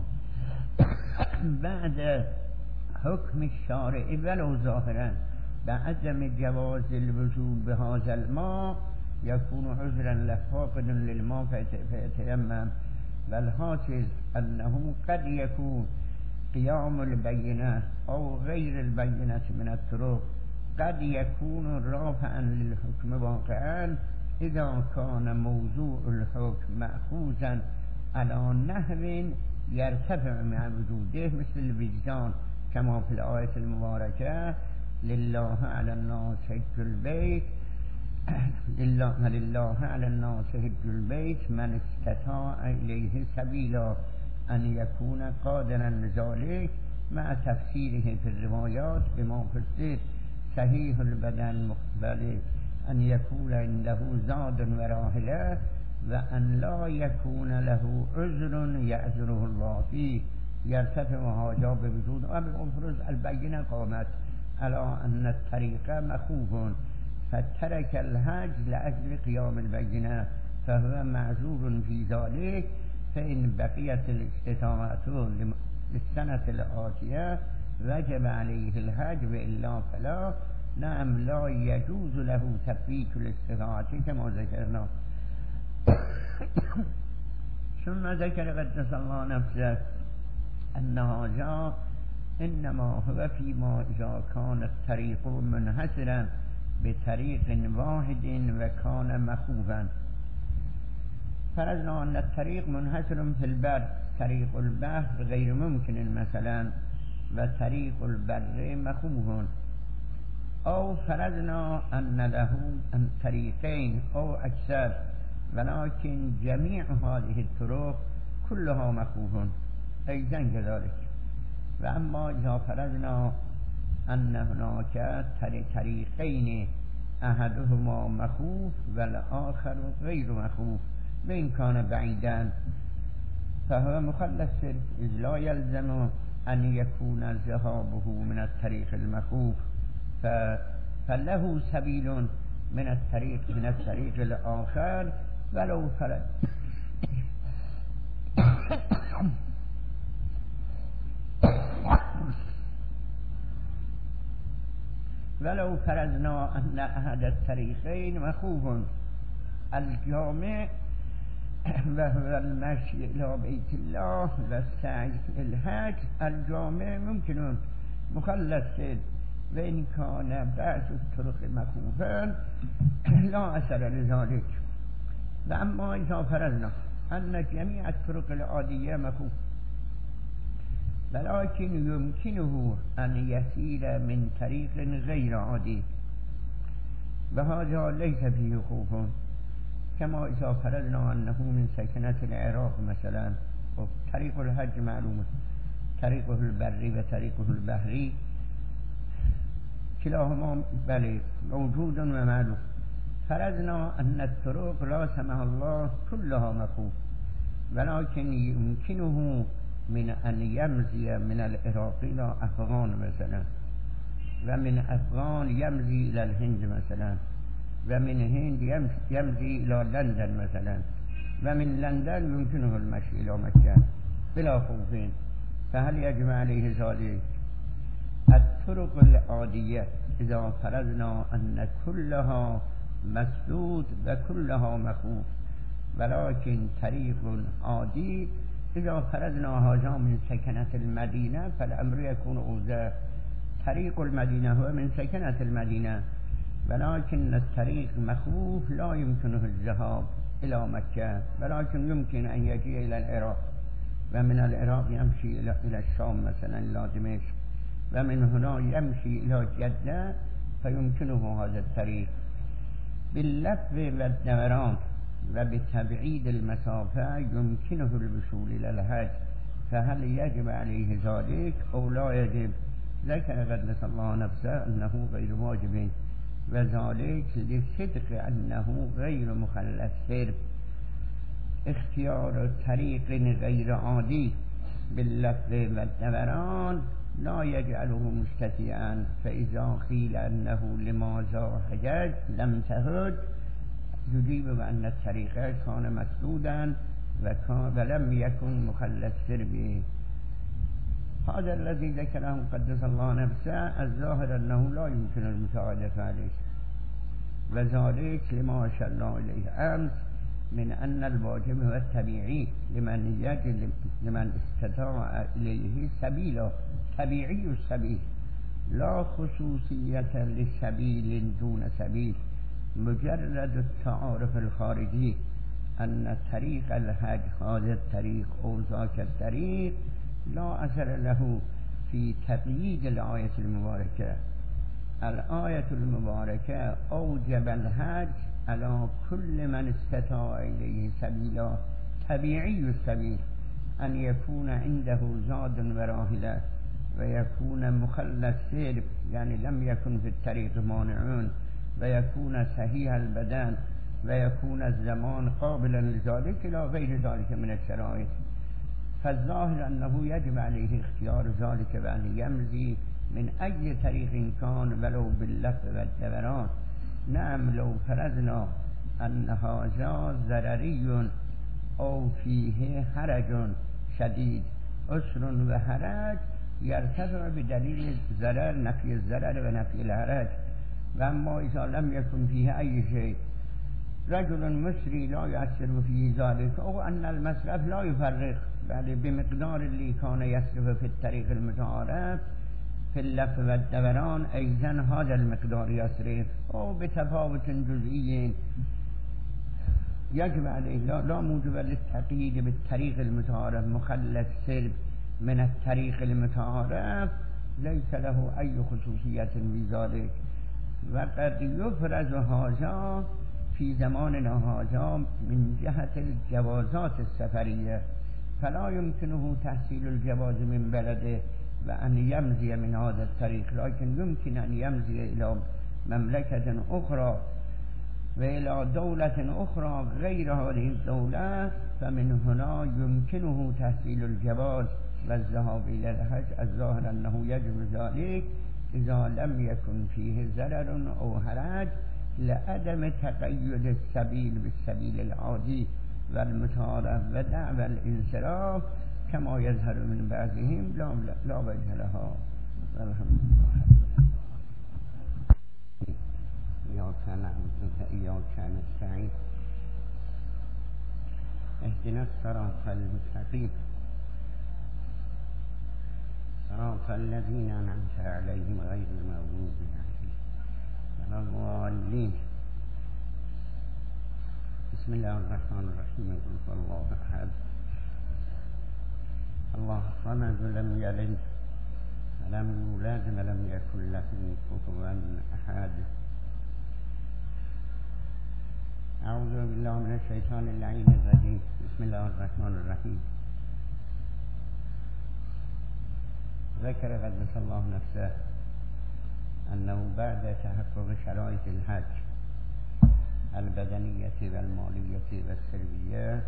بعد حكم الشارع ولو ظاهرا بعدم جواز الوضوء بهذا الماء يكون عذرا له فاقد للماء فيتيمم. والحاصل أنه قد يكون قيام البينة أو غير البينة من الطرق قد يكون رافعا للحكم واقعا إذا كان موضوع الحكم مأخوذا على نحو يرتفع مع وجوده، مثل الوجدان كما في الآية المباركة لله على الناس حج البيت لله, لله على الناس حج البيت من استطاع إليه سبيلا، أن يكون قادرا لذلك، مع تفسيره في الروايات بما فسر صحيح البدن مقبل أن يكون عنده زاد وراحلة، وأن لا يكون له عذر يعذره الله فيه، يرتفع هذا بوجود وبالأفرز البينة قامت على أن الطريق مخوف، فترك الحج لأجل قيام البينة فهو معذور في ذلك. فإن بقيت الاستطاعة للسنة الآتية وجب عليه الحج، وإلا فلا. نعم لا يجوز له تفويت الاستطاعة كما ذكرنا. ثم ذكر قدس الله نفسه أن هذا إنما هو فيما إذا كان الطريق منحصرا بطريق واحد وكان مخوفا. فرضنا أن الطريق منحصر في البر، طريق البحر غير ممكن مثلا، وطريق البر مخوف. أو فرضنا أن له أن طريقين أو أكثر، ولكن جميع هذه الطرق كلها مخوف أيضا كذلك. وأما إذا فرضنا أن هناك طريقين أحدهما مخوف والآخر غير مخوف وإن كان بعيدا، فهو مخلص إذ لا يلزم أن يكون ذهابه من الطريق المخوف، فله سبيل من الطريق من الطريق الآخر ولو فرض ولو فرضنا أن أحد الطريقين مخوف الجامع وهو المشي إلى بيت الله والسعي في الحج، الجامع ممكن مخلص وإن كان بعض الطرق مخوفا لا أثر لذلك. وأما إذا فرضنا أن جميع الطرق العادية مخوف ولكن يمكنه أن يسير من طريق غير عادي، وهذا ليس فيه خوف، كما إذا فرضنا أنه من سكنة العراق مثلا، وطريق الحج معلومة، طريقه البري وطريقه البحري كلاهما بلي موجود ومعلوم. فرضنا أن الطرق لا سمح الله كلها مخوف، ولكن يمكنه من أن يمضي من العراق إلى أفغان مثلا، ومن أفغان يمضي إلى الهند مثلا، ومن الهند يمضي إلى لندن مثلا، ومن لندن يمكنه المشي إلى مكة بلا خوف، فهل يجب عليه ذلك؟ الطرق العادية إذا فرضنا أن كلها مسدود وكلها مخوف، ولكن طريق عادي إذا فرضنا هذا من سكنة المدينة فالأمر يكون أوضح. طريق المدينة هو من سكنة المدينة، ولكن الطريق مخوف لا يمكنه الذهاب إلى مكة، ولكن يمكن أن يجي إلى العراق، ومن العراق يمشي إلى الشام مثلا إلى دمشق، ومن هنا يمشي إلى جدة، فيمكنه هذا الطريق باللف والدوران وبتبعيد المسافة يمكنه الوصول إلى الحج، فهل يجب عليه ذلك أو لا يجب؟ ذكر قدس الله نفسه أنه غير واجب، وذلك لصدق أنه غير مخلص. اختيار طريق غير عادي باللف والدوران لا يجعله مستطيعا، فإذا قيل أنه لماذا حجج لم تهج يجيب بأن الطريق كان مسدودا ولم يكن مخلص به. هذا الذي ذكره قدس الله نفسه الظاهر أنه لا يمكن المساعدة عليه، وذلك لما أشار الله إليه أمس من أن الواجب هو الطبيعي لمن يجد لمن استطاع إليه سبيلا، طبيعي السبيل، لا خصوصية لسبيل دون سبيل. مجرد التعارف الخارجي أن طريق الحج هذا الطريق أو ذاك الطريق لا أثر له في تقييد الآية المباركة. الآية المباركة أوجب الحج على كل من استطاع إليه سبيلا، طبيعي السبيل أن يكون عنده زاد وراحلة ويكون مخلص سير، يعني لم يكن في الطريق مانعون، ويكون صحيح البدن، ويكون الزمان قابلا لذلك إلى غير ذلك من الشرائط. فالظاهر أنه يجب عليه اختيار ذلك بأن يمضي من أي طريق كان ولو باللف والدوران. نعم لو فرضنا أن هذا ضرري أو فيه حرج شديد، أسر وحرج يرتفع بدليل الضرر، نفي الضرر ونفي الحرج. وأما إذا لم يكن فيه أي شيء رجل مصري لا يصرف في ذلك أو أن المصرف لا يفرق بل بمقدار اللي كان يصرف في الطريق المتعارف في اللف والدوران أيضا هذا المقدار يصرف أو بتفاوت جزئي يجب عليه لا, لا موجب للتقييد بالطريق المتعارف مخلف سرب من الطريق المتعارف ليس له أي خصوصية في ذلك وقد يفرز هذا في زماننا هذا من جهة الجوازات السفرية فلا يمكنه تحصيل الجواز من بلده وأن يمضي من هذا الطريق لكن يمكن أن يمضي إلى مملكة أخرى وإلى دولة أخرى غير هذه الدولة فمن هنا يمكنه تحصيل الجواز والذهاب إلى الحج. الظاهر أنه يجب ذلك إذا لم يكن فيه ضرر أو حرج لعدم تقيد السبيل بالسبيل العادي والمتعارف ودعوى الانصراف كما يظهر من بعضهم لا, لا وجه لها. الحمد لله. إياك نعبد وإياك نستعين اهدنا الصراط المستقيم صراط الذين أنعمت عليهم غير المغضوب عليهم ولا الضالين. بسم الله الرحمن الرحيم. قل هو الله أحد الله الصمد لم يلد ولم يولد ولم يكن له كفوا أحد. أعوذ بالله من الشيطان اللعين الرجيم. بسم الله الرحمن الرحيم. ذكر قدس الله نفسه أنه بعد تحقق شرائط الحج البدنية والمالية والسرية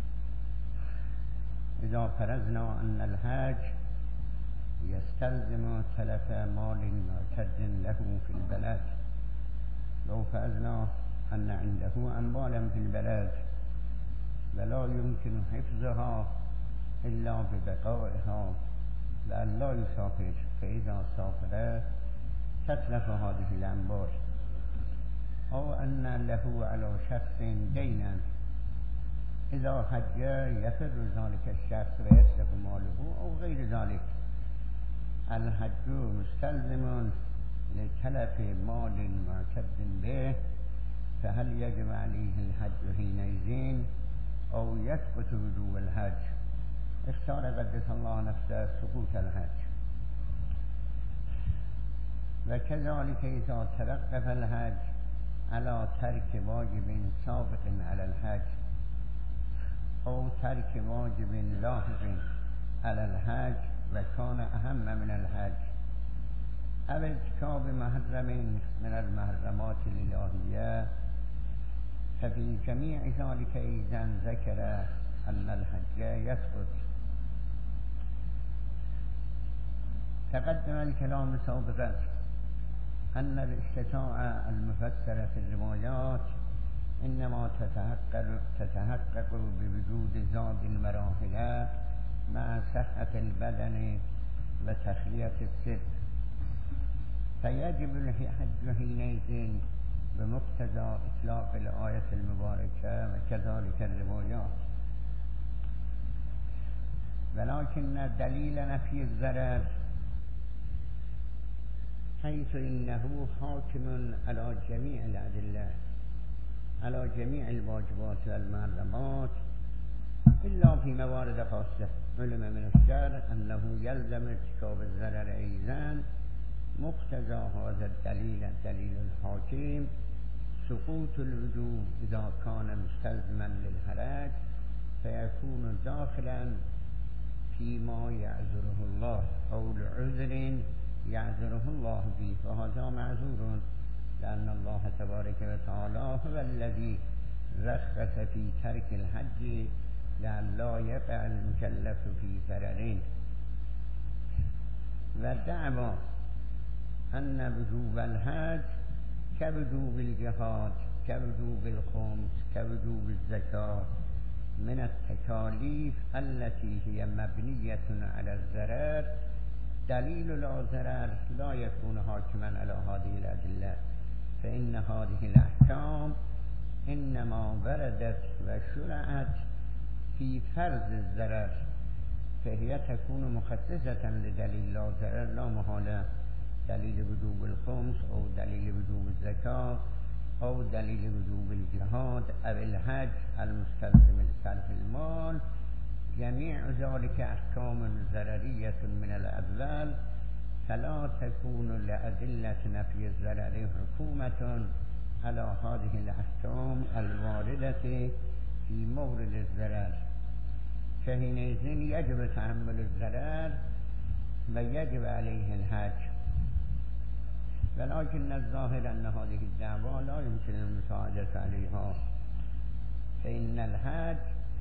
إذا فرضنا أن الحج يستلزم تلف مال معتد له في البلد لو فرضنا أن عنده أموالا في البلد ولا يمكن حفظها إلا ببقائها لأن لا يسافر فإذا سافر تتلف هذه الأموال أو أن له على شخص دينا إذا حج يفر ذلك الشخص ويتلف ماله أو غير ذلك. الحج مستلزم لتلف مال معتد به فهل يجب عليه الحج حينئذ أو يسقط وجوب الحج؟ اختار قدس الله نفسه سقوط الحج. وكذلك إذا توقف الحج على ترك واجب سابق على الحج أو ترك واجب لاحق على الحج وكان أهم من الحج أو ارتكاب محرم من المحرمات الإلهية ففي جميع ذلك إذن ذكر أن الحج يسقط. تقدم الكلام سابقا أن الاستطاعة المفسرة في الروايات إنما تتحقق, تتحقق بوجود زاد المراحل مع صحة البدن وتخلية السر فيجب الحج حينئذ بمقتضى إطلاق الآية المباركة وكذلك الروايات. ولكن دليل نفي الضرر حيث إنه حاكم على جميع الأدلة على جميع الواجبات والمحرمات إلا في موارد خاصة. علم من الشرع أنه يلزم ارتكاب الضرر أيضا مقتضى هذا الدليل الدليل الحاكم سقوط الوجوب إذا كان مستلزما للحرج فيكون داخلا فيما يعذره الله أو لعذر يعذره الله فيه فهذا معذور لأن الله تبارك وتعالى هو الذي رخص في ترك الحج لئلا يقع المكلف في ضرر. ودعوى أن وجوب الحج كوجوب الجهاد كوجوب الخمس كوجوب الزكاة من التكاليف التي هي مبنية على الضرر دليل لا ضرر لا يكون حاكما على هذه الأدلة فإن هذه الأحكام انما وردت و شرعت في فرض الضرر فهي تكون مخصصة لدليل لا ضرر لا محالة، دليل وجوب الخمس او دليل وجوب الزكاة او دليل وجوب الجهاد او الحج المستلزم لصرف المال. جميع ذلك احكام ضررية من الاول، فلا تكون لأدلة نفي الضرر حكومة على هذه الأحكام الواردة في مورد الضرر، فحينئذ يجب تحمل الضرر ويجب عليه الحج. ولكن الظاهر أن هذه الدعوة لا يمكن المساعدة عليها، فإن الحج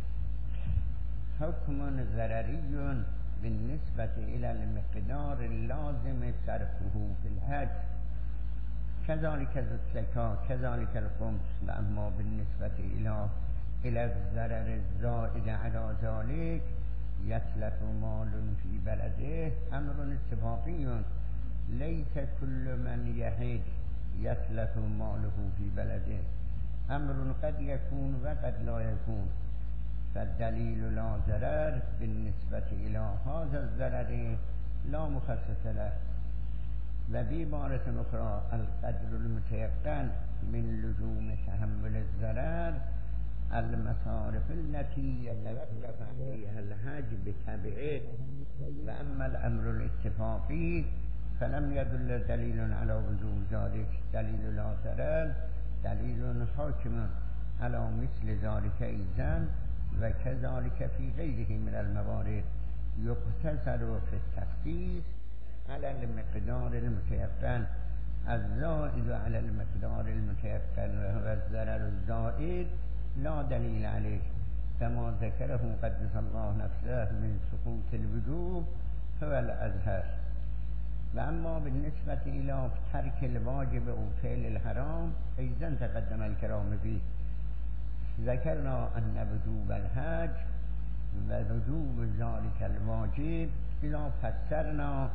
حكم ضرري بالنسبة إلى المقدار اللازم صرفه في الحج، كذلك الزكاة كذلك الخمس. وأما بالنسبة إلى إلى الضرر الزائد على ذلك يتلف مال في بلده أمر اتفاقي، ليس كل من يحج يتلف ماله في بلده، أمر قد يكون وقد لا يكون. فالدليل لا ضرر بالنسبة إلى هذا الضرر لا مخصص له. وبعبارة أخرى القدر المتيقن من لزوم تحمل الضرر المصارف التي يتوقف عليها الحج بتبعه. وأما الأمر الاتفاقي فلم يدل دليل على وجوب ذلك، دليل لا ضرر دليل حاكم على مثل ذلك أيضا، وكذلك في غيره من الموارد يقتصر في التخصيص على المقدار المتيقن الزائد على المقدار المتيقن وهو الضرر الزائد لا دليل عليه، كما ذكره قدس الله نفسه من سقوط الوجوب هو الأظهر. وأما بالنسبة إلى ترك الواجب أو فعل الحرام أيضا تقدم الكلام فيه. ذكرنا أن وجوب الحج ووجوب ذلك الواجب إذا فسرنا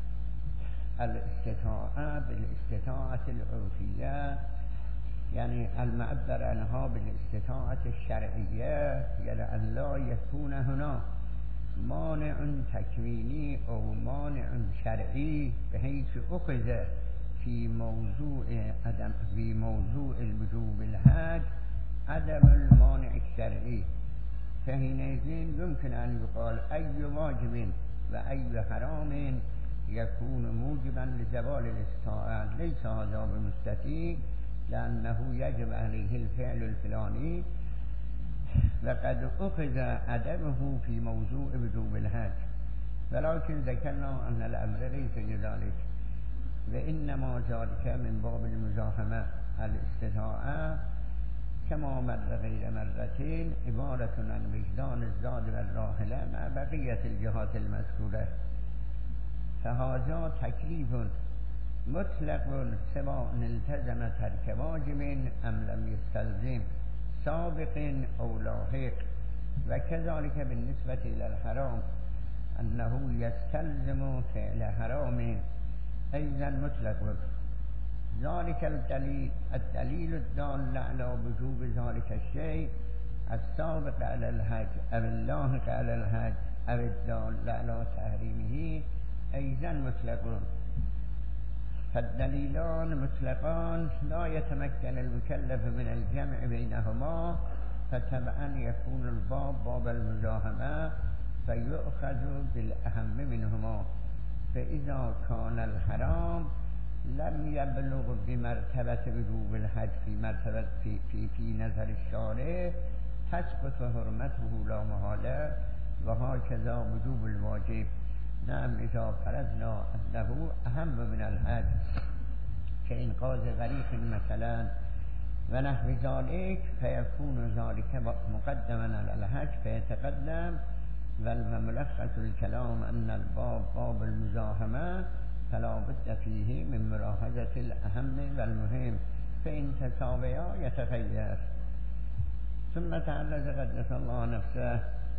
الاستطاعة بالاستطاعة العرفية، يعني المعبر عنها بالاستطاعة الشرعية، يعني أن لا يكون هنا مانع تكويني أو مانع شرعي بحيث أخذ في موضوع عدم في موضوع الوجوب الحج عدم المانع الشرعي، فحينئذ يمكن أن يقال أي واجب وأي حرام يكون موجبا لزوال الاستطاعة ليس هذا بمستطيع، لأنه يجب عليه الفعل الفلاني وقد أخذ عدمه في موضوع وجوب الحج. ولكن ذكرنا أن الأمر ليس كذلك، وإنما ذلك من باب المزاحمة. الاستطاعة كما مر غير مرتين عبارة عن وجدان الزاد والراحلة مع بقية الجهات المذكورة، فهذا تكليف مطلق سواء التزم ترك واجب أم لم يستلزم سابق أو لاحق. وكذلك بالنسبة إلى الحرام أنه يستلزم فعل حرام أيضا مطلق. ذلك الدليل الدليل الدال على وجوب ذلك الشيء السابق على الحج أو اللاحق على الحج أو الدال على تحريمه أيضا مطلق. فالدليلان مطلقان لا يتمكن المكلف من الجمع بينهما، فتبعا يكون الباب باب المزاحمة فيؤخذ بالأهم منهما. فإذا كان الحرام لم يبلغ بمرتبة وجوب الحج في مرتبة في, في, في نظر الشارع تسقط حرمته لا محالة، وهكذا وجوب الواجب. نعم إذا فرضنا أنه أهم من الحج كإنقاذ غريق مثلا ونحو ذلك فيكون ذلك مقدما على الحج فيتقدم. والملخص الكلام أن الباب باب المزاحمة فلا بد فيه من ملاحظة الأهم والمهم، فإن تساويا يتغير. ثم تعرض قدس الله نفسه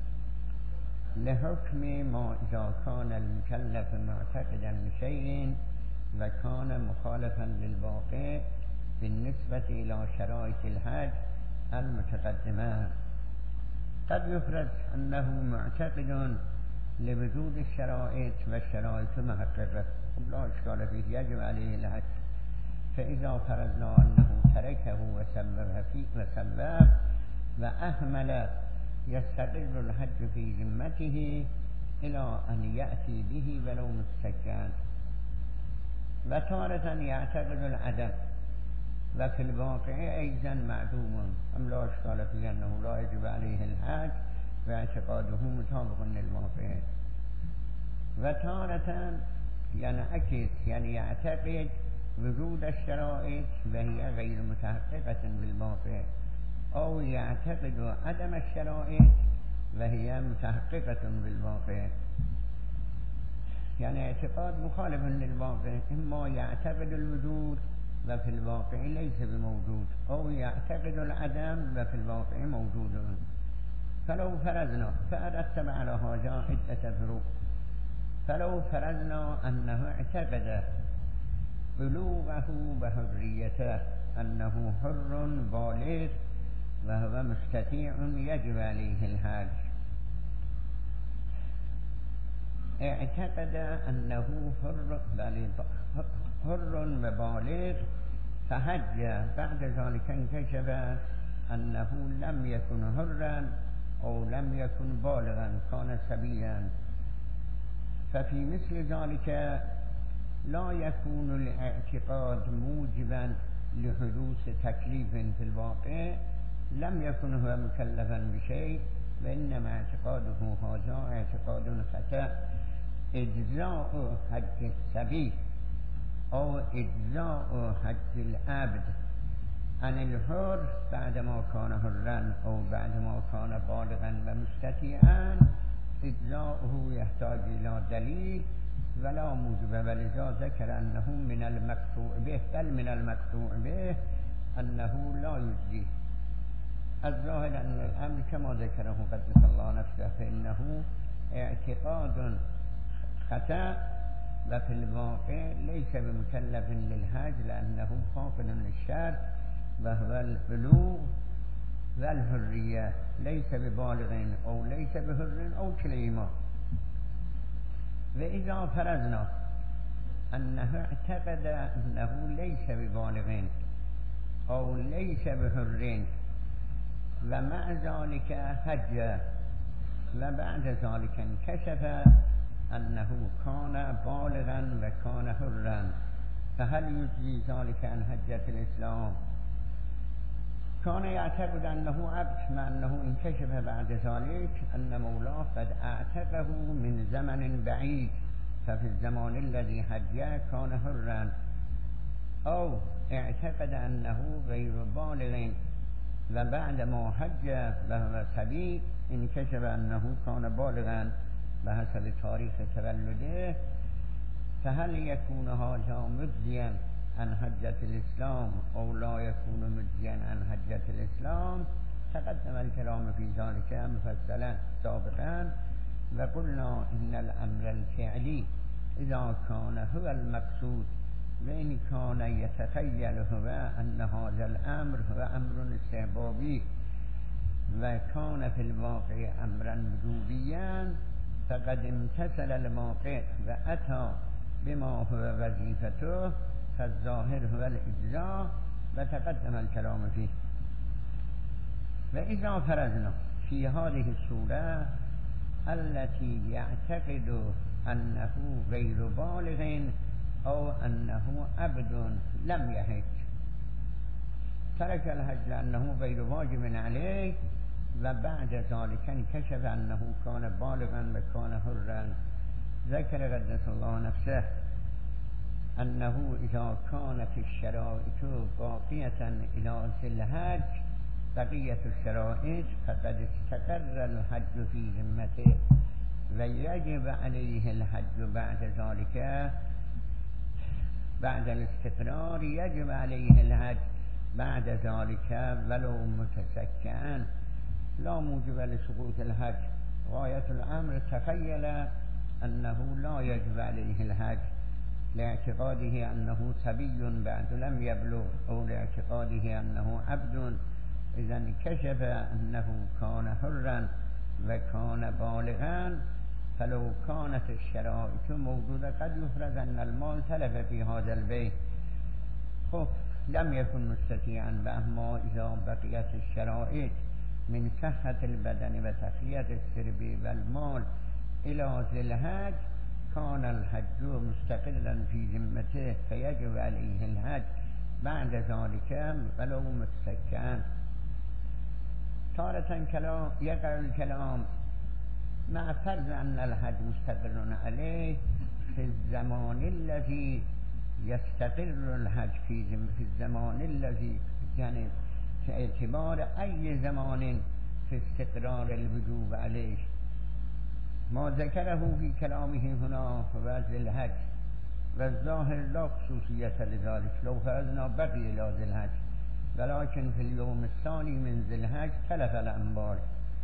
لحكم ما إذا كان المكلف معتقدا لشيء وكان مخالفا للواقع بالنسبة إلى شرائط الحج المتقدمة. قد يفرض أنه معتقد لوجود الشرائط والشرائط محققة لا إشكال فيه، يجب عليه الحج. فإذا فرضنا أنه تركه وسبب فيه وسبب وأهمل يستقل الحج في ذمته إلى أن يأتي به ولو مستكان. وتارة يعتقد العدم وفي الواقع أيضا معدوم، أم لا إشكال فيه أنه لا يجب عليه الحج واعتقاده مطابق للواقع. وتارة ينعكس يعني يعتقد وجود الشرائط وهي غير متحققة بالواقع، أو يعتقد عدم الشرائط وهي متحققة بالواقع. يعني اعتقاد مخالف للواقع، إما يعتقد الوجود وفي الواقع ليس بموجود، أو يعتقد العدم وفي الواقع موجود. فلو فرضنا فأرتب على هذا عدة فروق. فلو فرضنا أنه اعتقد بلوغه وحريته، أنه حر بالغ وهو مستطيع يجب عليه الحج. اعتقد أنه حر حر وبالغ فحج، بعد ذلك انكشف أنه لم يكن حرا أو لم يكن بالغا، كان سبيا. ففي مثل ذلك لا يكون الاعتقاد موجبا لحدوث تكليف في الواقع، لم يكن هو مكلفا بشيء، وإنما اعتقاده هذا اعتقاد خطأ. إجزاء حج السبي أو إجزاء حج العبد عن الحر بعدما كان حرا أو بعدما كان بالغا ومستطيعا، إجزاؤه يحتاج إلى دليل ولا موجب، ولذا ذكر أنه من المقطوع به، بل من المقطوع به أنه لا يجزي. الظاهر أن الأمر كما ذكره قدس الله نفسه، فإنه اعتقاد خطأ وفي الواقع ليس بمكلف للحج، لأنه فاقد للشرط وهو البلوغ والحرية، ليس ببالغ أو ليس بحر أو كليهما. وإذا فرضنا أنه اعتقد أنه ليس ببالغ أو ليس بحر ومع ذلك حج، وبعد ذلك انكشف أنه كان بالغا وكان حرا، فهل يجزي ذلك عن حجة الإسلام؟ كان يعتقد أنه عبد، مع أنه انكشف بعد ذلك أن مولاه قد اعتقه من زمن بعيد، ففي الزمان الذي حج كان حرا. أو اعتقد أنه غير بالغ وبعد ما حج وهو صبي انكشف أنه كان بالغا بحسب تاريخ تولده، فهل يكون هذا مجزيا عن حجة الإسلام أو لا يكون مجزيا عن حجة الإسلام؟ تقدم الكلام في ذلك مفصلا سابقا، وقلنا إن الأمر الفعلي إذا كان هو المقصود، وإن كان يتخيل هو أن هذا الأمر هو أمر استحبابي وكان في الواقع أمرا وجوبيا، فقد امتثل الموقع وأتى بما هو وظيفته، فالظاهر هو الإجزاء، وتقدم الكلام فيه. وإذا فرضنا في هذه الصورة التي يعتقد أنه غير بالغ أو أنه عبد لم يحج، ترك الحج لأنه غير واجب عليه، وبعد ذلك انكشف أنه كان بالغا وكان حرا، ذكر قدس الله نفسه أنه إذا كانت الشرائط باقية إلى الحج بقية الشرائط فقد استقر الحج في ذمته، ويجب عليه الحج بعد ذلك. بعد الاستقرار يجب عليه الحج بعد ذلك ولو متسكعا، لا موجب لسقوط الحج. غاية الأمر تخيل أنه لا يجب عليه الحج لاعتقاده أنه صبي بعد لم يبلغ، أو لاعتقاده أنه عبد اذا کشف انه کان حرا و کان بالغا فلو كانت الشرائط موجوده قد يفرض ان المال تلف في هذا البيت. خب لم يكن مستطيعا و اما اذا بقیت الشرائط من صحة البدن و تقویت السرب و المال الى ذی الحج كان الحج مستقلا في ذمته فيجب عليه الحج بعد ذلك ولو متسكا. تارة كلام يقع الكلام مع فرض أن الحج مستقر عليه في الزمان الذي يستقر الحج في في الزمان الذي يعني في اعتبار أي زمان في استقرار الوجوب عليه. ما ذكره في كلامه هنا في الحج والظاهر لا خصوصية لذلك لو فرضنا بقي إلى ذي الحج، ولكن في اليوم الثاني من ذي الحج تلف الأنبار.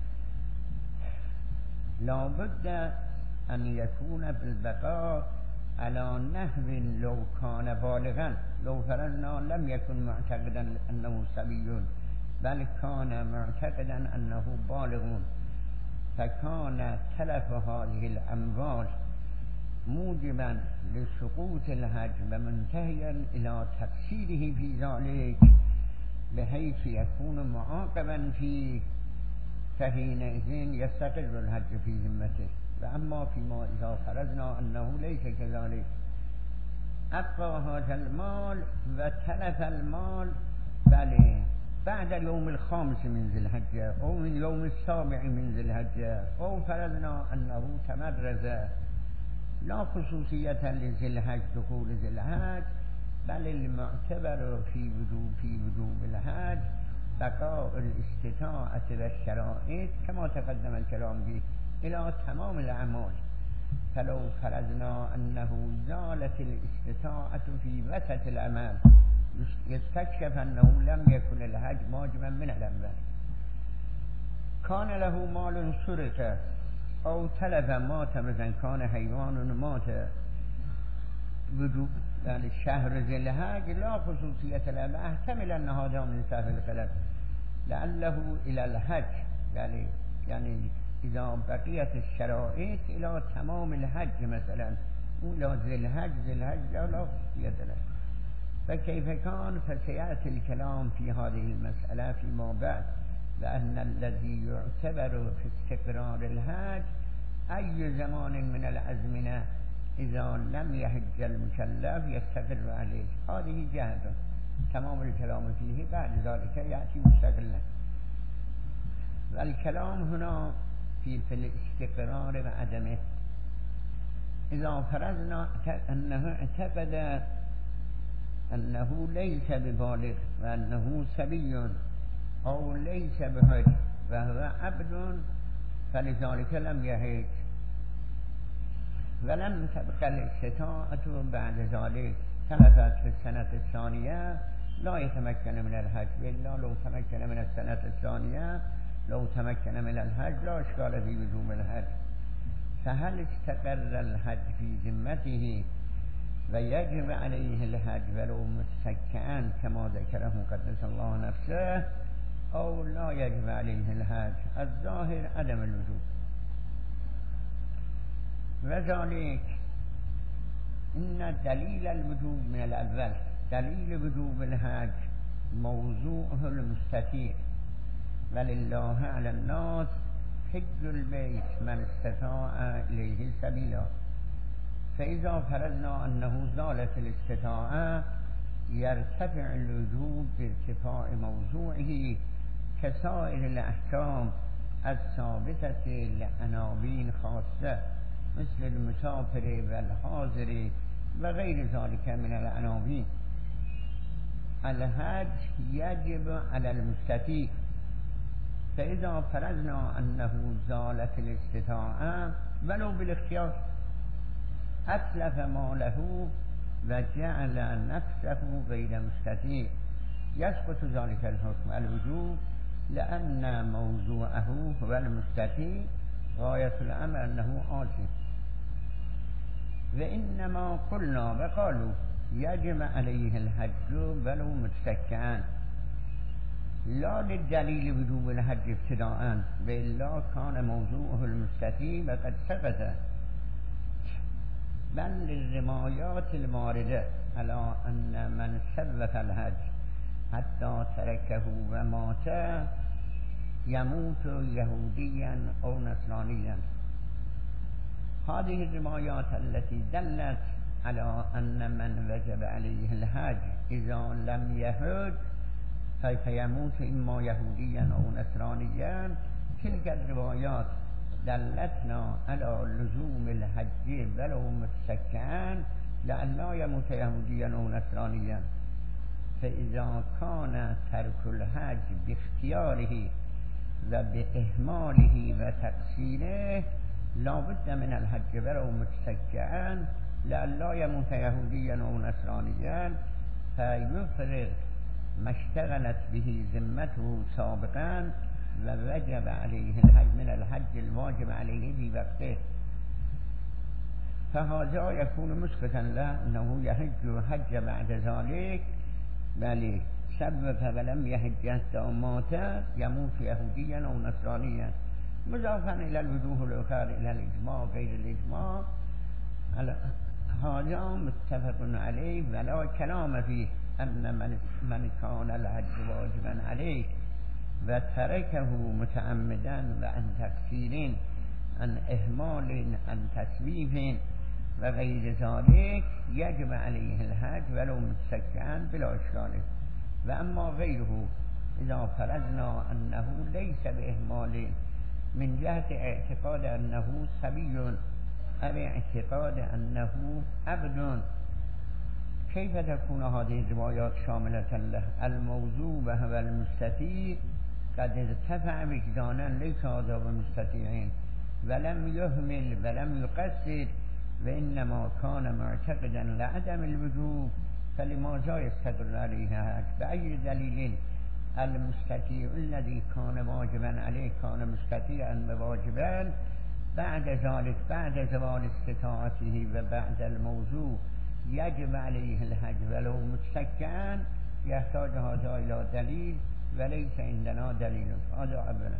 لا بد أن يكون بالبقاء على نحو لو كان بالغا. لو فرضنا لم يكن معتقدا أنه صبي بل كان معتقدا أنه بالغ، فكان تلف هذه الأموال موجبا لسقوط الحج ومنتهيا إلى تقصيره في ذلك بحيث يكون معاقبا فيه، فحينئذ يستقر الحج في ذمته. وأما فيما إذا فرضنا أنه ليس كذلك أبقى هذا المال وتلف المال بله بعد اليوم الخامس من ذي الحجة أو من يوم السابع من ذي الحجة، أو فرضنا أنه تمرز لا خصوصية لذي الحج دخول ذي الحج، بل المعتبر في وجوب في وجوب الحج بقاء الاستطاعة والشرائط كما تقدم الكلام به إلى تمام الأعمال. فلو فرضنا أنه زالت الاستطاعة في وسط العمل يستكشف أنه لم يكن الحج واجبا من الأول، كان له مال سرق أو تلف مات مثلا كان حيوان مات وجوب يعني الشهر ذي الحج لا خصوصية له، احتمل أن هذا من سهل الخلف لعله إلى الحج يعني يعني إذا بقيت الشرائط إلى تمام الحج مثلا ولا ذي الحج ذي الحج لا لا خصوصية له. فكيف كان فسيأتي الكلام في هذه المسألة فيما بعد، لأن الذي يعتبر في استقرار الحج أي زمان من الأزمنة إذا لم يحج المكلف يستقر عليه. هذه جهة تمام الكلام فيه، بعد ذلك يأتي مستقلا. والكلام هنا في في الاستقرار وعدمه. إذا فرضنا أنه اعتقد أنه ليس ببالغ وأنه صبي أو ليس بحج وهو عبد فلذلك لم يحج ولم تبقى الاستطاعة بعد ذلك تلفت في السنة الثانية لا يتمكن من الحج، إلا لو تمكن من السنة الثانية لو تمكن من الحج لا إشكال في وجوب الحج. فهل استقر الحج في ذمته ويجب عليه الحج ولو متسكئا كما ذكره قدس الله نفسه، أو لا يجب عليه الحج؟ الظاهر عدم الوجوب. وذلك إن دليل الوجوب من الأول دليل وجوب الحج موضوعه المستطيع، ولله على الناس حج البيت من استطاع إليه سبيلا. فإذا فرضنا أنه زالت الاستطاعة يرتفع الوجوب بارتفاع موضوعه كسائر الأحكام الثابتة لعناوين خاصة مثل المسافر والحاضر وغير ذلك من العناوين. الحج يجب على المستطيع، فإذا فرضنا أنه زالت الاستطاعة ولو بالاختيار أتلف ماله وجعل نفسه غير مستطيع يسقط ذلك الحكم الوجوب، لأن موضوعه هو المستطيع غاية الأمر أنه عاجز. وإنما قلنا وقالوا يجب عليه الحج ولو متسكئا، لا للدليل وجوب الحج ابتداء وإلا كان موضوعه المستفي وقد سقط، بل للروايات الواردة على أن من سبق الحج حتى تركه ومات يموت يهوديا أو نصرانيا. هذه الروايات التي دلت على أن من وجب عليه الحج إذا لم يحج سوف يموت إما يهوديا أو نصرانيا، تلك الروايات دلتنا على لزوم الحج ولو متسكعا لئلا يموت يهوديا أو نصرانيا. فإذا كان ترك الحج باختياره وبإهماله وتقصيره لا بد من الحج ولو متسكعا لئلا يموت يهوديا أو نصرانيا، فيفرغ ما اشتغلت به ذمته سابقا ووجب عليه الحج من الحج الواجب عليه في وقته، فهذا يكون مسقطا له أنه يحج حج بعد ذلك، بل سبب ولم يحج حتى مات يموت يهوديا أو نصرانيا. مضافا إلى الوجوه الأخرى إلى الإجماع غير الإجماع، هذا متفق عليه ولا كلام فيه أن من, من كان الحج واجبا عليه وتركه متعمدا وعن تقصير عن إهمال عن تسويف وغير ذلك يجب عليه الحج ولو متسكعا بلا إشكال. وأما غيره إذا فرضنا أنه ليس بإهمال من جهة اعتقاد أنه صبي أو اعتقاد أنه عبد، كيف تكون هذه الروايات شاملة له؟ الموضوع وهو المستطيع قد ارتفع وجدانا ليس هذا بمستطيعين ولم يهمل ولم يقصر، وإنما كان معتقدا لعدم الوجوب، فلماذا يستقر عليها؟ بأي دليل المستطيع الذي كان واجبا عليه كان مستطيعا وواجبا بعد ذلك بعد زوال استطاعته وبعد الموضوع يجب عليه الحج ولو متسكعا؟ يحتاج هذا إلى دليل وليس عندنا دليل. هذا أولا.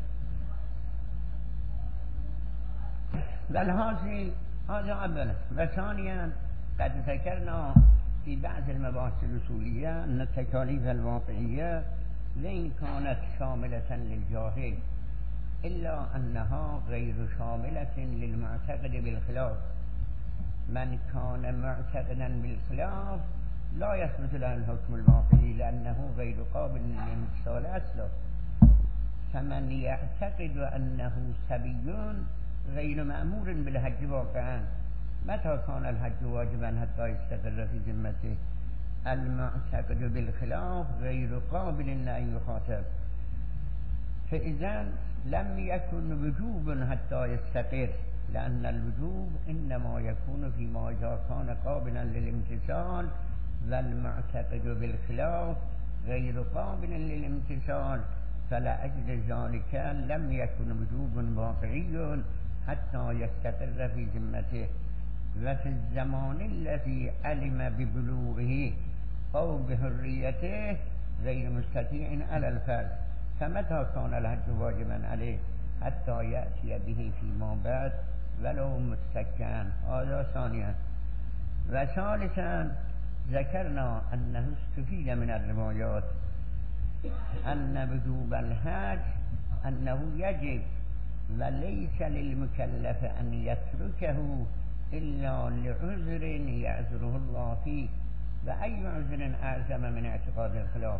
بل هذه هذا أولا. وثانيا قد ذكرنا في بعض المباحث الأصولية أن التكاليف الواقعية وإن كانت شاملة للجاهل إلا أنها غير شاملة للمعتقد بالخلاف. من كان معتقدا بالخلاف لا يثبت له الحكم الواقعي لأنه غير قابل للامتثال أصلا. فمن يعتقد أنه صبي غير مأمور بالحج واقعا. متى كان الحج واجبا حتى يستقر في ذمته؟ المعتقد بالخلاف غير قابل لأن يخاطب، فإذا لم يكن وجوب حتى يستقر، لأن الوجوب إنما يكون فيما إذا كان قابلا للامتثال، والمعتقد بالخلاف غير قابل للامتثال، فلأجل ذلك لم يكن وجوب واقعي حتى يستقر في ذمته. وفي الزمان الذي علم ببلوغه أو بحريته غير مستطيع على الفرد، فمتى كان الحج واجبا عليه حتى يأتي به فيما بعد ولو متسكعا؟ هذا ثانيا. وثالثا ذكرنا أنه استفيد من الروايات أن وجوب الحج أنه يجب وليس للمكلف أن يتركه إلا لعذر يعذره الله فيه. وأي عذر أعظم من اعتقاد الخلاف؟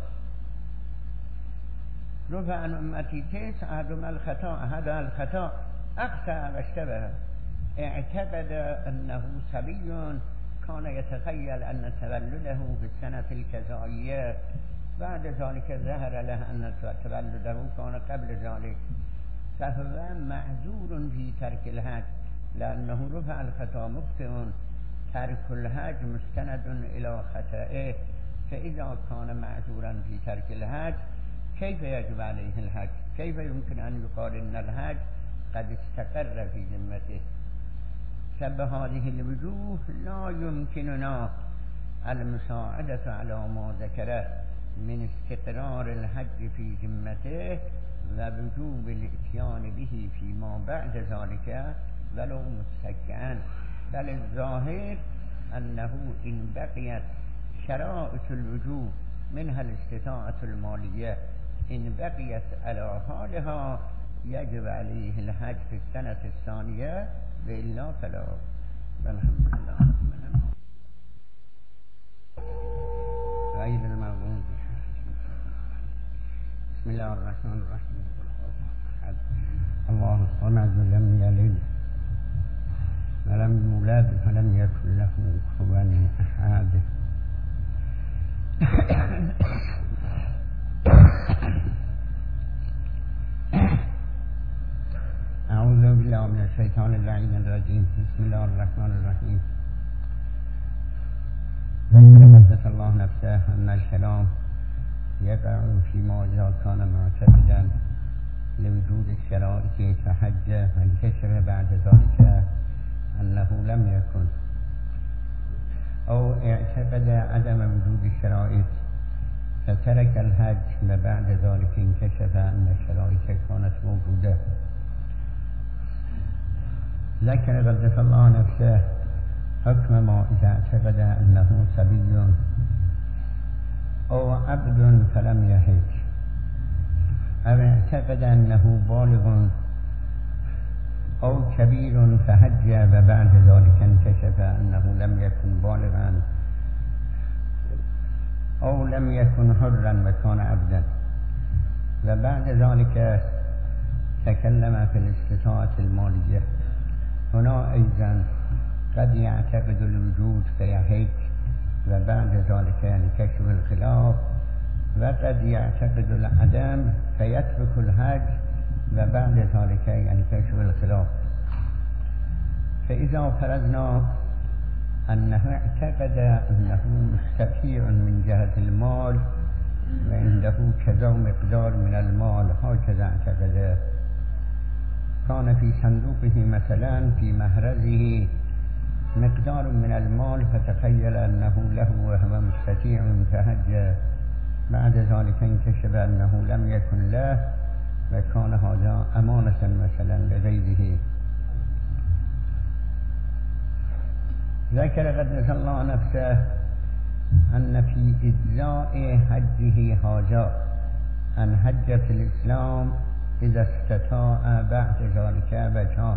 رفع عن أمتي تسع أحدهما الخطأ، هذا الخطأ أخطأ واشتبه. اعتقد أنه صبي كان يتخيل أن تولده في السنة الكذائية، بعد ذلك ظهر له أن تولده كان قبل ذلك، فهو معذور في ترك الحج لأنه رفع الخطأ مخطئ. ترك الحج مستند إلى خطئه، فإذا كان معذورا في ترك الحج كيف يجب عليه الحج؟ كيف يمكن أن يقال إن الحج قد استقر في ذمته؟ فبهذه الوجوه لا يمكننا المساعدة على ما ذكره، من استقرار الحج في ذمته و وجوب الاتيان به فيما بعد ذلك ولو متكئا، بل الظاهر أنه إن بقيت شرائط الوجوب منها الاستطاعة المالية إن بقيت على حالها يجب عليه الحج في السنة الثانية وإلا فلا. والحمد لله غير المغضوب. بسم الله الرحمن الرحيم. الله الصمد لم يلد ولم يولد ولم يكن له كفوا أحد. أعوذ بالله من الشيطان اللعين الرجيم. بسم الله الرحمن الرحيم. قدس الله نفسه أن الكلام يقع فيما إذا كان معتقدا لوجود الشرائط فحج وانكشف بعد ذلك أنه لم يكن، أو اعتقد عدم وجود الشرائط فترك الحج وبعد ذلك انكشف أن الشرائط كانت موجودة. ذكر قدس الله نفسه حكم ما إذا اعتقد أنه صبي أو عبد فلم يحج، أو اعتقد أنه بالغ أو كبير فحج وبعد ذلك انكشف أنه لم يكن بالغا أو لم يكن حرا وكان عبدا. وبعد ذلك تكلم في الاستطاعة المالية. هنا أيضا قد يعتقد الوجود فيحج وبعد ذلك ينكشف الخلاف، وقد يعتقد العدم فيترك الحج وبعد ذلك ينكشف الخلاف. فإذا فرضنا أنه اعتقد أنه مستطيع من جهة المال وعنده كذا مقدار من المال، هكذا اعتقد، كان في صندوقه مثلا في محرزه مقدار من المال فتخيل أنه له وهو مستطيع فحج، بعد ذلك انكشف أنه لم يكن له وكان هذا أمانة مثلا لغيره. ذكر قدس الله نفسه أن في إجزاء حجه هذا أن حج في الإسلام إذا استطاع بعد ذلك وجهان.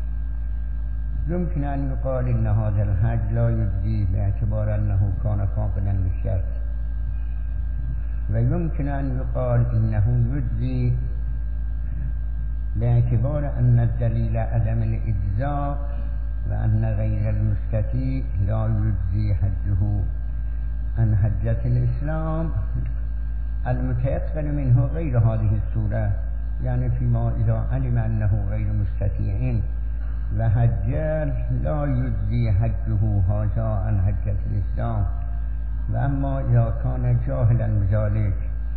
يمكن أن يقال إن هذا الحج لا يجزي باعتبار أنه كان فاقدا للشرط، ويمكن أن يقال إنه يجزي باعتبار أن الدليل عدم الإجزاء وأن غير المستطيع لا يجزي حجه عن حجة الإسلام المتيقن منه غير هذه الصورة، يعني فيما إذا علم أنه غير مستطيع وحجر لا يجزي حجه هذا عن حجة الإسلام. وأما إذا كان جاهلا بذلك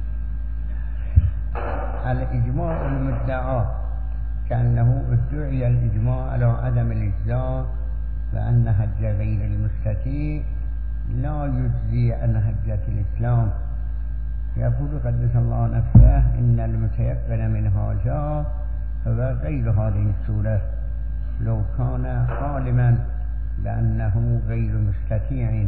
الإجماع المدعى كأنه ادعي الإجماع على عدم الإجزاء وأن حج غير المستطيع لا يجزي عن حجة الإسلام. يقول قدس الله نفسه إن المتيقن من هذا هو غير هذه الصورة، لو كان عالما بأنه غير مستطيع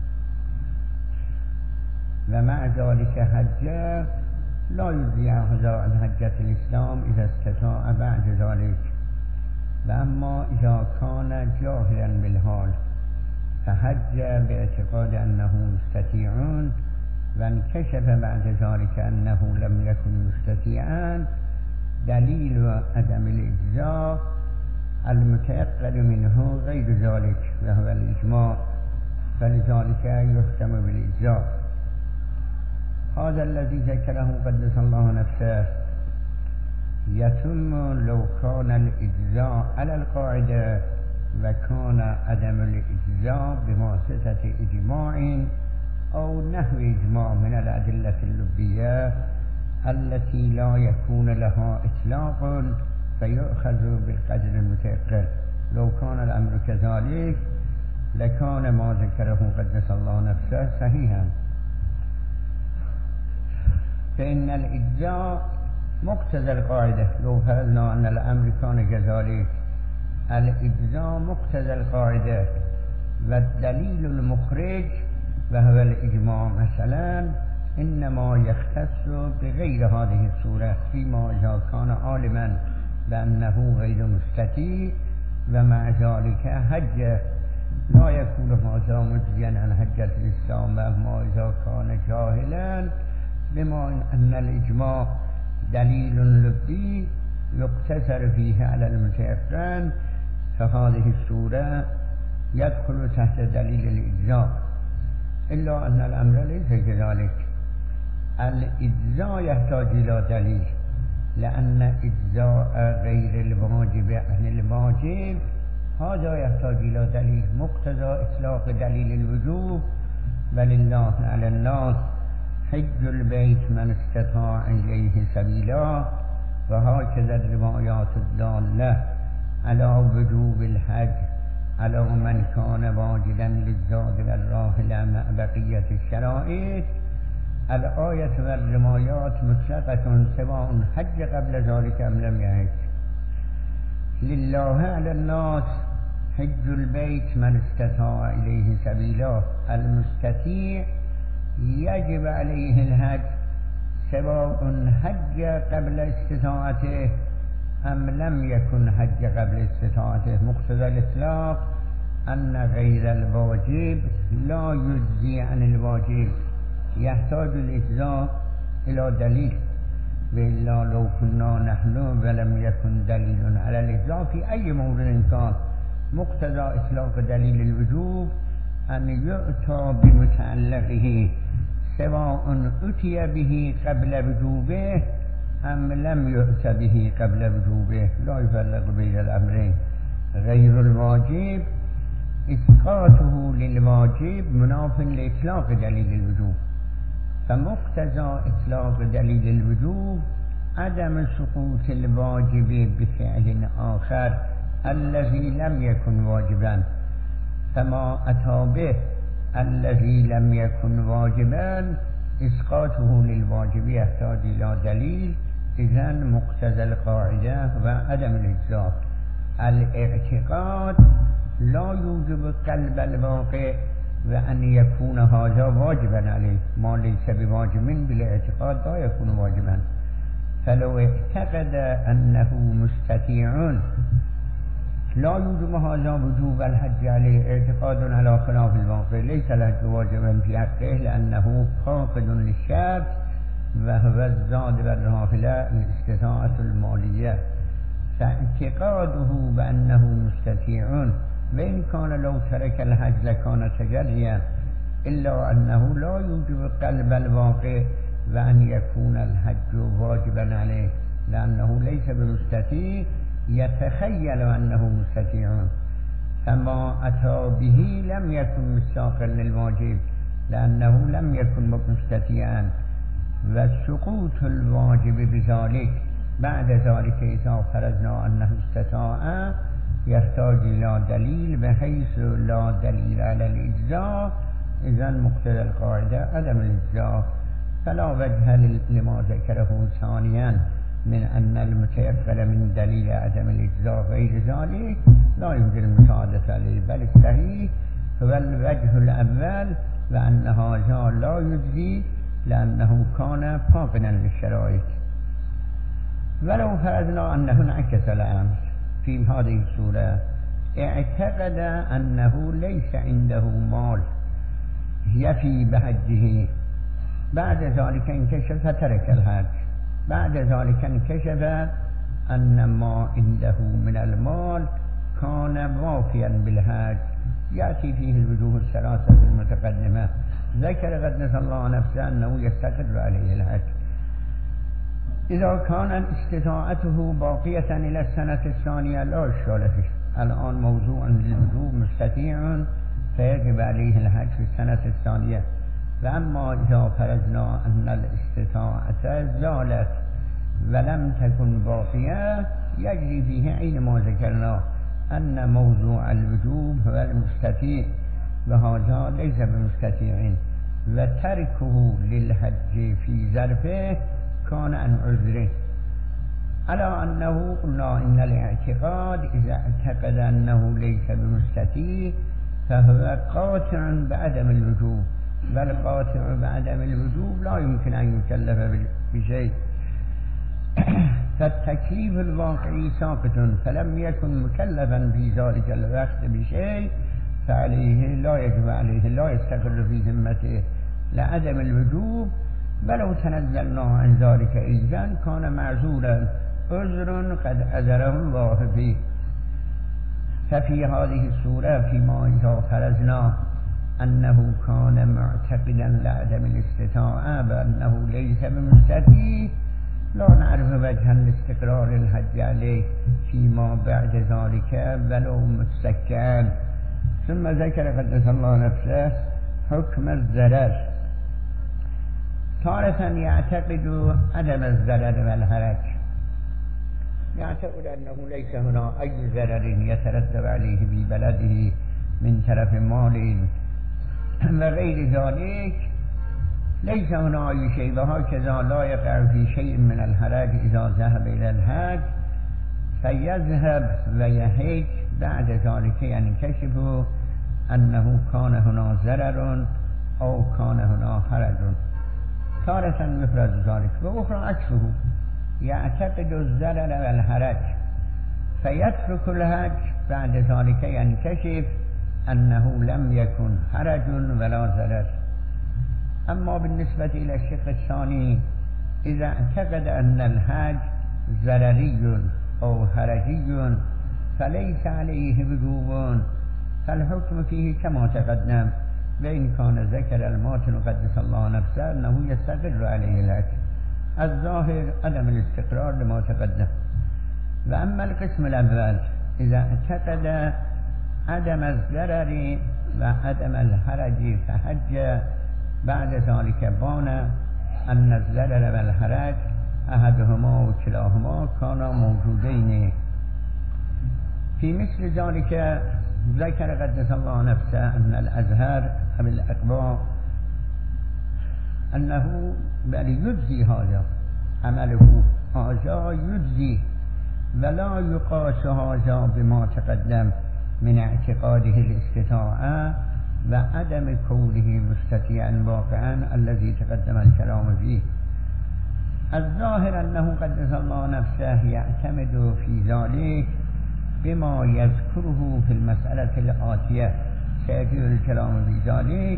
ومع ذلك حج لا يجزي هذا عن حجة الإسلام إذا استطاع بعد ذلك. وأما إذا كان جاهلا بالحال فحج باعتقاد أنه مستطيع وانكشف بعد ذلك أنه لم يكن مستطيعا، دليل عدم الإجزاء المتيقن منه غير ذلك وهو الإجماع، فلذلك يحكم بالإجزاء. هذا الذي ذكره قدس الله نفسه يتم لو كان الإجزاء على القاعدة وكان عدم الإجزاء بواسطة إجماع أو نحو إجماع من الأدلة اللبية التي لا يكون لها إطلاق فيؤخذ بالقدر المتيقن. لو كان الأمر كذلك لكان ما ذكره قدس الله نفسه صحيحا. فإن الإجزاء مقتضى القاعدة. لو فرضنا أن الأمر كان كذلك، الإجزاء مقتضى القاعدة، والدليل المخرج وهو الإجماع مثلا إنما يختص بغير هذه الصورة فيما إذا كان عالما بأنه غير مستطيع ومع ذلك حج، لا يكون هذا مجزيا عن حجة الإسلام. وأما إذا كان جاهلا بما أن الإجماع دليل لبي يقتصر فيه على المتيقن، فهذه الصورة يدخل تحت دليل الإجزاء، إلا أن الأمر ليس كذلك. الإجزاء يحتاج إلى دليل، لأن إجزاء غير الواجب عن الواجب هذا يحتاج إلى دليل، مقتضى إطلاق دليل الوجوب. ولله على الناس حج البيت من استطاع إليه سبيلا، وهكذا الروايات الدالة على وجوب الحج على من كان واجدا للزاد والراحلة مع بقية الشرائط. الآية والروايات مطلقة سواء حج قبل ذلك أم لم يحج. لله على الناس حج البيت من استطاع إليه سبيلا، المستطيع يجب عليه الحج سواء حج قبل استطاعته أم لم يكن حج قبل استطاعته. مقتضى الإطلاق أن غير الواجب لا يجزي عن الواجب، يحتاج الإجزاء إلى دليل، وإلا لو كنا نحن ولم يكن دليل على الإجزاء في أي موضع كان، مقتضى إطلاق دليل الوجوب أن يؤتى بمتعلقه سواء أتي به قبل وجوبه أم لم يؤت به قبل وجوبه، لا يفرق بين الأمرين. غير الواجب إسقاطه للواجب مناف لإطلاق دليل الوجوب، فمقتضى إطلاق دليل الوجوب عدم سقوط الواجب بفعل آخر الذي لم يكن واجبا، فما أتى به الذي لم يكن واجبا إسقاطه للواجب يحتاج إلى دليل. إذن مقتضى القاعدة وعدم الإجزاء. الاعتقاد لا يوجب قلب الواقع وأن يكون هذا واجبا عليه، ما ليس بواجب بالاعتقاد لا يكون واجبا. فلو اعتقد أنه مستطيع لا يوجب هذا وجوب الحج عليه، اعتقاد على خلاف الواقع، ليس الحج واجبا في حقه لأنه فاقد للشرط وهو الزاد والراحلة الاستطاعة المالية. فاعتقاده بأنه مستطيع وإن كان لو ترك الحج لكان تجريا، إلا أنه لا يوجب قلب الواقع وأن يكون الحج واجبا عليه، لأنه ليس بمستطيع، يتخيل أنه مستطيع. فما أتى به لم يكن مستاقا للواجب لأنه لم يكن مستطيعا، وسقوط الواجب بذلك بعد ذلك إذا فرضنا أنه استطاع يحتاج إلى دليل، بحيث لا دليل على الإجزاء. إذن مقتضى القاعدة عدم الإجزاء، فلا وجه لما ذكره ثانيا من أن المتيقن من دليل عدم الإجزاء غير ذلك لا يوجد المساعدة عليه، بل الصحيح هو الوجه الأول وأن هذا لا يجزي لأنه كان فاقدا للشرائط. ولو فرضنا أنه انعكس الأمر في هذه الصورة، اعتقد أنه ليس عنده مال يفي بحجه، بعد ذلك انكشف فترك الحج، بعد ذلك انكشف أن ما عنده من المال كان وافيا بالحج، يأتي فيه الوجوه الثلاثة المتقدمة. ذكر قدس الله نفسه أنه يستقر عليه الحج إذا كانت استطاعته باقية إلى السنة الثانية لا إشكال فيه. الآن موضوع للوجوب مستطيع فيجب عليه الحج في السنة الثانية. وأما إذا فرضنا أن الاستطاعة زالت ولم تكن باقية يجري فيه عين ما ذكرنا أن موضوع الوجوب هو المستطيع، وهذا ليس بمستطيع، و ترکه للحج فی ظرفه کان عن عذره الا انه قلنا ان الاعتقاد اذا اعتقد انه ليس بمستطيع فهو قاطع بعدم الوجوب والقاطع بعدم الوجوب لا يمكن ان يكلف بشيء فالتكليف الواقعي ساقط فلم يكن مكلفا في ذلك الوقت بشيء فعليه لا يجب عليه لا يستقر في ذمته لعدم الوجوب ولو تنزلنا عن ذلك ايضا كان معذورا عذر قد عذره الله فيه ففي هذه الصورة فيما إذا فرضنا أنه كان معتقدا لعدم الاستطاعة بأنه ليس بمستطيع لا نعرف وجها لاستقرار الحج عليه فيما بعد ذلك ولو متسكعا ثم ذكر قدس الله نفسه حكم الضرر تارة يعتقد عدم الضرر والحرج يعتقد أنه ليس هنا أي ضرر يترتب عليه في بلده من طرف مال وغير ذلك ليس هنا أي شيء وهكذا لا يقع في شيء من الحرج إذا ذهب إلى الحج فيذهب ويحج بعد ذلك ينكشف أنه كان هنا ضرر أو كان هنا حرج تارة يفرض ذلك وأخرى عكسه يعتقد الضرر والحرج فيترك الحج بعد ذلك ينكشف أنه لم يكن حرج ولا ضرر أما بالنسبة إلى الشق الثاني إذا اعتقد أن الحج ضرري أو حرجي فليس عليه وجوب فالحكم فيه كما تقدم وإن كان ذكر الماتن قدس الله نفسه أنه يستقر عليه الحج الظاهر عدم الاستقرار لما تقدم وأما القسم الأول إذا اعتقد عدم الضرر وعدم الحرج فحج بعد ذلك بان أن الضرر والحرج أحدهما وكلاهما كانا موجودين في مثل ذلك ذكر قدس الله نفسه أن الأزهر أو الأقباء أنه بل يجزي هذا عمله هذا يجزي ولا يقاس هذا بما تقدم من اعتقاده الاستطاعة وعدم كونه مستطيعا واقعا الذي تقدم الكلام فيه الظاهر أنه قدس الله نفسه يعتمد في ذلك بما يذكره في المسألة الآتية سيأتي الكلام في ذلك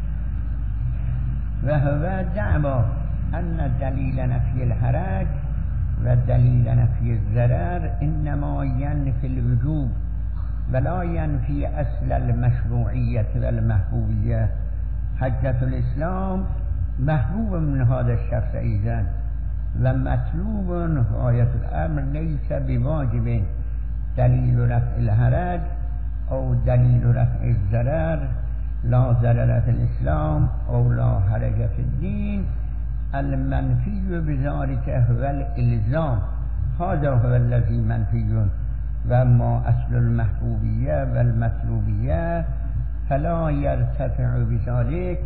وهو دعوى أن دليل نفي الحرج ودليل نفي الضرر إنما ينفي الوجوب ولا ينفي أصل المشروعية والمحبوبية حجة الإسلام محبوب من هذا الشخص أيضا ومطلوب غاية الأمر ليس بواجب دليل رفع الحرج أو دليل رفع الضرر لا ضرر في الإسلام أو لا حرج في الدين المنفي بذلك هو الإلزام هذا هو الذي منفي وأما أصل المحبوبية والمطلوبية فلا يرتفع بذلك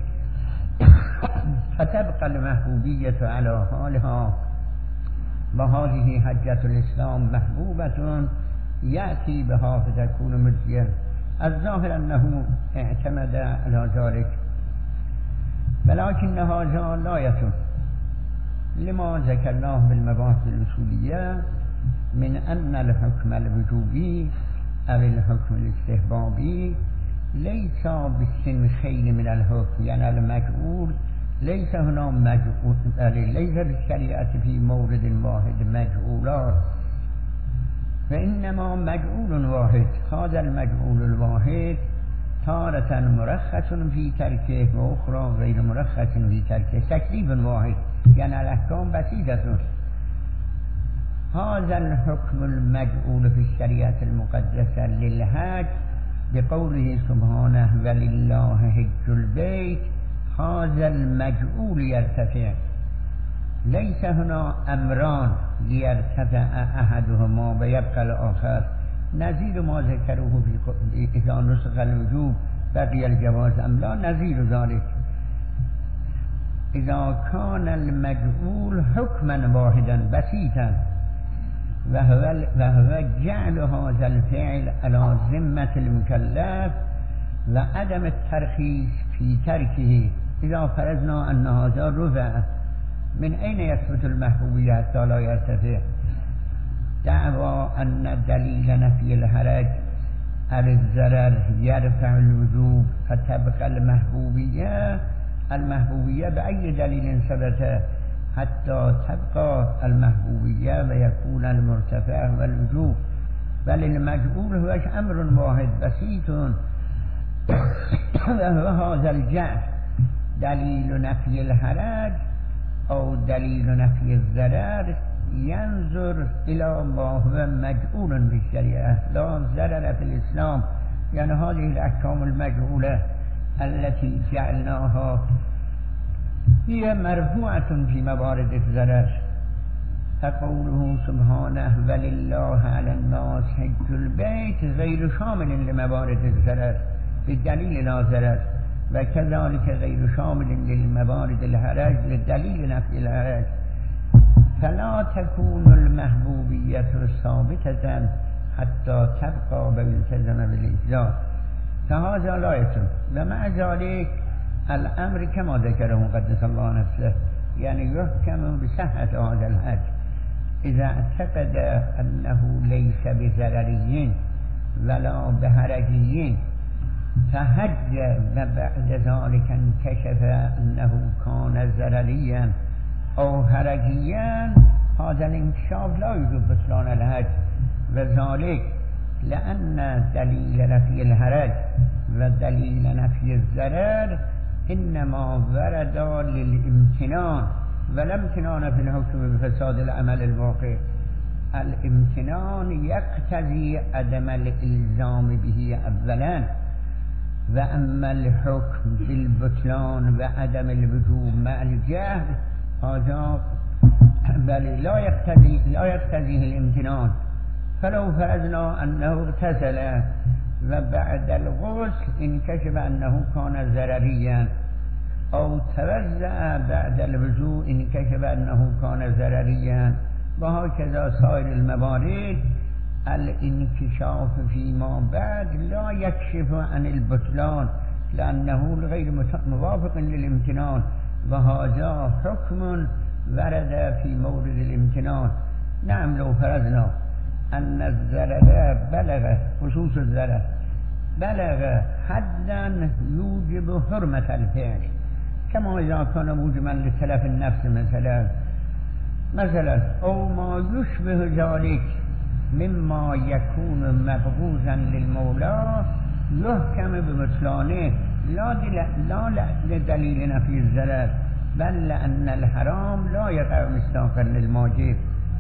فتبقى المحبوبية على حالها وهذه حجة الإسلام محبوبة يأتي بها فتكون مجزية الظاهر أنه اعتمد على ذلك ولكن هذا لا يتم لما ذكرناه بالمباحث الأصولية من أن الحكم الوجوبي أو الحكم الاستحبابي ليس بالسنخين من الحكم يعني المجعول ليس هنا مجعول ليس بالشريعة في مورد واحد مجعولات فإنما مجعول واحد هذا المجعول الواحد تارة مرخص في تركه وأخرى غير مرخص في تركه تكليف واحد يعني الأحكام بسيطة هذا الحكم المجعول في الشريعة المقدسة للحج بقوله سبحانه ولله حج البيت هذا المجعول يرتفع ليس هنا أمران ليرتفع أحدهما ويبقى الآخر نظير ما ذكروه في إذا نسخ الوجوب بقي الجواز أم لا نظير ذلك اذا كان المجعول حكما واحدا بسيطا وهو وهو جعل هذا الفعل على ذمة المكلف وعدم الترخيص في تركه. اذا فرضنا ان هذا رفع، من اين يثبت المحبوبية حتى لا يرتفع؟ دعوى ان دليل نفي الحرج على الضرر يرفع الوجوب فتبقى المحبوبية المحبوبية بأي دليل ثبت حتى تبقى المحبوبية ويكون المرتفع والوجوب، بل المجعول هو أمر واحد بسيط وهو هذا الجعل دليل نفي الحرج أو دليل نفي الضرر ينظر إلى ما هو مجعول في الشريعة لا ضرر في الإسلام. يعني هذه الأحكام المجعولة التي جعلناها هي مرفوعة في موارد الضرر، فقوله سبحانه ولله على الناس حج البيت غير شامل لموارد الضرر بالدليل لا ضرر، وكذلك غير شامل للموارد الحرج للدليل نفي الحرج، فلا تكون المحبوبية ثابتة حتى تبقى ويلتزم بالإجزاء، فهذا لا يتم. ومع ذلك الأمر كما ذكره قدس الله نفسه، يعني يحكم بصحة هذا الحج إذا اعتقد أنه ليس بضرري ولا بحرجي فحج وبعد ذلك انكشف أنه كان ضرريا أو حرجيا، هذا الانكشاف لا يجب بطلان الحج، وذلك لأن دليل نفي الحرج ودليل نفي الضرر إنما ورد للامتنان ولا امتنان في الحكم بفساد العمل الواقع. الامتنان يقتضي عدم الإلزام به أولا، وأما الحكم بالبطلان وعدم الوجوب مع الجهل هذا بل لا يقتضي لا يقتضيه الامتنان. فلو فرضنا أنه اغتسل وبعد الغسل انكشف أنه كان ضرريا، أو توضأ بعد الوضوء انكشف أنه كان ضرريا، وهكذا سائر الموارد الانكشاف فيما بعد لا يكشف عن البطلان لأنه غير موافق للامتنان، وهذا حكم ورد في مورد الامتنان. نعم لو فرضنا أن الضرر بلغ خصوص الضرر بلغ حدا يوجب حرمة الفعل، كما إذا كان موجبا لتلف النفس مثلا مثلا أو ما يشبه ذلك مما يكون مبغوضا للمولى يحكم ببطلانه، لا لا لدليل نفي الضرر بل لأن الحرام لا يقع مصداقا للواجب.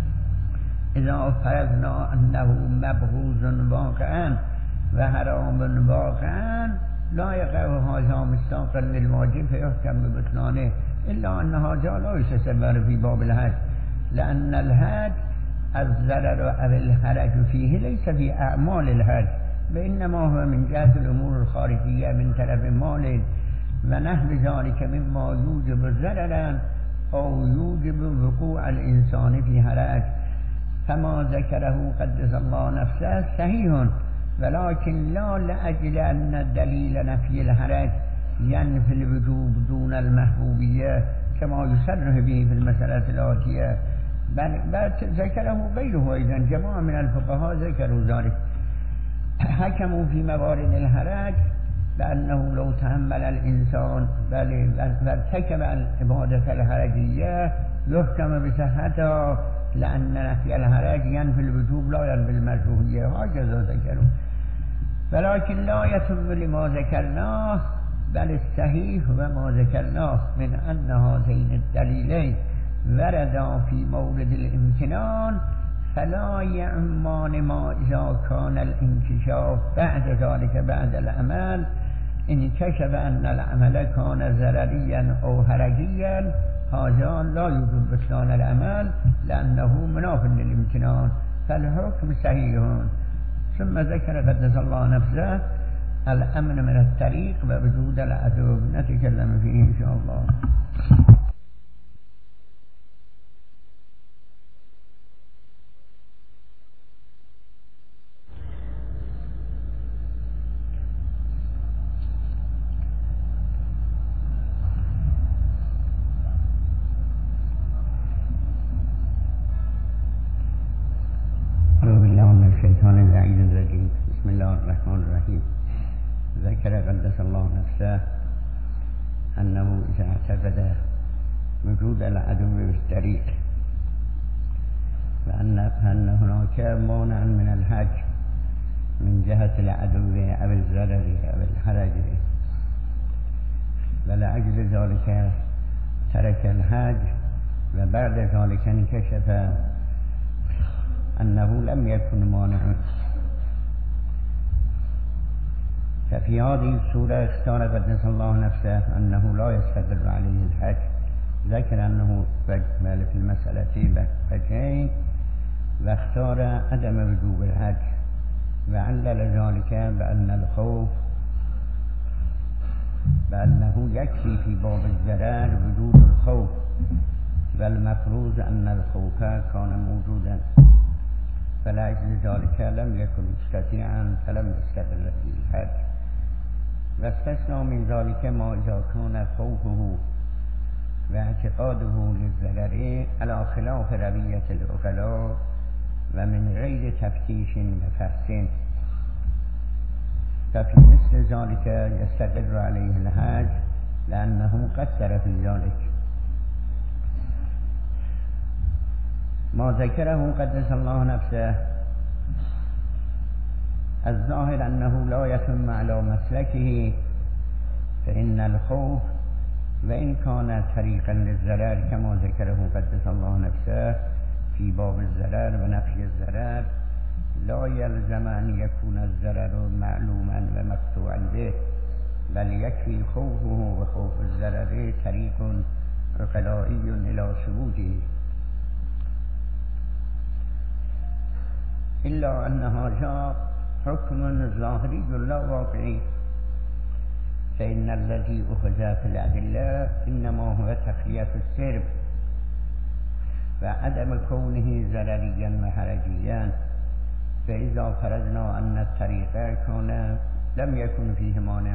إذا فرضنا أنه مبغوض واقعا وحرام واقعا لا يقع هذا مصداقا للواجب فيحكم ببطلانه، إلا أن هذا لا يستثمر في باب الحج، لأن الحج الضرر أو الحرج فيه ليس في أعمال الحج، وإنما هو من جهة الأمور الخارجية من طرف مال ونحو ذلك مما يوجب ضررا أو يوجب وقوع الإنسان في حرج. كما ذكره قدس الله نفسه صحيح، ولكن لا لأجل أن دليل نفي الحرج ينفي الوجوب دون المحبوبية كما يصرح به في المسألة الآتية، بل ذكره غيره أيضا، جماعة من الفقهاء ذكروا ذلك، حكموا في موارد الحرج بأنه لو تحمل الإنسان بل وارتكب العبادة الحرجية يحكم بصحتها، لأن نفي الحرج ينفي الوجوب لا ينفي المشروعية، هكذا ذكروا. ولكن لا يتم لما ذكرناه، بل الصحيح وما ذكرناه من أن هذين الدليلين وردا في مورد الامتنان فلا يعمان ما إذا كان الانكشاف بعد ذلك بعد العمل انكشف أن العمل كان ضرريا أو حرجيا، هذا لا يوجب بطلان العمل لأنه مناف للامتنان، فالحكم صحيح. ثم ذكر قدس الله نفسه الأمن من الطريق ووجود العدو، نتكلم فيه إن شاء الله. الشيطان اللعين الرجيم. بسم الله الرحمن الرحيم. ذكر قدس الله نفسه أنه إذا اعتقد وجود العدو بالطريق فأن فأن هناك مانع من الحج من جهة العدو أو الضرر أو الحرج، ولأجل ذلك ترك الحج، وبعد ذلك انكشف أنه لم يكن مانعا. ففي هذه الصورة اختار قدس الله نفسه أنه لا يستقر عليه الحج. ذكر أنه في المسألة وجهين، واختار عدم وجوب الحج، وعلل ذلك بأن الخوف بأنه يكفي في باب الضرر وجود الخوف، والمفروض أن الخوف كان موجودا، فلأجل ذلك لم يكن مستطيعا فلم يستقر فيه الحج. واستثنى من ذلك ما إذا كان خوفه واعتقاده للضرر على خلاف روية العقلاء ومن غير تفتيش وفحص، ففي مثل ذلك يستقر عليه الحج لأنه قصر في ذلك. ما ذكره قدس الله نفسه الظاهر أنه لا يتم على مسلكه، فإن الخوف وإن كان طريقا للضرر كما ذكره قدس الله نفسه في باب الضرر ونفي الضرر، لا يلزم أن يكون الضرر معلوما ومقطوعا به، بل يكفي خوفه وخوف الضرر طريق عقلائي إلى ثبوته، إلا أن هذا حكم ظاهري لا واقعي، فإن الذي أخذ في الأدلة إنما هو تخلية السرب وعدم كونه ضرريا وحرجيا. فإذا فرضنا أن الطريق كان لم يكن فيه مانع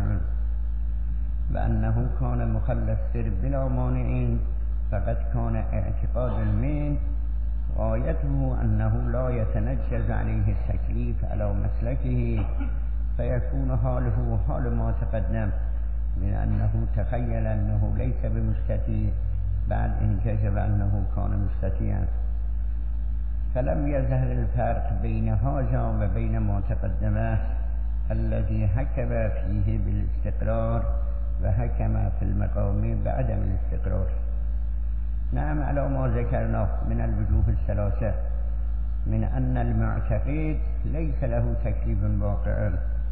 وأنه كان مخلى السرب بلا مانع، فقد كان اعتقاد المين غايته أنه لا يتنجز عليه التكليف على مسلكه، فيكون حاله حال ما تقدم من أنه تخيل أنه ليس بمستطيع بعد إن كشف أنه كان مستطيعا. فلم يظهر الفرق بين هذا وبين ما تقدمه الذي حكم فيه بالاستقرار وحكم في المقام بعدم الاستقرار. نعم، على ما ذكرنا من الوجوه الثلاثة، من أن المعتقد ليس له تكليف واقع،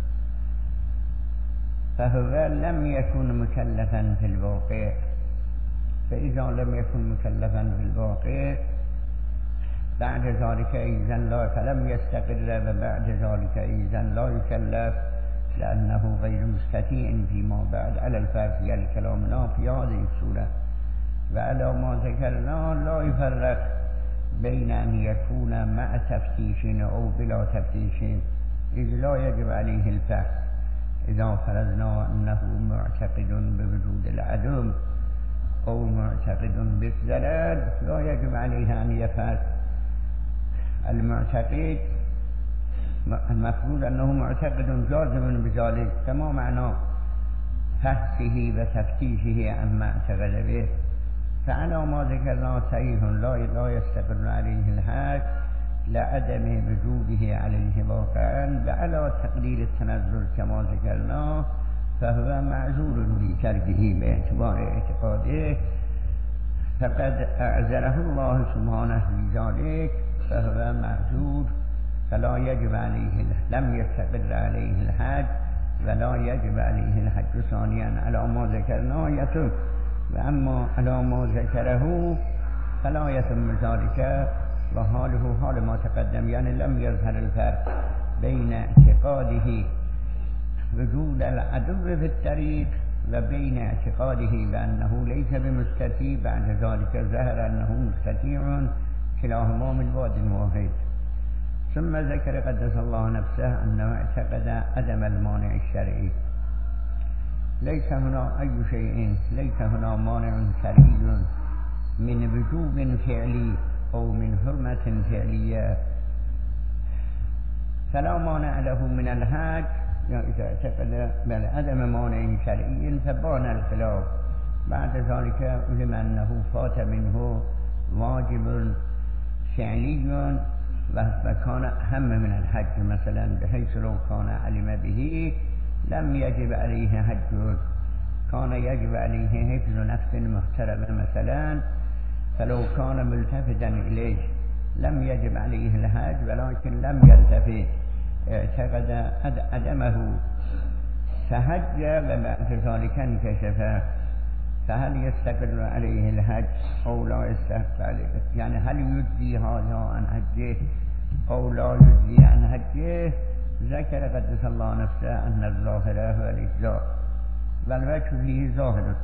فهو لم يكن مكلفا في الواقع، فإذا لم يكن مكلفا في الواقع بعد ذلك إذن لا فلم يستقر، وبعد ذلك إذن لا يكلف لأنه غير مستطيع فيما بعد على الفرق الكلامنا في هذه السورة. وعلى ما ذكرنا لا يفرق بين أن يكون مع تفتيش أو بلا تفتيش، إذ لا يجب عليه الفحص. إذا فرضنا أنه معتقد بوجود العدو أو معتقد بالضرر لا يجب عليه أن يفحص. المعتقد المفروض أنه معتقد جازم بذلك، كما معنى فحصه وتفتيشه عما اعتقد به. فعلى ما ذكرنا صحيح لا لا يستقر عليه الحج لعدم وجوده عليه واقعا، وعلى تقدير التنزل كما ذكرنا فهو معذور في تركه باعتبار اعتقاده، فقد أعذره الله سبحانه بذلك فهو معذور، فلا يجب عليه لم يستقر عليه الحج ولا يجب عليه الحج ثانيا على ما ذكرنا يتم. وأما على ما ذكره فلا يتم ذلك، وحاله حال ما تقدم، يعني لم يظهر الفرق بين اعتقاده وجود العدو في الطريق وبين اعتقاده بأنه ليس بمستطيع بعد ذلك ظهر أنه مستطيع، كلاهما من واد واحد. ثم ذكر قدس الله نفسه أنه اعتقد عدم المانع الشرعي. ليس هنا أي شيء، ليس هنا مانع شرعي من وجوب فعلي أو من حرمة فعلية، فلا مانع له من الحج، یا اذا اعتقد بالعدم مانع شرعی فبان الخلاف. بعد ذلك علم انه فات منه واجب فعلی و كان اهم من الحج مثلا، بحيث لو كان علم به لم يجب عليه حج، كان يجب عليه حفظ نفس محترمة مثلا، فلو كان ملتفتا إليه لم يجب عليه الحج، ولكن لم يلتفت اعتقد عدمه فحج وبعد ذلك انكشف، فهل يستقر عليه الحج أو لا يستقر عليه؟ يعني هل يجزي هذا عن حجه أو لا يجزي عن حجه؟ ذكر قدس الله نفسه أن الظاهر هو الإجزاء، والوجه فيه ظاهر،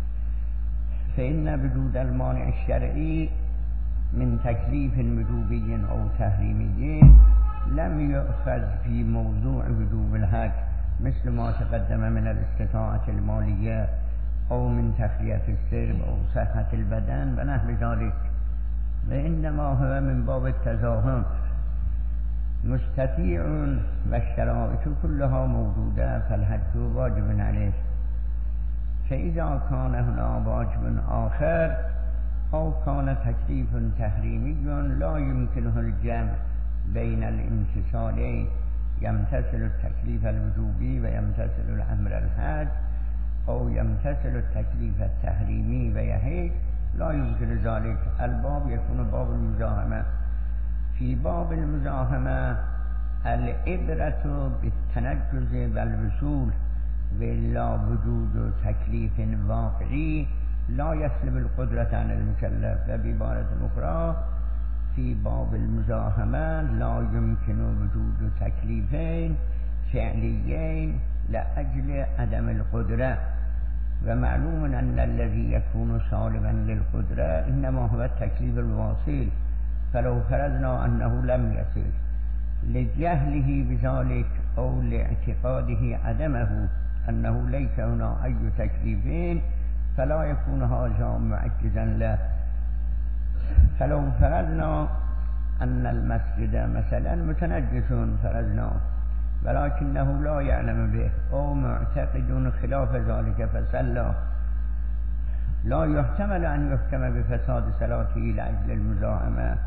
فإن وجود المانع الشرعي من تكليف وجوبي أو تحريمي لم يؤخذ في موضوع وجوب الحج، مثل ما تقدم من الاستطاعة المالية أو من تخلية السرب أو صحة البدن ونحو ذلك، وإنما هو من باب التزاحم، مستطيع والشرائط كلها موجودة فالحج واجب عليه. فإذا كان هنا واجب آخر أو كان تكليف تحريمي لا يمكنه الجمع بين الامتثالين، يمتثل التكليف الوجوبي ويمتثل الأمر الحج، أو يمتثل التكليف التحريمي ويحج، لا يمكن ذلك. الباب يكون باب المزاحمة. في باب المزاحمة العبرة بالتنجز والوصول، ولا وجود تكليف واقعي لا يسلب القدرة عن المكلف. وبعبارة أخرى في باب المزاحمة لا يمكن وجود تكليفين فعليين لأجل عدم القدرة، ومعلوم أن الذي يكون سالبا للقدرة إنما هو التكليف الواصل، فلو فرضنا أنه لم يصل لجهله بذلك أو لاعتقاده عدمه أنه ليس هنا أي تكليفين فلا يكون هذا معجزا له. فلو فرضنا أن المسجد مثلا متنجس فرضنا ولكنه لا يعلم به أو معتقد خلاف ذلك فصلى، لا يحتمل أن يحكم بفساد صلاته لأجل المزاحمة،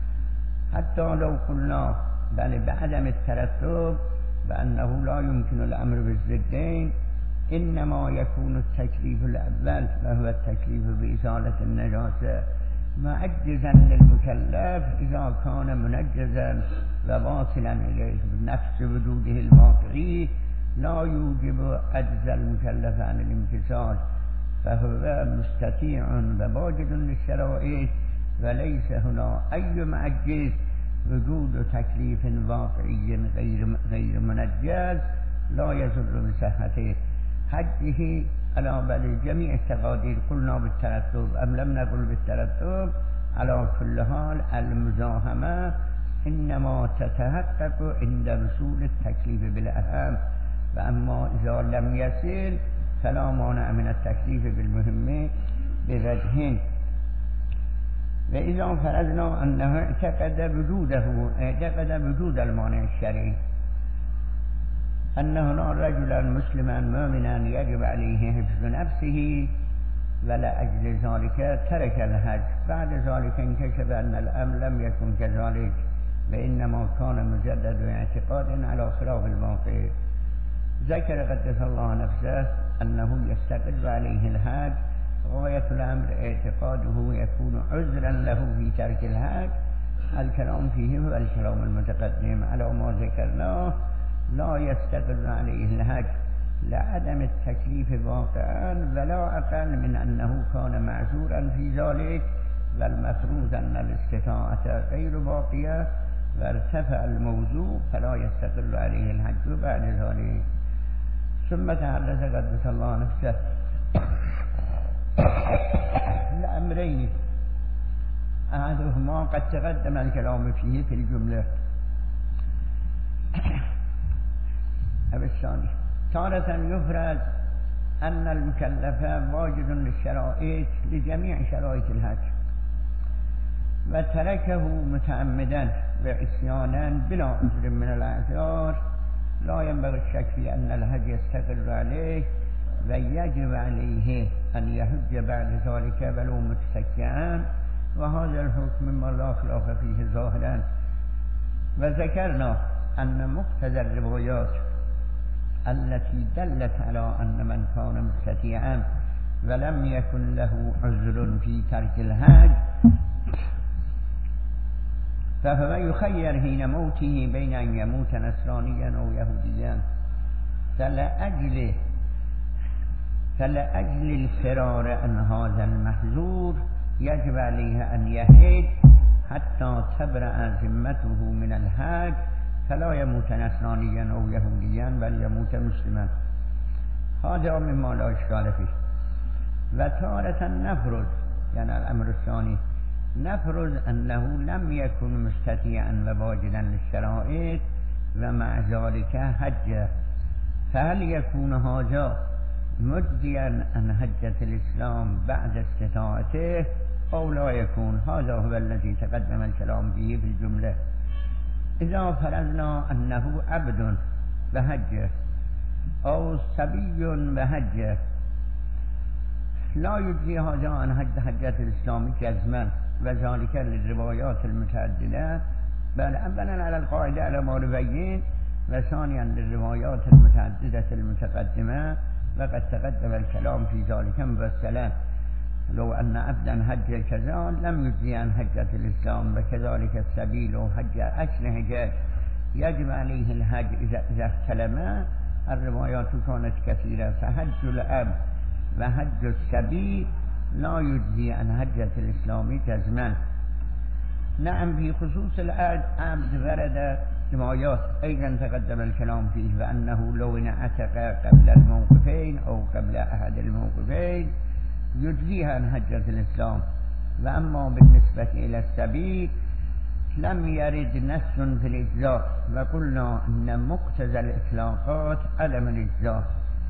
حتى لو قلنا بل بعدم الترتب بأنه لا يمكن الأمر بالضدين، إنما يكون التكليف الأول وهو التكليف بإزالة النجاسة معجزا للمكلف إذا كان منجزا وواصلا إليه بنفس وجوده الواقعي لا يوجب عجز المكلف عن الامتثال، فهو مستطيع وواجد للشرائط، وليس هنا أي معجز. وجود تكليف واقعي غير غير منجز لا يضر بصحته حجه على بل جميع التقادير. قلنا بالترتب أم لم نقل بالترتب، على كل حال المزاحمة إنما تتحقق عند وصول التكليف بالأهم، وأما إذا لم يصل فلا مانع من التكليف بالمهم بوجهين. وإذا فرضنا أنه اعتقد وجوده اعتقد وجود المانع الشرعي، أن هنا رجلا مسلما مؤمنا يجب عليه حفظ نفسه ولأجل ذلك ترك الحج، بعد ذلك انكشف أن الأمر لم يكن كذلك وإنما كان مجدد اعتقاد على خلاف الواقع. ذكر قدس الله نفسه أنه يستقر عليه الحج، غاية الأمر اعتقاده يكون عذرا له في ترك الحج. الكلام فيه هو الكلام المتقدم على ما ذكرناه، لا يستقر عليه الحج لعدم التكليف واقعا ولا أقل من أنه كان معذورا في ذلك، والمفروض أن الاستطاعة غير باقية وارتفع الموضوع فلا يستقر عليه الحج بعد ذلك. ثم تحدث قدس الله نفسه الأمرين، أحدهما قد تقدم الكلام فيه في الجملة. الثاني تارة يفرض أن المكلف واجد للشرائط لجميع شرائط الحج وتركه متعمدا وعصيانا بلا عذر من الأعذار لا ينبغي الشك في أن الحج يستقر عليه ويجب عليه أن يحج بعد ذلك ولو متسكعا، وهذا الحكم مما لا خلاف فيه ظاهرا. وذكرنا أن مقتضى الروايات التي دلت على أن من كان مستطيعا ولم يكن له عذر في ترك الحج فهو يخير حين موته بين أن يموت نصرانيا أو يهوديا، فلأجل فلأجل الفرار عن هذا المحذور يجب عليه أن يحج حتى تبرأ ذمته من الحج، فلا يموت نصرانيا أو يهوديا بل يموت مسلما. هذا مما لا إشكال فيه. وتارة نفرض، يعني الأمر الثاني، نفرض أنه لم يكن مستطيعا وواجدا للشرائط ومع ذلك حج، فهل يكون هذا مجزيا عن حجة الإسلام بعد استطاعته أو لا يكون؟ هذا هو الذي تقدم الكلام فيه في الجملة. إذا فرضنا أنه عبد بحج أو صبي بحج لا يجزي هذا عن حج حجة الإسلام جزما، وذلك للروايات المتعددة، بل أولا على القاعدة على ما نبين، وثانيا للروايات المتعددة المتقدمة، وقد تقدم الكلام في ذلك مفصلا. لو أن عبدا حج كذا لم يجزي عن حجة الإسلام، وكذلك السبيل حج أكل حجاج يجب عليه الحج إذا احتلم. الروايات كانت كثيرة، فحج الأب وحج السبيل لا يجزي عن حجة الإسلام جزما. نعم، في خصوص العبد ورد روايات أيضا تقدم الكلام فيه، وأنه لو انعتق قبل الموقفين أو قبل أحد الموقفين يجزيها عن حجة الإسلام. وأما بالنسبة إلى السبيل لم يرد نص في الإجزاء، وقلنا أن مقتضى الإطلاقات عدم الإجزاء،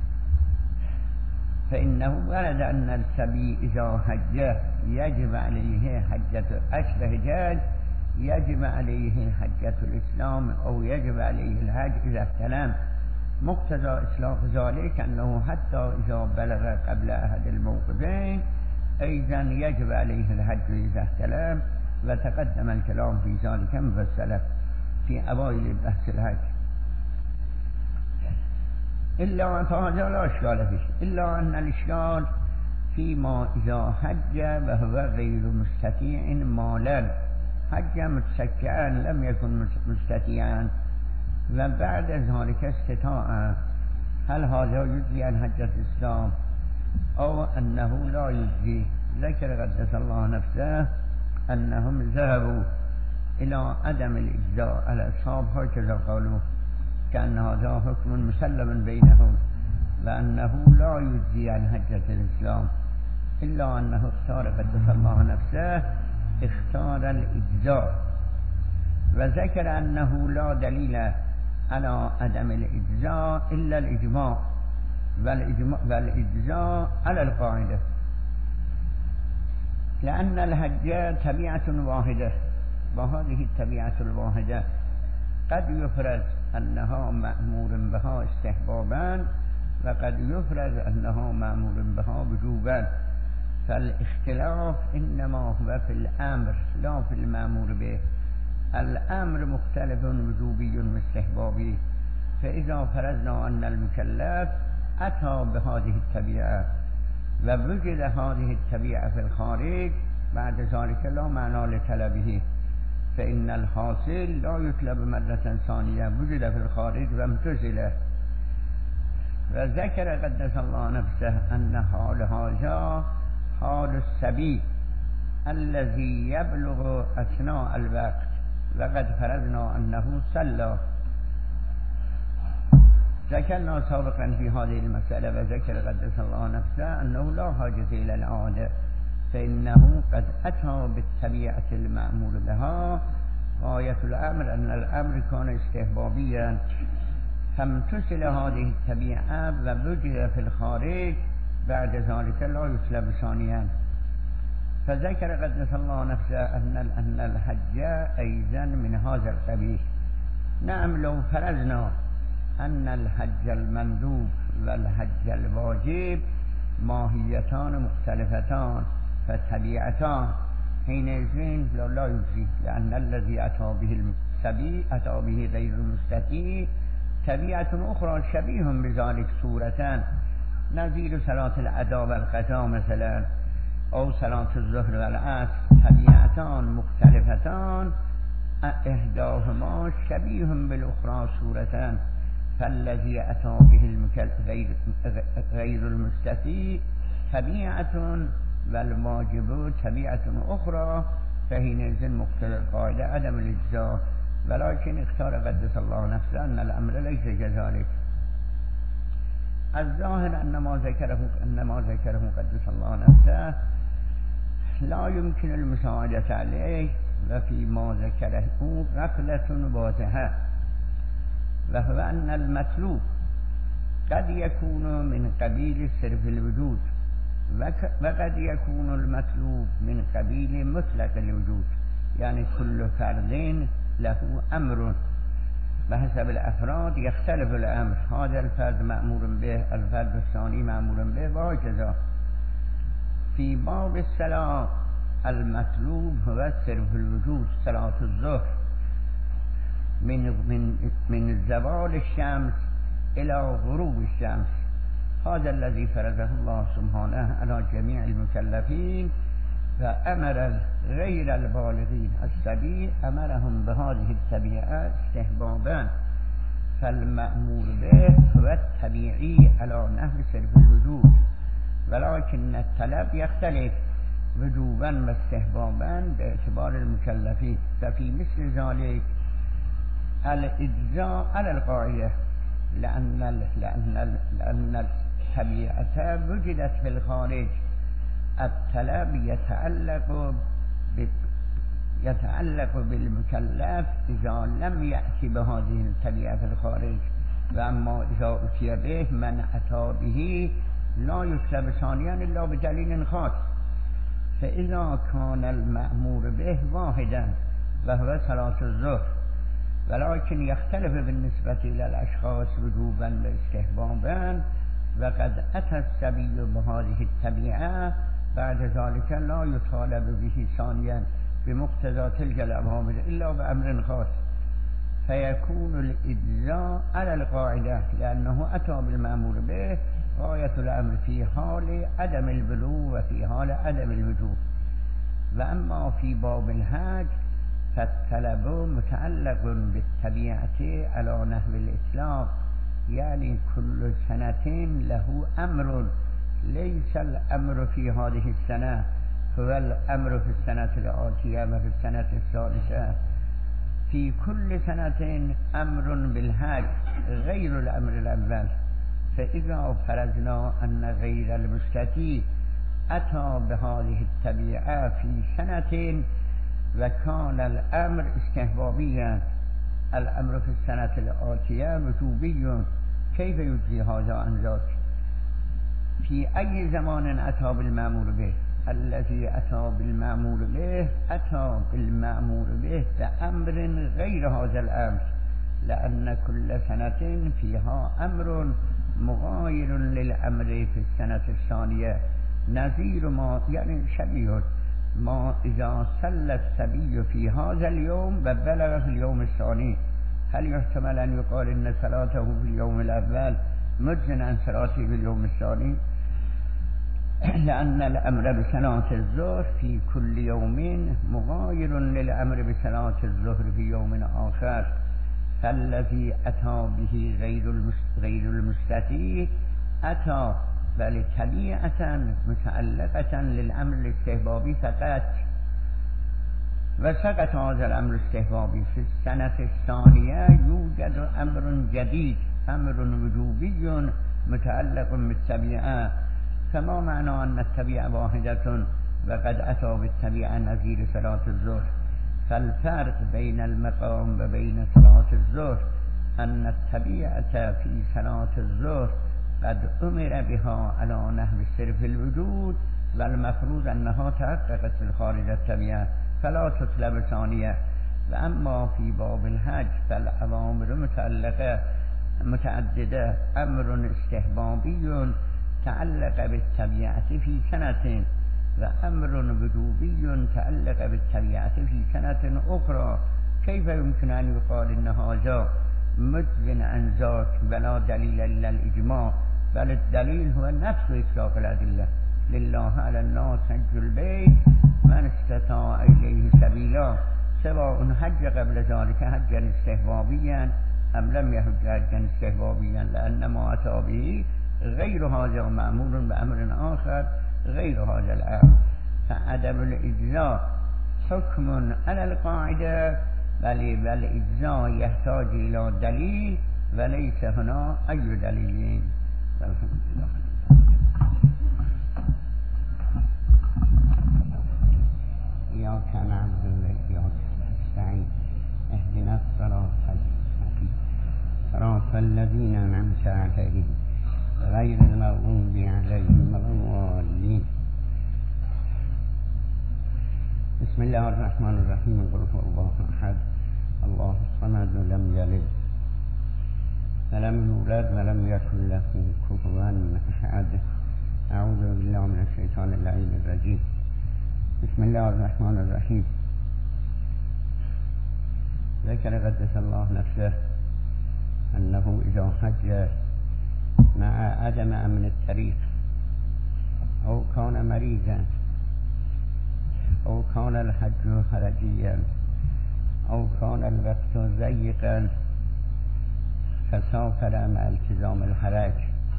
فإنه ورد أن السبي إذا حج يجب عليه حجة أشبه حجاج، يجب عليه حجة الإسلام أو يجب عليه الحج إذا احتلم. مقتضى إطلاق ذلك أنه حتى إذا بلغ قبل أحد الموقفين أيضا يجب عليه الحج إذا احتلم، وتقدم الكلام في ذلك مفصلا في أوائل بحث الحج. إلا فهذا لا إشكال فيه، إلا أن الإشكال فيما إذا حج وهو غير مستطيع مالا، حج متسكعا لم يكن مستطيعا وبعد ذلك استطاع، هل هذا يجزي عن حجة الإسلام أو أنه لا يجزي؟ ذكر قدس الله نفسه أنهم ذهبوا إلى عدم الإجزاء على أصحاب هكذا قالوا، كأن هذا حكم مسلم بينهم، وأنه لا يجزي عن حجة الإسلام، إلا أنه اختار قدس الله نفسه اختار الإجزاء، وذكر أنه لا دليل على عدم الإجزاء إلا الإجماع، والإجزاء على القاعدة، لأن الحج تبعة واحدة، وهذه التبعة الواحدة قد يفرض أنها مأمور بها استحبابا، وقد يفرض أنها مأمور بها وجوبا، فالاختلاف إنما هو في الأمر لا في المأمور به. الأمر مختلف وجوبي واستحبابي، فإذا فرضنا أن المكلف أتى بهذه التبعة ووجد هذه التبعة في الخارج، بعد ذلك لا معنى لطلبه، فإن الحاصل لا يطلب مرة ثانية، وجد في الخارج وامتثل. وذكر قدس الله نفسه أن حال هذا حال السبي الذي يبلغ أثناء الوقت، وقد فرضنا أنه صلى. ذكرنا سابقا في هذه المسألة وذكر قدس الله نفسه أنه لا حاجة إلى العادة، فإنه قد أتى بالتبيعة المأمور بها. غاية الأمر أن الأمر كان استحبابيا، فامتثل هذه التبيعة ووجد في الخارج، بعد ذلك لا يطلب ثانيا. فذكر قدس الله نفسه أن أن الحج أيضا من هذا القبيل. نعم لو فرضنا أن الحج المندوب والحج الواجب ماهيتان مختلفتان فطبيعتان حينئذ لا لا يجزي، لأن الذي أتى به السبي أتى به غير المستطيع طبيعة أخرى شبيه بذلك صورة، نظير صلاة الأداء والقضاء مثلا، أو صلاة الظهر والعصر، طبيعتان مختلفتان إحداهما شبيه بالأخرى صورة، فالذي أتى به غير, غير المستطيع طبيعة والواجب طبيعة أخرى، فحينئذ مقتضى القاعدة عدم الإجزاء. ولكن اختار قدس الله نفسه أن الأمر ليس كذلك. الظاهر أن ما ذكره أن ما ذكره قدس الله نفسه لا يمكن المساعدة عليه، وفيما ذكره غفلة واضحة، وهو أن المطلوب قد يكون من قبيل صرف الوجود، وقد يكون المطلوب من قبيل مطلق الوجود، يعني كل فرد له أمر، بحسب الأفراد يختلف الأمر، هذا الفرد مأمور به، الفرد الثاني مأمور به، وهكذا. في باب الصلاة المطلوب هو صرف الوجود، صلاة الظهر من من من زوال الشمس إلى غروب الشمس، هذا الذي فرضه الله سبحانه على جميع المكلفين، فأمر غير البالغين السبيل أمرهم بهذه الطبيعة استحبابا، فالمأمور به هو الطبيعي على نحو صرف الوجود، ولكن الطلب يختلف وجوبا واستحبابا باعتبار المكلفين، ففي مثل ذلك الإجزاء على القاعدة، لأن لأن لأن الطبيعة وجدت في الخارج، الطلب يتعلق يتعلق بالمكلف إذا لم يأتي بهذه الطبيعة في الخارج، وأما إذا أتي به من أتى به لا يطلب ثانيا إلا بدليل خاص. فإذا كان المأمور به واحدا وهو صلاة الظهر، ولكن يختلف بالنسبة إلى الأشخاص وجوبا واستحبابا، وقد أتى السبي بهذه الطبيعة، بعد ذلك لا يطالب به ثانيا بمقتضى تلك الأوامر إلا بأمر خاص، فيكون الإجزاء على القاعدة، لأنه أتى بالمأمور به غاية الأمر في حال عدم البلوغ وفي حال عدم الوجوب. وأما في باب الحج فالطلب متعلق بالطبيعة على نحو الإسلام، يعني كل سنة له أمر، ليس الأمر في هذه السنة هو الأمر في السنة الآتية وفي السنة الثالثة، في كل سنة أمر بالحج غير الأمر الأول. فإذا فرضنا أن غير المستطيع أتى بهذه الطبيعة في سنة وكان الأمر استحبابيا، الأمر في السنة الآتية وجوبي، كيف يجزي هذا عن ذاك؟ في أي زمان أتى بالمأمور به؟ الذي أتى بالمأمور به أتى بالمأمور به بأمر غير هذا الأمر، لأن كل سنة فيها أمر مغاير للأمر في السنة الثانية، نظير ما يعني شبيه ما إذا صلى السبي في هذا اليوم وبلغ في اليوم الثاني، هل يحتمل أن يقال إن صلاته في اليوم الأول مجزٍ عن صلاته في اليوم الثاني؟ لأن الأمر بصلاة الظهر في كل يوم مغاير للأمر بصلاة الظهر في يوم آخر، فالذي أتى به غير المستطيع أتى بل طبيعة متعلقة للأمر الاستحبابي فقط، وسقط هذا الأمر الاستحبابي. في السنة الثانية يوجد أمر جديد، أمر وجوبي متعلق بالطبيعة، فما معنى أن الطبيعة واحدة وقد أتى بالطبيعة نظير صلاة الظهر؟ فالفرق بين المقام وبين صلاة الظهر أن الطبيعة في صلاة الظهر قد أمر بها على نحو صرف الوجود، و المفروض انها تحققت في الخارج الطبيعه فلا تطلب ثانيه. و اما في باب الحج فالأوامر متعلقه متعدده، امر استحبابي تعلق بالطبيعه في سنه، و امر وجوبي تعلق بالطبيعه في سنه اخرى. كيف يمكن ان يقال ان هذا مجزٍ عن ذاك ولا دليل الا الاجماع؟ بل الدليل هو نفس اطلاق الادله. لله على الناس حج البيت من استطاع اليه سبيلا، سواء حج قبل ذلك حجا استحبابيا ام لم يحج حجا استحبابيا، لان ما اتى به غير هذا مأمور بأمر آخر غير هذا الأمر. فعدم الإجزاء حكم على القاعدة، بل الإجزاء يحتاج إلى دليل وليس هنا أي دليل. إياك نعبد وإياك نستعين اهدنا الصراط المستقيم صراط الذين أنعمت عليهم غير المغضوب عليهم ولا الضالين. بسم الله الرحمن الرحيم. قل هو الله أحد الله الصمد لم يلد ولم يولد ولم يكن له كفوا أحد. أعوذ بالله من الشيطان اللعين الرجيم. بسم الله الرحمن الرحيم. ذكر قدس الله نفسه أنه إذا حج مع عدم أمن الطريق أو كان مريضا أو كان الحج خرجيا أو كان الوقت ضيقا فسافر مع التزام الحرج.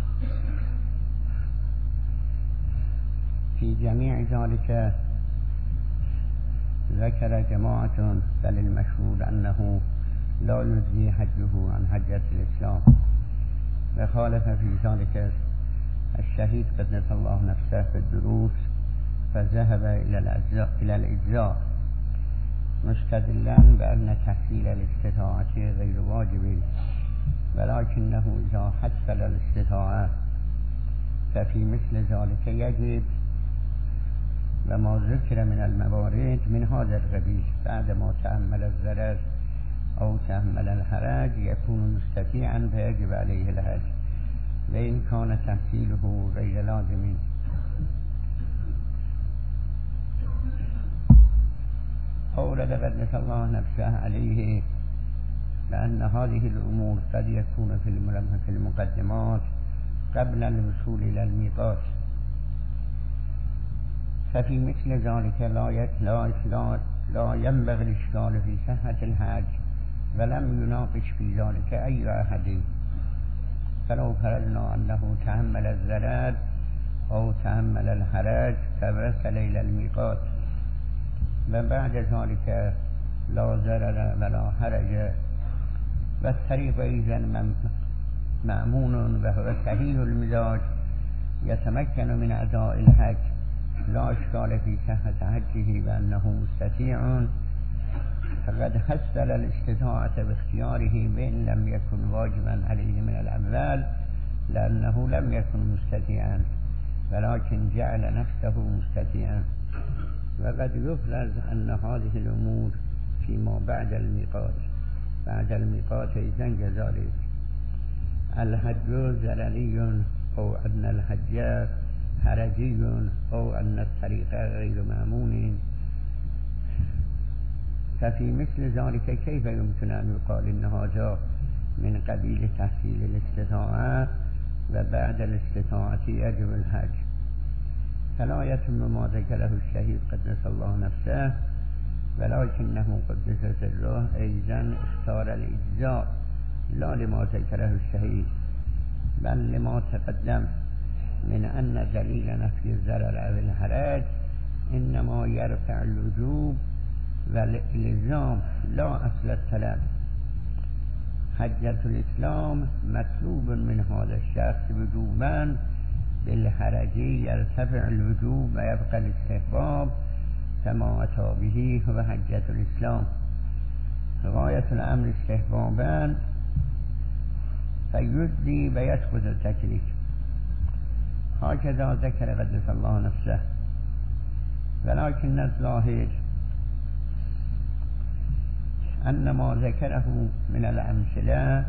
في جميع ذلك ذكر جماعة بل المشهور أنه لا يجزي حجه عن حجة الإسلام، وخالف في ذلك الشهيد قدس الله نفسه في الدروس فذهب إلى الأجزاء إلى الإجزاء مستدلا بأن تحصيل الاستطاعة غير واجب، ولكنه إذا حصل الاستطاعة ففي مثل ذلك يجب. وما ذكر من الموارد من هذا القبيل بعدما تحمل الضرر أو تحمل الحرج يكون مستطيعا فيجب عليه الحج، وإن كان تحصيله غير لازم. أورد قدس الله نفسه عليه لأن هذه الأمور قد يكون في المقدمات قبل الوصول إلى الميقات، ففي مثل ذلك لا لا لا ينبغي الإشكال في صحة الحج، ولم يناقش في ذلك أي أحد. فلو فرضنا أنه تحمل الضرر أو تحمل الحرج فوصل إلى الميقات، وبعد ذلك لا ضرر ولا حرج، والطريق إذن مأمون وهو صحيح المزاج يتمكن من أداء الحج، لا إشكال في صحة حجه بأنه مستطيع، فقد حصل الاستطاعة باختياره وإن لم يكن واجبا عليه من الأول، لأنه لم يكن مستطيعا ولكن جعل نفسه مستطيعا. وقد يفرض أن هذه الأمور فيما بعد الميقات بعد الميقات إذن كذلك الحج ضرري أو أن الحج حرجي أو أن الطريق غير مأمون، ففي مثل ذلك كيف يمكن أن يقال إن هذا من قبيل تحصيل الاستطاعة وبعد الاستطاعة يجب الحج؟ فلا يتم ما ذكره الشهيد قدس الله نفسه، ولكنه قدس سره أيضا اختار الإجزاء لا لما ذكره الشهيد بل لما تقدم من أن دليل نفي الضرر أو الحرج إنما يرفع الوجوب والإلزام لا أصل الطلب. حجة الإسلام مطلوب من هذا الشخص وجوبا، بالحرج يرتفع الوجوب ويبقى الاستحباب كما أتى به هو حجة الإسلام. غاية الأمر استحبابا فيجزي ويسقط التكليف. هكذا ذكر قدس الله نفسه ولكن الظاهر أن ما ذكره من الأمثلة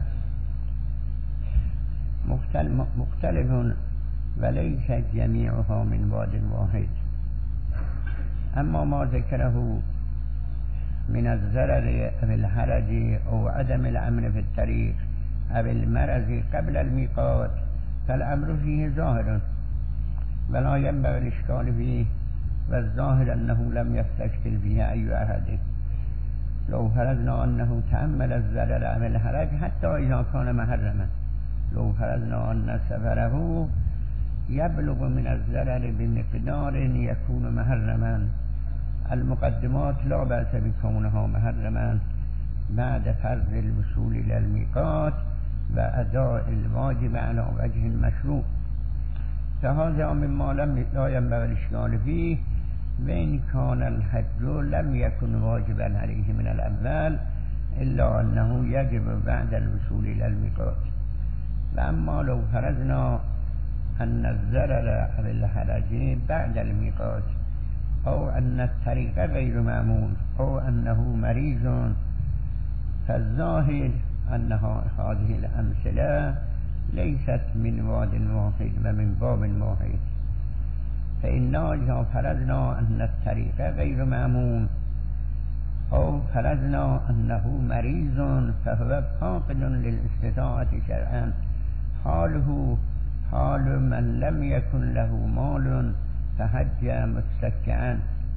مختلف وليس جميعها من باب واحد. أما ما ذكره من الضرر أو الحرج أو عدم الأمن في الطريق أو المرض قبل الميقات فالأمر فيه ظاهر ولا ينبغي الإشكال فيه، والظاهر أنه لم يستشكل فيه أي أحد. لو فرضنا أنه تأمل الضرر أو الحرج حتى إذا كان محرما، لو فرضنا أن سفره يبلغ من الضرر بمقدار يكون محرما، المقدمات لا بأس بكونها محرما بعد فرض الوصول إلى الميقات وأداء الواجب على وجه المشروع، فهذا مما لم لا ينبغي الإشكال فيه. وإن كان الحج لم يكن واجبا عليه من الأول إلا أنه يجب بعد الوصول إلى الميقات. وأما لو فرضنا أن الضرر أو الحرج بعد الميقات أو أن الطريق غير مأمون أو أنه مريض، فالظاهر أن هذه الأمثلة ليست من واد واحد ومن باب واحد. فإننا إذا فرضنا أن الطريق غير مأمون أو فرضنا أنه مريض فهو فاقد للاستطاعة شرعا، حاله حال من لم يكن له مال فحج متسكعا،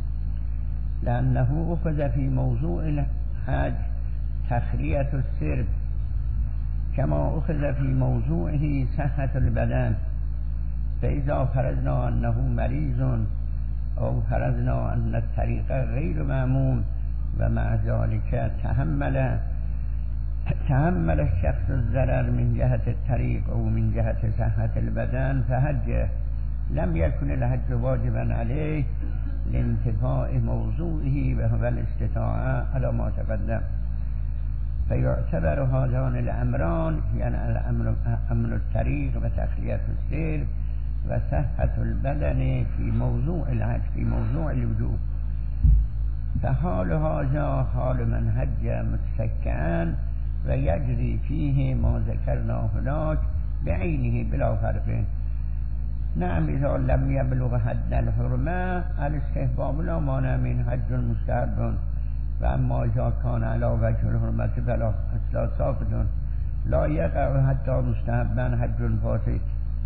لأنه أخذ في موضوع الحج تخلية السرب كما أخذ في موضوعه صحة البدن. فإذا فرضنا أنه مريض أو فرضنا أن الطريق غير مأمون ومع ذلك تحمل تحمل الشخص الضرر من جهة الطريق أو من جهة صحة البدن فحج، لم يكن الحج واجبا عليه لانتفاء موضوعه وهو الاستطاعة على ما تقدم. فيعتبر هذان الأمران يعني الأمر أمن الطريق وتخلية السير وصحة البدن في موضوع الحج في موضوع الوجوب. فحال هذا حال من حج متسكعا ويجري فيه ما ذكرنا هناك بعينه بلا فرق. نعم إذا لم يبلغ حد الحرمة الاستحباب لا مانع من حج مستحب، وأما إذا كان على وجه الحرمة فلا أصلا ساقط لا يقع حتى مستحبا حج فاسد.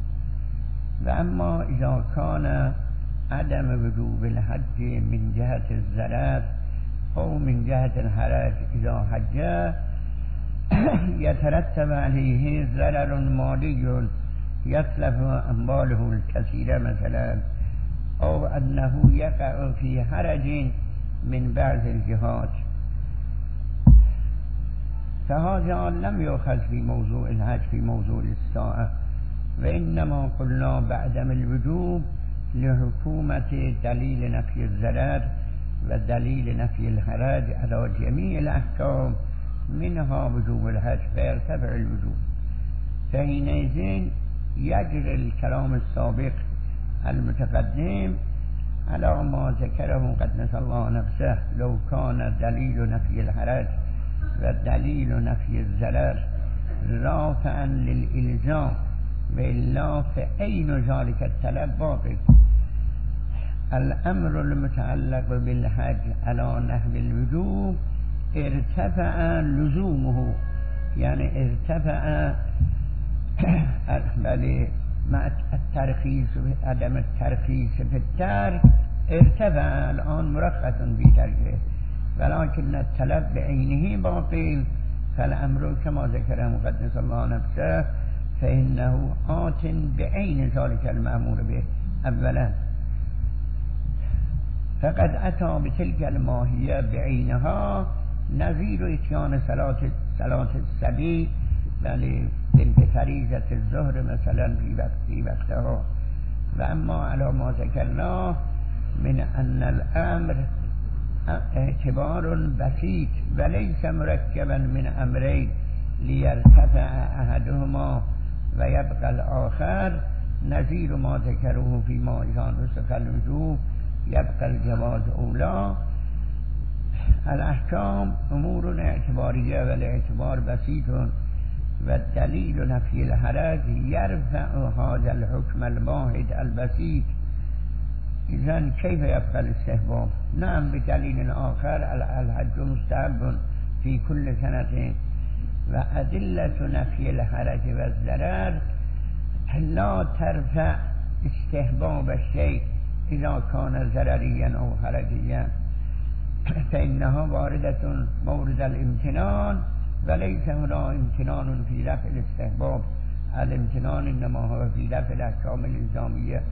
وأما إذا كان عدم وجوب الحج من جهة الضرر أو من جهة الحرج إذا حج يترتب عليه ضرر مالي يتلف أمواله الكثيرة مثلا، أو أنه يقع في حرج من بعض الجهات، فهذا لم يؤخذ في موضوع الحج في موضوع الساعة، وإنما قلنا بعدم الوجوب لحكومة دليل نفي الضرر ودليل نفي الحرج على جميع الأحكام منها وجوب الحج فيرتفع الوجوب. فحينئذ يجري الكلام السابق المتقدم على ما ذكره قدس الله نفسه، لو كان دليل نفي الحرج ودليل نفي الضرر رافعا للإلزام وإلا فأين ذلك الطلب باطل. الأمر المتعلق بالحج على نحو الوجوب ارتفع لزومه، يعني ارتفع بل مع الترخيص عدم الترخيص في الترك ارتفع الآن مرخص في تركه، ولكن الطلب بعينه باطل. فالأمر كما ذكر مقدس الله نفسه فإنه آت بعين ذلك المأمور به أولا، فقد أتى بتلك الماهية بعينها نظير اتيان صلاة صلاة الصبي بل تلك فريضة الظهر مثلا في وقت في وقتها. وأما على ما ذكرناه من أن الأمر اعتبار بسيط وليس مركبا من أمرين ليرتفع أحدهما ويبقى الآخر، نظير ما ذكروه فيما إذا نسخ الوجوب يبقى الجواز أولى. الأحكام أمور اعتبارية، والاعتبار بسيط، والدليل نفي الحرج يرفع هذا الحكم الواحد البسيط. إذن كيف يبقى الاستحباب؟ نعم بدليل آخر، الحج مستحب في كل سنة، وأدلة نفي الحرج والضرر لا ترفع استحباب الشيء إذا كان ضرريا أو حرجيا، فإنها واردة مورد الامتنان، وليس هنا امتنان في رفع الاستحباب. الامتنان إنما هو في رفع الأحكام الإلزامية.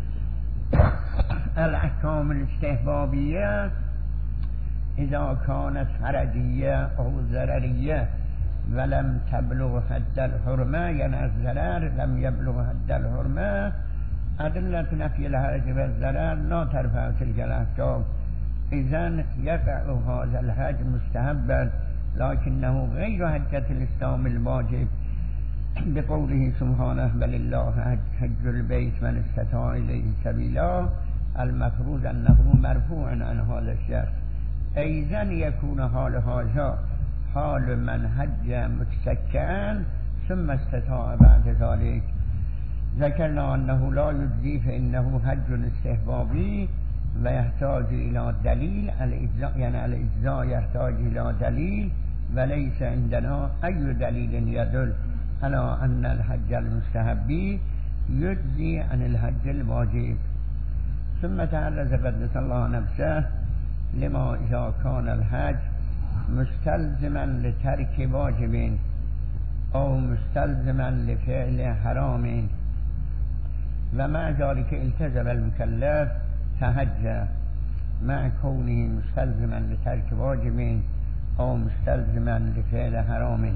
الأحكام الاستحبابية إذا كانت حرجية أو ضررية ولم تبلغ حد الحرمة، يعني الضرر لم يبلغ حد الحرمة، أدلة نفي الحرج والضرر لا ترفع تلك الأحكام. إذن يقع هذا الحج مستحبا، لكنه غير حجة الإسلام الواجب، بقوله سبحانه ولله حج البيت من استطاع إليه سبيلا، المفروض أنه مرفوع عن هذا الشخص. إذن يكون حال هذا حال من حج متسكعا ثم استطاع بعد ذلك. ذكرنا أنه لا يجزي، فإنه حج استحبابي ويحتاج إلى دليل. الإجزاء يعني الإجزاء يحتاج إلى دليل، وليس عندنا أي دليل يدل على أن الحج المستحبي يجزي عن الحج الواجب. ثم تعرض قدس الله نفسه لما إذا كان الحج مستلزما لترك واجب أو مستلزما لفعل حرام، ومع ذلك التزم المكلف فحج مع كونه مستلزما لترك واجب أو مستلزما لفعل حرام.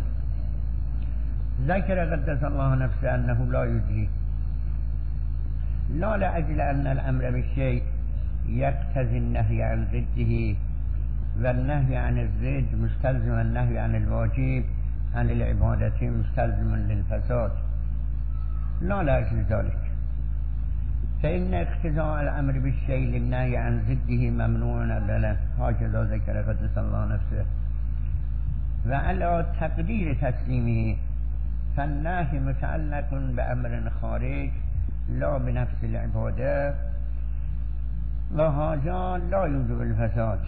ذكر قدس الله نفسه أنه لا يجزي، لا لأجل أن الأمر بالشيء يقتضي النهي عن ضده، والنهي عن الضد مستلزم النهي عن الواجب عن العبادة مستلزم للفساد، لا لأجل ذلك، فإن اقتضاء الأمر بالشيء للنهي عن ضده ممنوع أبدا، هكذا ذكر قدس الله نفسه. وعلى تقدير تسليمه فالنهي متعلق بأمر خارج لا بنفس العبادة، وهذا لا يوجب الفساد.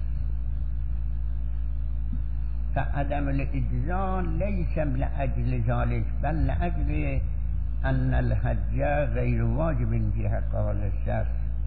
فعدم الإجزاء ليس لأجل ذلك، بل لأجل أن الحج غير واجب في حق هذا الشخص،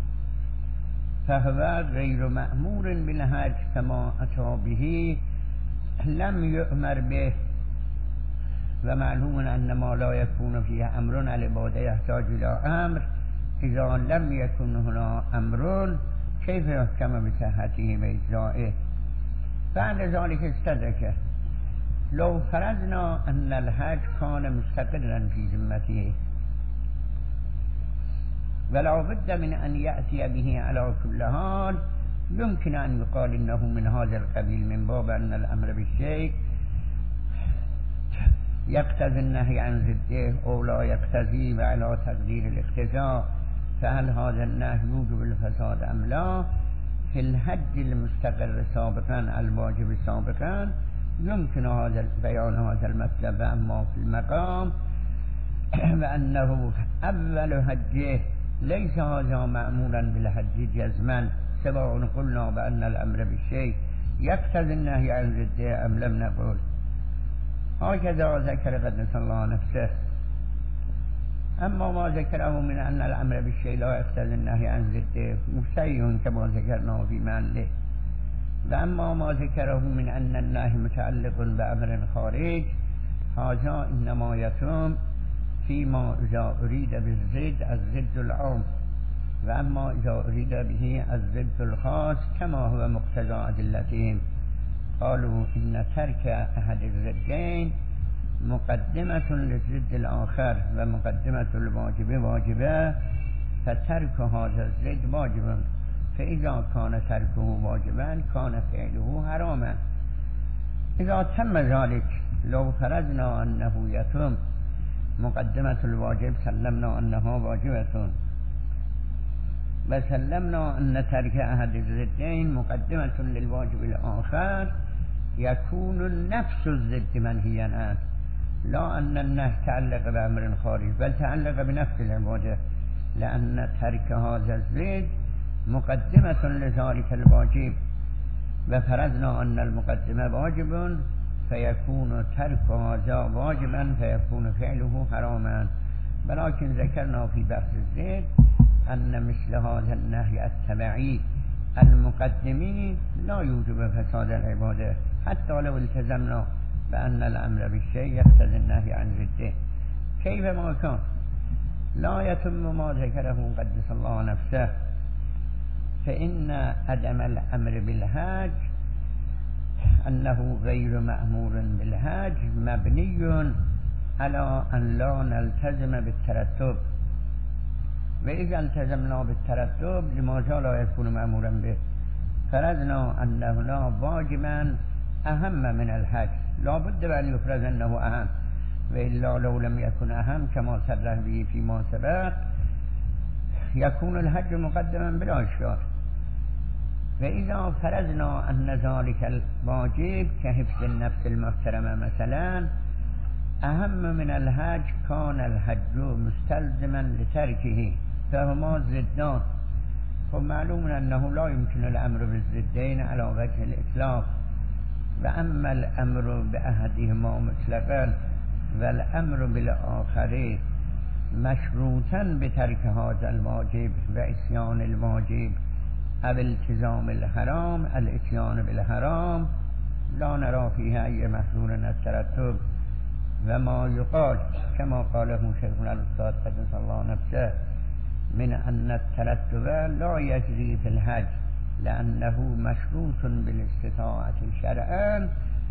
فهو غير مأمور بالحج كما أتى به، لم يؤمر به. ومعلوم أن ما لا يكون فيه أمر العبادة يحتاج إلى أمر، إذا لم يكن هنا أمر كيف يحكم بصحته وإجزائه؟ بعد ذلك استدرك لو فرضنا أن الحج كان مستقرا في ذمته ولا بد من أن يأتي به على كل حال، يمكن أن يقال إنه من هذا القبيل، من باب أن الأمر بالشيء يقتضي النهي عن ضده أو لا يقتضي، وعلى تقدير الاقتضاء فهل هذا النهي يوجب الفساد أم لا؟ في الحج المستقر سابقا الواجب سابقا يمكن هذا بيان هذا المطلب، أما في المقام وأنه أول حجه ليس هذا مأمورا بالحج جزما، سواء قلنا بأن الأمر بالشيء يقتضي النهي عن ضده أم لم نقل. هكذا ذكر قدس الله نفسه. أما ما ذكره من أن الأمر بالشيء لا يقتضي النهي عن ضده مشيء كما ذكرناه في محله، وأما ما ذكره من أن النهي متعلق بأمر خارج، هذا إنما يتم فيما إذا أريد بالضد الضد العام، وأما إذا أريد به الضد الخاص كما هو مقتضى أدلتهم. قالوا إن ترك أحد الضدين مقدمة للضد الآخر، ومقدمة الواجب واجبة، فترك هذا الضد واجب، فإذا كان تركه واجبا كان فعله حراما. إذا تم ذلك لو فرضنا أنه يتم مقدمة الواجب سلمنا أنها واجبة، وسلمنا أن ترك أحد الضدين مقدمة للواجب الآخر يكون النفس الضد منهيا عنه، لا أن النهي تعلق بأمر خارج بل تعلق بنفس العبادة، لأن ترك هذا الضد مقدمة لذلك الواجب، وفرضنا أن المقدمة واجب فيكون ترك هذا واجبا فيكون فعله حراما. ولكن ذكرنا في بحث الضد أن مثل هذا النهي التبعي المقدمي لا يوجب فساد العبادة، حتى لو التزمنا بأن الأمر بالشيء يقتضي النهي عن ضده كيفما كان. لا يتم ما ذكره قدس الله نفسه، فإن عدم الأمر بالحج أنه غير مأمور بالحج مبني على أن لا نلتزم بالترتب، وإذا التزمنا بالترتب لماذا لا يكون مأمورا به؟ فرضنا أن هنا واجبا أهم من الحج، لا بد أن يفرض أنه أهم، وإلا لو لم يكن أهم كما صرح به فيما سبق يكون الحج مقدما بلا إشكال. وإذا فرضنا أن ذلك الواجب كحفظ النفس المحترمة مثلا أهم من الحج كان الحج مستلزما لتركه، فهما ضدان. فمعلوم أنه لا يمكن الأمر بالضدين على وجه الإطلاق، وأما الأمر بأحدهما مطلقا والأمر بالآخر مشروطا بترك هذا الواجب وإتيان الواجب أو التزام الحرام الاتيان بالحرام، لا نرى فيها أي محظور الترتب. وما يقال كما قاله شيخنا الأستاذ قدس الله نفسه من أن الترتب لا يجري في الحج لأنه مشروط بالاستطاعة شرعا،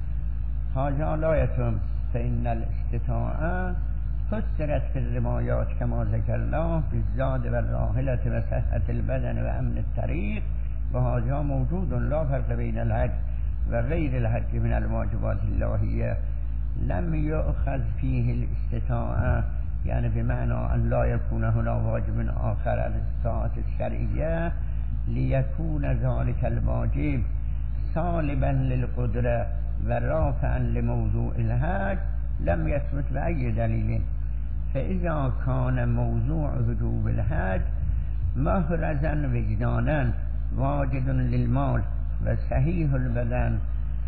هذا لا يتم، فإن الاستطاعة فسرت في الروايات كما ذكرنا بالزاد والراحلة وصحة البدن وأمن الطريق، وهذا موجود لا فرق بين الحج وغير الحج من الواجبات اللهية. لم يؤخذ فيه الاستطاعة يعني بمعنى أن لا يكون هنا واجب آخر الاستطاعة الشرعية ليكون ذلك الواجب صالبا للقدرة ورافعا لموضوع الحج لم يثبت بأي دليل. فإذا كان موضوع وجوب الحج محرزا وجدانا واجد للمال وصحيح البدن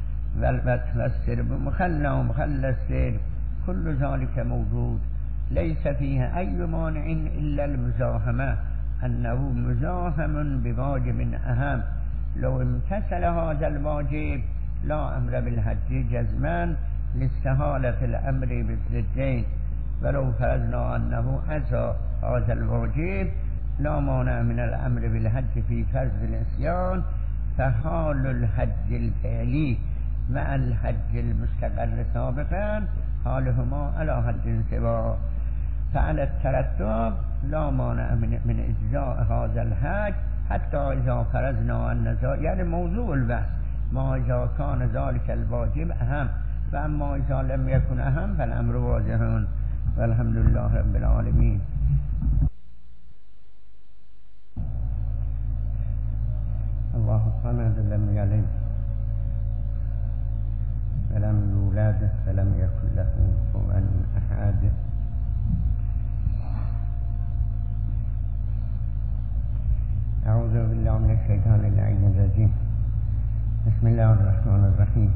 والسرب مخلى ومخلى السرب كل ذلك موجود، ليس فيها أي مانع إلا المزاحمة، أنه مزاحم بواجب أهم. لو امتثل هذا الواجب لا أمر بالحج جزما لاستهالة الأمر بالضدين، ولو فرضنا أنه عصى هذا الواجب لا مانع من الأمر بالحج في فرض العصيان، فحال الحج الفعلي مع الحج المستقر سابقا حالهما على حد سواء. فعلى الترتب لا مانع من, من إجزاء هذا الحج حتى إذا فرضنا أن يعني موضوع البحث ما إذا كان ذلك الواجب أهم، فأما إذا لم يكن أهم فالأمر واضح، والحمد لله رب العالمين. الله الصمد لم يلد ولم يولد ولم يكن له كفوا أحد. أعوذ بالله من الشيطان اللعين الرجيم. بسم الله الرحمن الرحيم.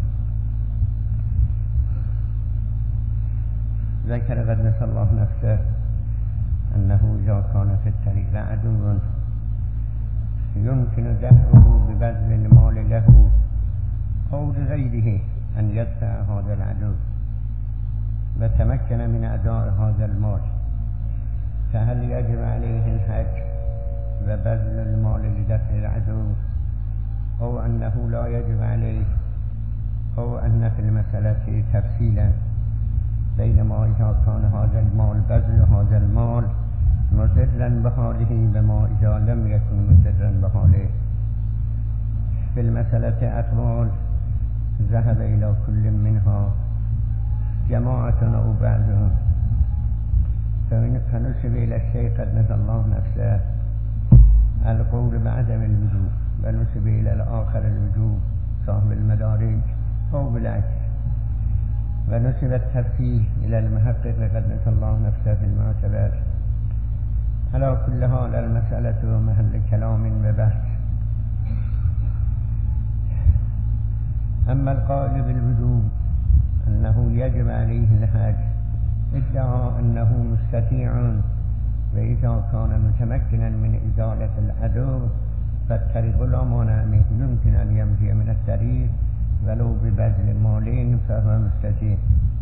ذكر قدس الله نفسه أنه إذا كان في الطريق عدو يمكن دفعه ببذل المال له أو لغيره أن يدفع هذا العدو وتمكن من أداء هذا المال، فهل يجب عليه الحج وبذل المال لدفع العدو، أو أنه لا يجب عليه، أو أن في المسألة تفصيلا بينما إذا كان هذا المال بذل هذا المال مضرا بحاله وما إذا لم يكن مضرا بحاله. في المسألة أقوال ذهب إلى كل منها جماعة أو بعضهم، فنسب إلى الشيخ قدس الله نفسه القول بعدم الوجوب ونسب إلى الآخر الوجوب صاحب المدارج أو بالعكس، ونسب التفسير إلى المحقق قدس الله نفسه في المعتبر. على كل حال المسألة محل كلام وبحث. أما القائل بالوجوب أنه يجب عليه الحج ادعى أنه مستطيع، وإذا كان متمكنا من إزالة العدو فالطريق لا مانع منه، يمكن أن يمضي من الطريق ولو ببذل مالين فهو مستطيع.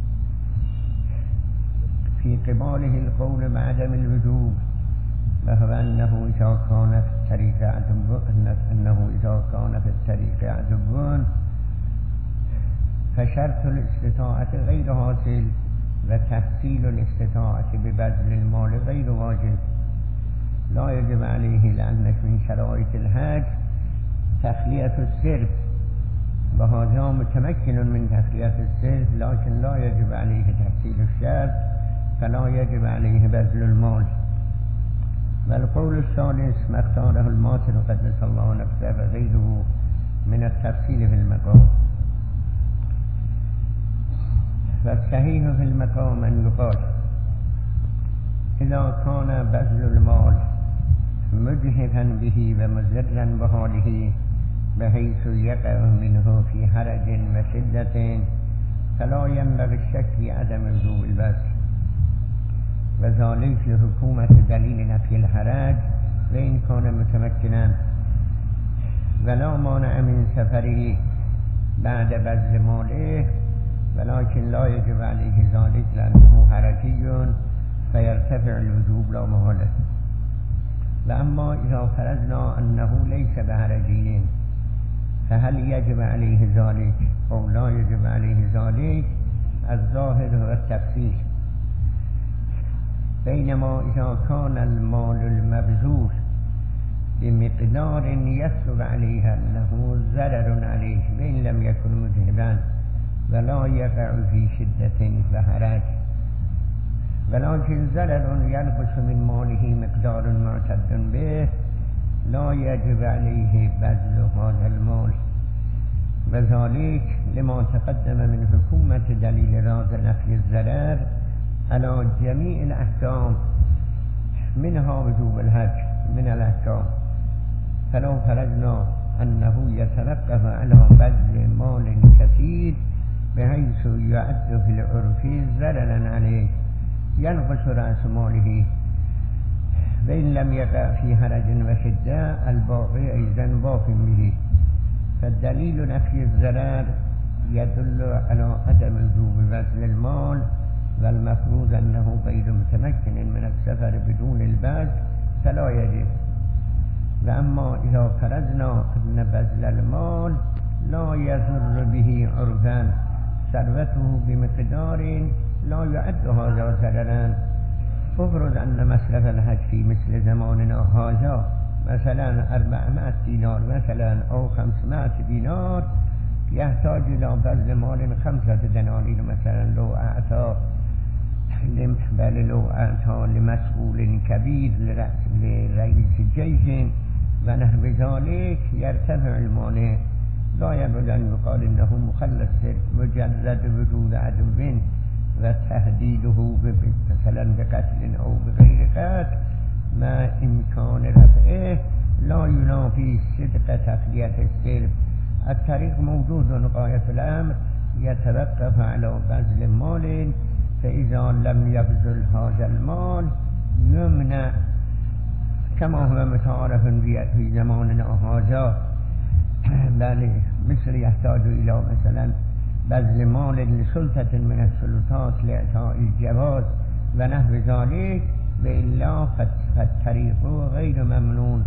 في قباله القول بعدم الوجوب، وهو أنه إذا كان في الطريق عدو أنه إذا كان في الطريق عدو فشرط الاستطاعة غير حاصل، وتحصيل الاستطاعة ببذل المال غير واجب. لا يجب عليه، لأنك من شرائط الحج تخلية السرف، وهذا متمكن من تخلية السرف، لكن لا يجب عليه تحصيل الشرط، فلا يجب عليه بذل المال. والقول الثالث ما اختاره الماتر قدس الله نفسه وغيره من التفصيل في المقام. فالصحيح في المقام أن يقال إذا كان بذل المال مجهفا به ومزرا بحاله بحيث يقع منه في حرج وشدة فلا ينبغي الشك في عدم وجوب البذل، وذلك لحكومة دليل نفي الحرج وإن كان متمكنا، ولا مانع من سفره بعد بذل ماله، ولكن لا يجب عليه ذلك لأنه حرجي فيرتفع الوجوب لا محالة. وأما إذا فرضنا أنه ليس بحرجي فهل يجب عليه ذلك أو لا يجب عليه ذلك؟ الظاهر هو التفصيل. بينما إذا كان المال المبذول بمقدار يسلب عليه أنه ضرر عليه وإن لم يكن مذهبا ولا يقع في شدة وحرج، ولكن ضرر ينقص من ماله مقدار معتد به، لا يجب عليه بذل هذا المال، وذلك لما تقدم من حكومة دليل راز نفي الضرر على جميع الأحكام منها وجوب الحج من الأحكام. فلو فرضنا أنه يتوقف على بذل مال كثير بحيث يعد في العرف ضررا عليه ينقص رأس ماله، وإن لم يقع في حرج وشدة الباقي أيضا باق به، فالدليل نفي الضرر يدل على عدم وجوب بذل المال، والمفروض أنه غير متمكن من السفر بدون البذل فلا يجب. وأما إذا فرضنا أن بذل المال لا يضر به عرفا ثروته بمقدار لا يعد هذا ضررا، افرض أن مصرف الحج في مثل زماننا هذا مثلا أربعمائة دينار مثلا أو خمسمائة دينار يحتاج إلى بذل مال خمسة دنانير مثلا لو أعطى بل لو أعطى لمسؤول كبير لرئيس جيش ونحو ذلك يرتفع المال. لا يبعد أن يقال إنه مخلص مجرد وجود عدو وتهديده مثلا بقتل أو بغير قتل مع إمكان رفعه لا ينافي صدق تخلية السلب. الطريق موجود غاية الأمر يتوقف على بذل مال، فإذا لم يبذل هذا المال يمنع كما هو متعارف في زماننا هذا، بل مصر يحتاج إلى مثلا بذل مال لسلطة من السلطات لإعطاء الجواز ونحو ذلك، وإلا فالطريق غير ممنون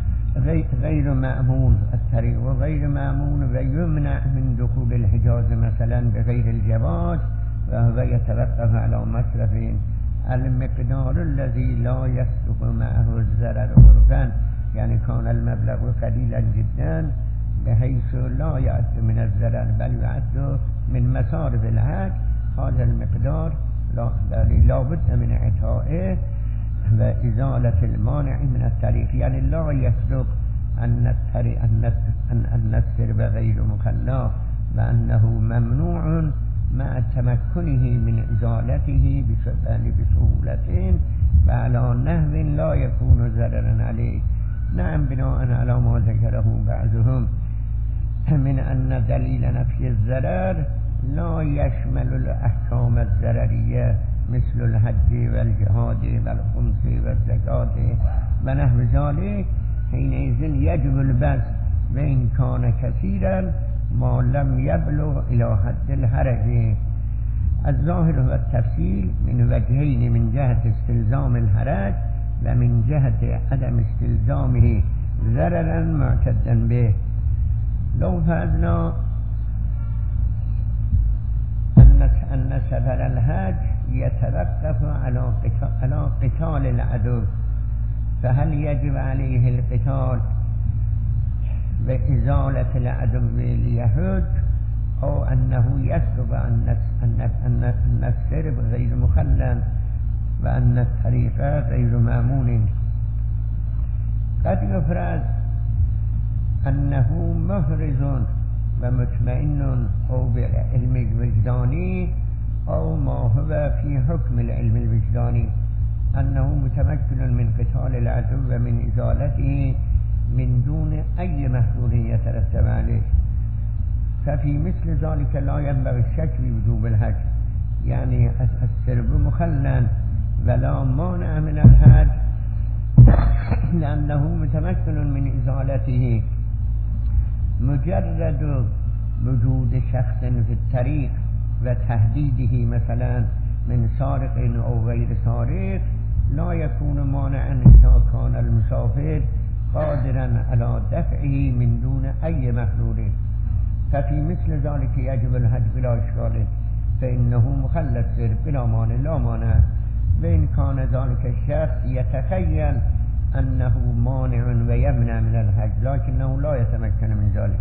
غير مأمون الطريق غير مأمون ويمنع من دخول الحجاز مثلا بغير الجواز، وهو يتوقف على مصرف المقدار الذي لا يصدق معه الضرر عرفا، يعني كان المبلغ قليلا جدا بحيث لا يعد من الضرر بل يعد من مصارف الحج، هذا المقدار لا, لا بد من اعطائه و ازالة المانع من الطریق، یعنی لا یصدق ان الطریق ان السرب غیر مخلا و انه ممنوع مع تمكنه من ازالته بسهولة و على نحو لا يكون ضررا عليه. نعم، بناء على ما ذكره بعضهم من ان دلیل نفی الضرر لا يشمل الاحکام الضرریه مثل الحج والجهاد والخمس والزکات و نحو ذلك، حينئذ يجب البذل وإن كان كثيرا ما لم يبلغ إلى حد الحرج. الظاهر هو التفصيل من وجهين، من جهة استلزام الحرج ومن جهة عدم استلزامه ضررا معتدا به. لو فرضنا أن سفر الحج يتوقف على قتال العدو، فهل يجب عليه القتال بإزالة العدو ليحج، أو أنه يصدق أن أن السرب غير مخلل وأن الطريق غير مأمون؟ قد يفرض أنه محرز ومطمئن أو بالعلم الوجداني أو ما هو في حكم العلم الوجداني أنه متمكن من قتال العدو ومن إزالته من دون أي محظور يترتب عليه، ففي مثل ذلك لا ينبغي الشك بوجوب الحج، يعني السرب مخلل ولا مانع من الحج لأنه متمكن من إزالته. مجرد وجود شخص في الطريق وتهديده مثلا من سارق أو غير سارق لا يكون مانعا إذا كان المسافر قادرا على دفعه من دون أي محظور، ففي مثل ذلك يجب الحج بلا إشكال، فإنه مخلل السرب بلا مانع لا مانع. وإن كان ذلك الشخص يتخيل أنه مانع ويمنع من الحج لكنه لا يتمكن من ذلك.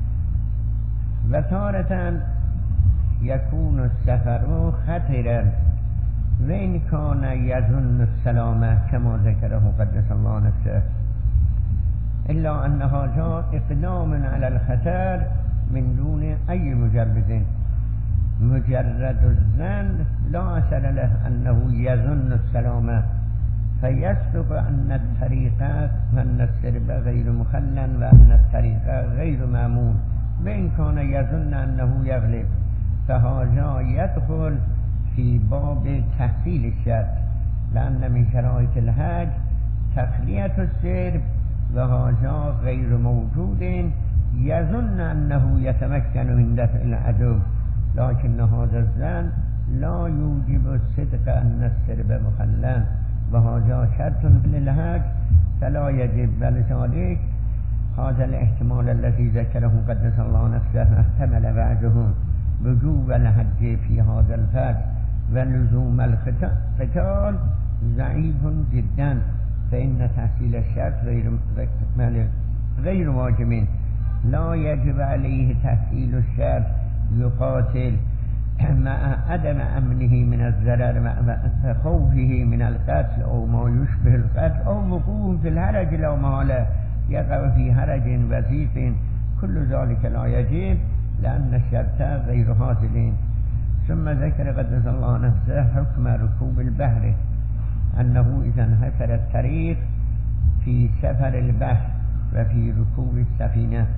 وتارة يكون السفر خطرا وإن كان يظن السلامة كما ذكره قدس الله نفسه، إلا أن هذا إقدام على الخطر من دون أي مجرد. مجرد الظن لا أثر له أنه يظن السلامة، فيصدق أن الطريق وأن السرب غير مخلل وأن الطريق غير مأمون، وإن كان يظن أنه يغلب، فهذا يدخل في باب تحصيل الشرط، لأن من شرائط الحج تخلية السرب وهذا غير موجود. يظن أنه يتمكن من دفع العدو، لكن هذا الظن لا يوجب الصدق أن السرب مخلل، وهذا شرط للحج فلا يجب. ولذلك هذا الاحتمال الذي ذكره قدس الله نفسه احتمل بعضهم وجوب الحج في هذا الفصل ولزوم القتال ضعيف جدا، فإن تحصيل الشرط غير غير واجب. لا يجب عليه تحصيل الشرط يقاتل مع عدم أمنه من الضرر مع خوفه من القتل أو ما يشبه القتل أو وقوع في الحرج لا محالة يقع في حرج وثيق، كل ذلك لا يجب لأن الشرط غير حاصل. ثم ذكر قدس الله نفسه حكم ركوب البحر، أنه إذا انحسر الطريق في سفر البحر وفي ركوب السفينة.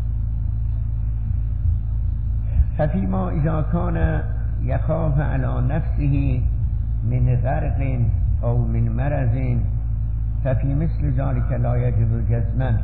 ففيما إذا كان يخاف على نفسه من غرق أو من مرض ففي مثل ذلك لا يجب جزما،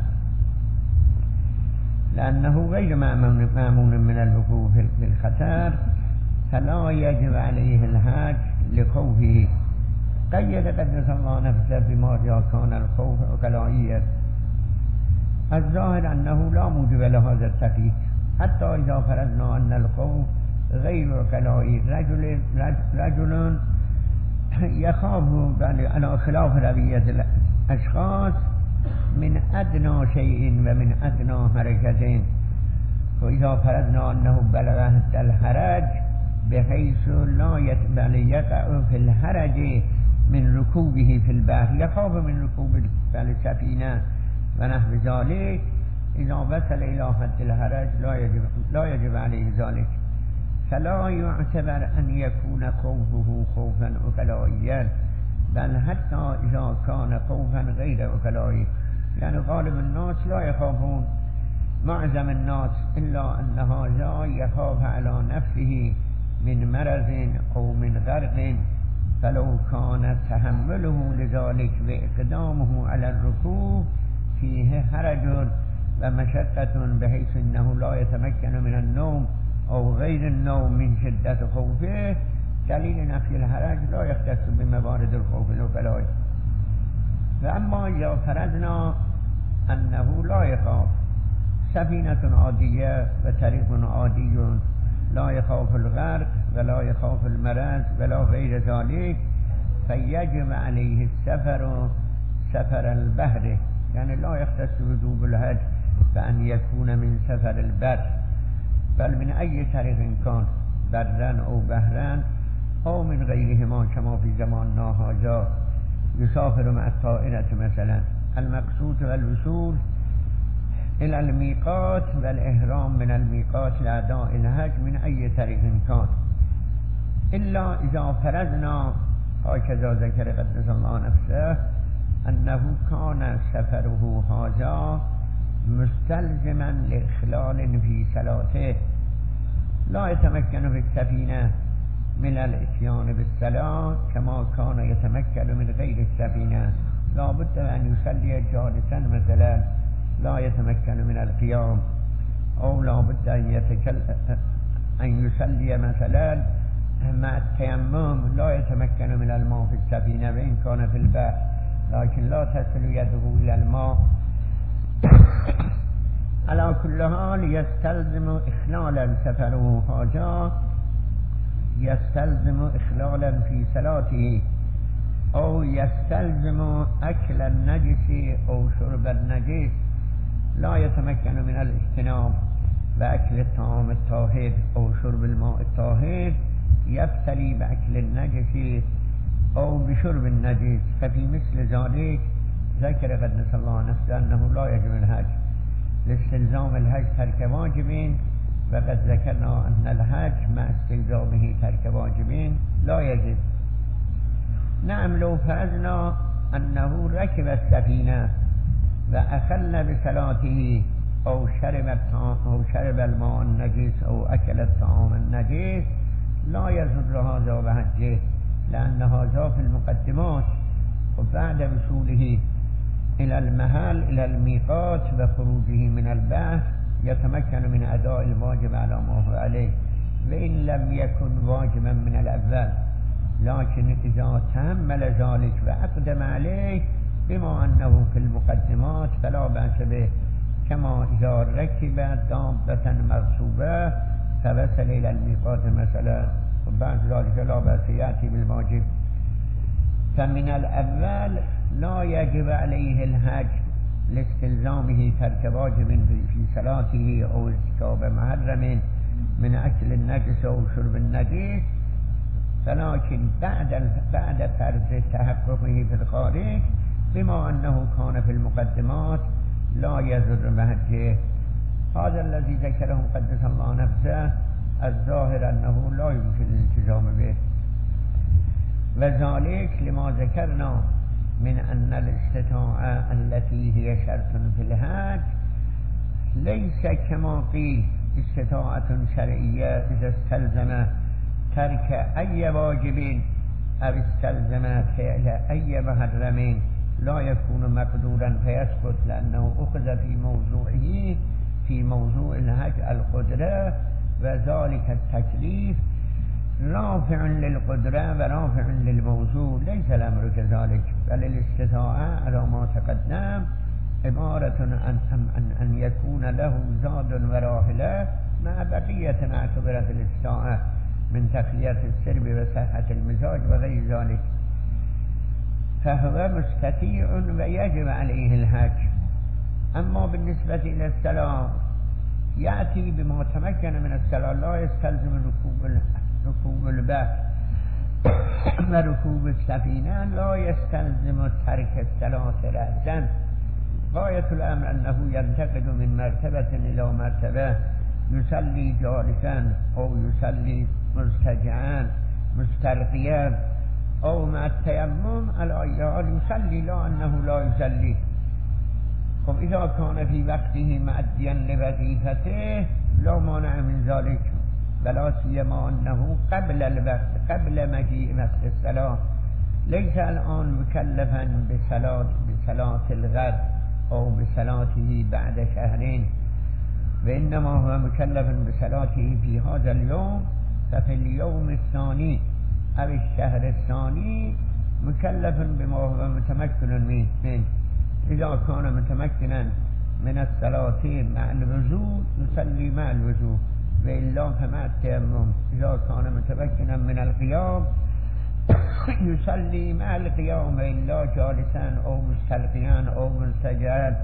لأنه غير مأمون من الوقوع في الخطر، فلا يجب عليه الحج لخوفه. قيد قدس الله نفسه بما إذا كان الخوف عقلائيا. الظاهر أنه لا موجب لهذا التقييد، حتى إذا فرضنا أن الخوف غير عقلائي. رجل رجل يخاف على خلاف روية الأشخاص من أدنى شيء ومن أدنى حركة، وإذا فرضنا أنه بلغ الحرج بحيث لا يقع في الحرج من ركوبه في البحر يخاف من ركوب السفينة ونحو ذلك إذا وصل إلى حد الحرج لا يجب, لا يجب عليه ذلك، فلا يعتبر أن يكون خوفه خوفا أكلائيا، بل حتى إذا كان خوفا غير أكلائي، يعني غالب الناس لا يخافون، معظم الناس، إلا أن هذا يخاف على نفسه من مرض أو من غرق، فلو كان تحمله لذلك وإقدامه على الركوب فيه حرج ومشقة بحيث أنه لا يتمكن من النوم أو غير النوم من شدة خوفه، دليل نفي الحرج لا يختص بموارد الخوف الأكلائي. فأما إذا فرضنا أنه لا يخاف، سفينة عادية وطريق عادي، لا يخاف الغرق ولا يخاف المرض ولا غير ذلك، فيجب عليه السفر سفر البحر، يعني لا يختص وجوب الحج بأن يكون من سفر البر، بل من أي طريق كان، برا أو بحرا أو من غيرهما كما في زماننا هذا، يسافر مع الطائرة مثلا. المقصود والوصول إلى الميقات والإحرام من الميقات لأداء الحج من أي طريق كان، إلا إذا فرضنا هكذا ذكر قدس الله نفسه أنه كان سفره هذا مستلزما لإخلال في صلاته، لا يتمكن في السفينة من الاتيان بالصلاة كما كان يتمكن من غير السفينة، لا بد أن يصلي جالسا مثلا، لا يتمكن من القيام، أو لا بد أن يتكلم أن يصلي مثلا مع التيمم، لا يتمكن من الماء في السفينة وإن كان في البحر، لكن لا تصل يده إلى الماء. على كل حال يستلزم إخلالا سفره هذا، يستلزم إخلالا في صلاته، أو يستلزم أكل النجس أو شرب النجس، لا يتمكن من الاجتناب بأكل الطعام الطاهر أو شرب الماء الطاهر، يبتلي بأكل النجس أو بشرب النجس، ففي مثل ذلك ذكر قدس الله نفسه أنه لا يجب الحج، لاستلزام الحج ترك واجبين، وقد ذكرنا أن الحج مع استلزامه ترك واجبين لا يجب. نعم، لو فرضنا أنه ركب السفينة وأخل بصلاته أو شرب الطعام أو شرب الماء النجس أو أكل الطعام النجس لا يضر هذا بحجه، لأن هذا في المقدمات، وبعد وصوله إلى المحل إلى الميقات وخروجه من البحر يتمكن من أداء الواجب على ما هو عليه، وإن لم يكن واجبا من الأول، لكن إذا تحمل ذلك وأقدم عليه بما أنه في المقدمات فلا بأس به، كما إذا ركب دابة مرصوبة فوصل إلى الميقات مثلا، وبعد ذلك لا بأس يأتي بالواجب. فمن الأول لا يجب عليه الحج لاستلزامه ترك واجب في صلاته أو ارتكاب محرم من أكل النجس أو شرب النجس، ولكن بعد بعد فرض تحققه في الخارج بما أنه كان في المقدمات لا يضر بحجه. هذا الذي ذكره قدس الله نفسه الظاهر أنه لا يمكن الالتزام به، وذلك لما ذكرنا من أن الاستطاعة التي هي شرط في الحج ليس كما قيل استطاعة شرعية إذا استلزم ترك أي واجب أو استلزم فعل أي محرم لا يكون مقدورا فيسقط، لأنه أخذ في موضوعه في موضوع الحج القدرة، وذلك التكليف رافع للقدرة ورافع للموضوع، ليس الأمر كذلك، بل الاستطاعة على ما تقدم عبارة عن أن, أن يكون له زاد وراحلة مع بقية ما اعتبرت الاستطاعة من تخلية السرب وصحة المزاج وغير ذلك، فهو مستطيع ويجب عليه الحج. أما بالنسبة إلى الصلاة يأتي بما تمكن من الصلاة، لا يستلزم ركوب ركوب البحر و رکوب السفینه لا یستلزم ترک الصلاة رأسا. غایة الامر انه ینتقل من مرتبة الى مرتبه، یصلی جالسا او یصلی مضطجعا مستلقیا او مع التیمم على ای حال یصلی لا انه لا یصلی. خب اذا كان في وقته معدیا لوظیفته لا مانع من ذلك، ولا سيما انه قبل الوقت قبل مجيء وقت الصلاة ليس الآن مكلفا بصلاة بصلاة الغد او بصلاته بعد شهرين، وإنما هو مكلف بصلاته في هذا اليوم، ففي اليوم الثاني أو الشهر الثاني مكلف بما هو متمكن منه. إذا كان متمكنا من الصلاة مع الوضوء يصلي مع الوضوء، وإلا فمع التيمم. إذا كان متمكنا من القيام يصلي مع القيام، وإلا جالسا أو مستلقيا أو مضطجعا.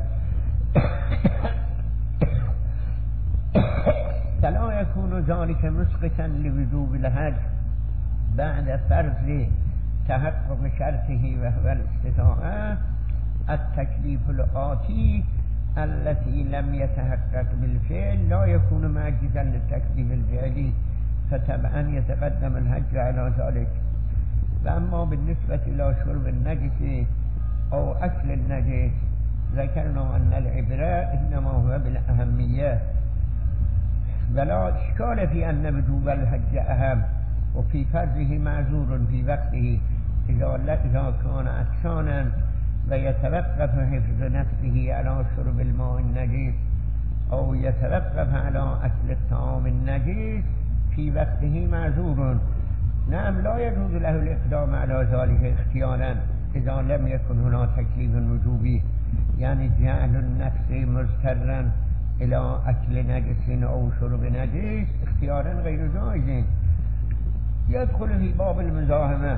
فلا يكون ذلك مسقطا لوجوب الحج بعد فرض تحقق شرطه وهو الاستطاعة التكليف الآتي التي لم يتحقق بالفعل لا يكون معجزا للتكليف الفعلي، فطبعا يتقدم الحج على ذلك. وأما بالنسبة إلى شرب النجس أو أكل النجس ذكرنا أن العبرة إنما هو بالأهمية، ولا إشكال في أن وجوب الحج أهم، وفي فرضه معذور في وقته إذا إذا كان عطشانا ويتوقف حفظ نفسه على شرب الماء النجس أو يتوقف على أكل الطعام النجس في وقته معذور. نعم لا يجوز له الإقدام على ذلك اختيارا إذا لم يكن هناك تكليف وجوبي، يعني جعل النفس مضطرا إلى أكل نجس أو شرب نجس اختيارا غير جائز. يدخل في باب المزاحمة،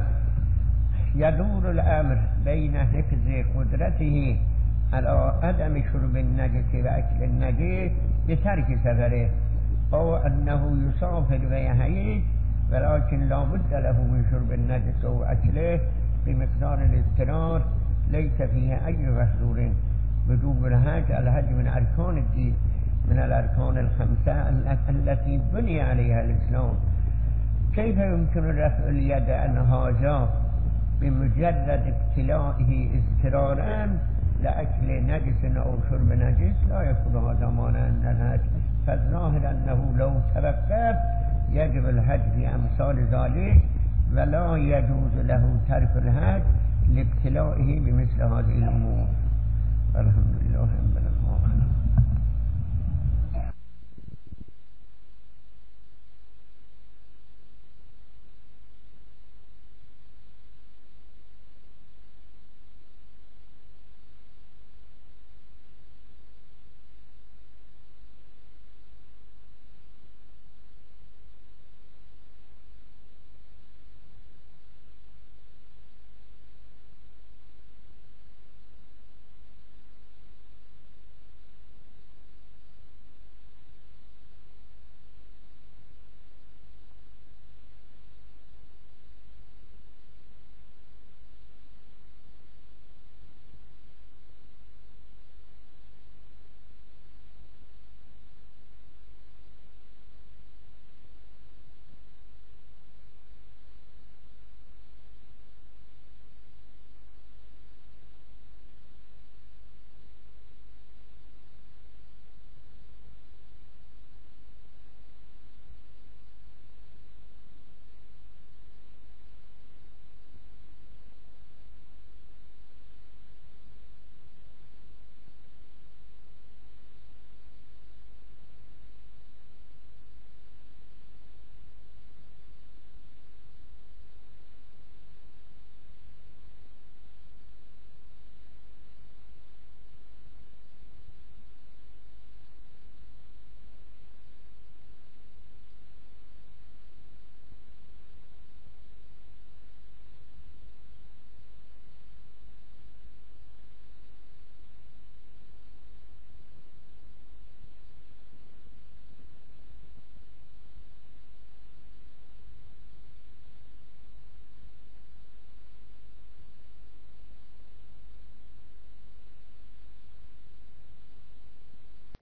يدور الأمر بين حفظ قدرته على عدم شرب النجس وأكل النجس بترك سفره، أو أنه يسافر ويحيد ولكن لا بد له من شرب النجس أو أكله بمقدار الاضطرار ليس فيه أي محظور. وجوب الحج الحج من أركان الدين، من الأركان الخمسة التي بني عليها الإسلام. كيف يمكن رفع اليد عن هذا بمجرد ابتلائه اضطرارا لأكل نجس أو شرب نجس؟ لا يكون هذا مانعا من الحج. فالظاهر أنه لو توقف يجب الحج في أمثال ذلك، ولا يجوز له ترك الحج لابتلائه بمثل هذه الأمور. الحمد لله رب العالمين.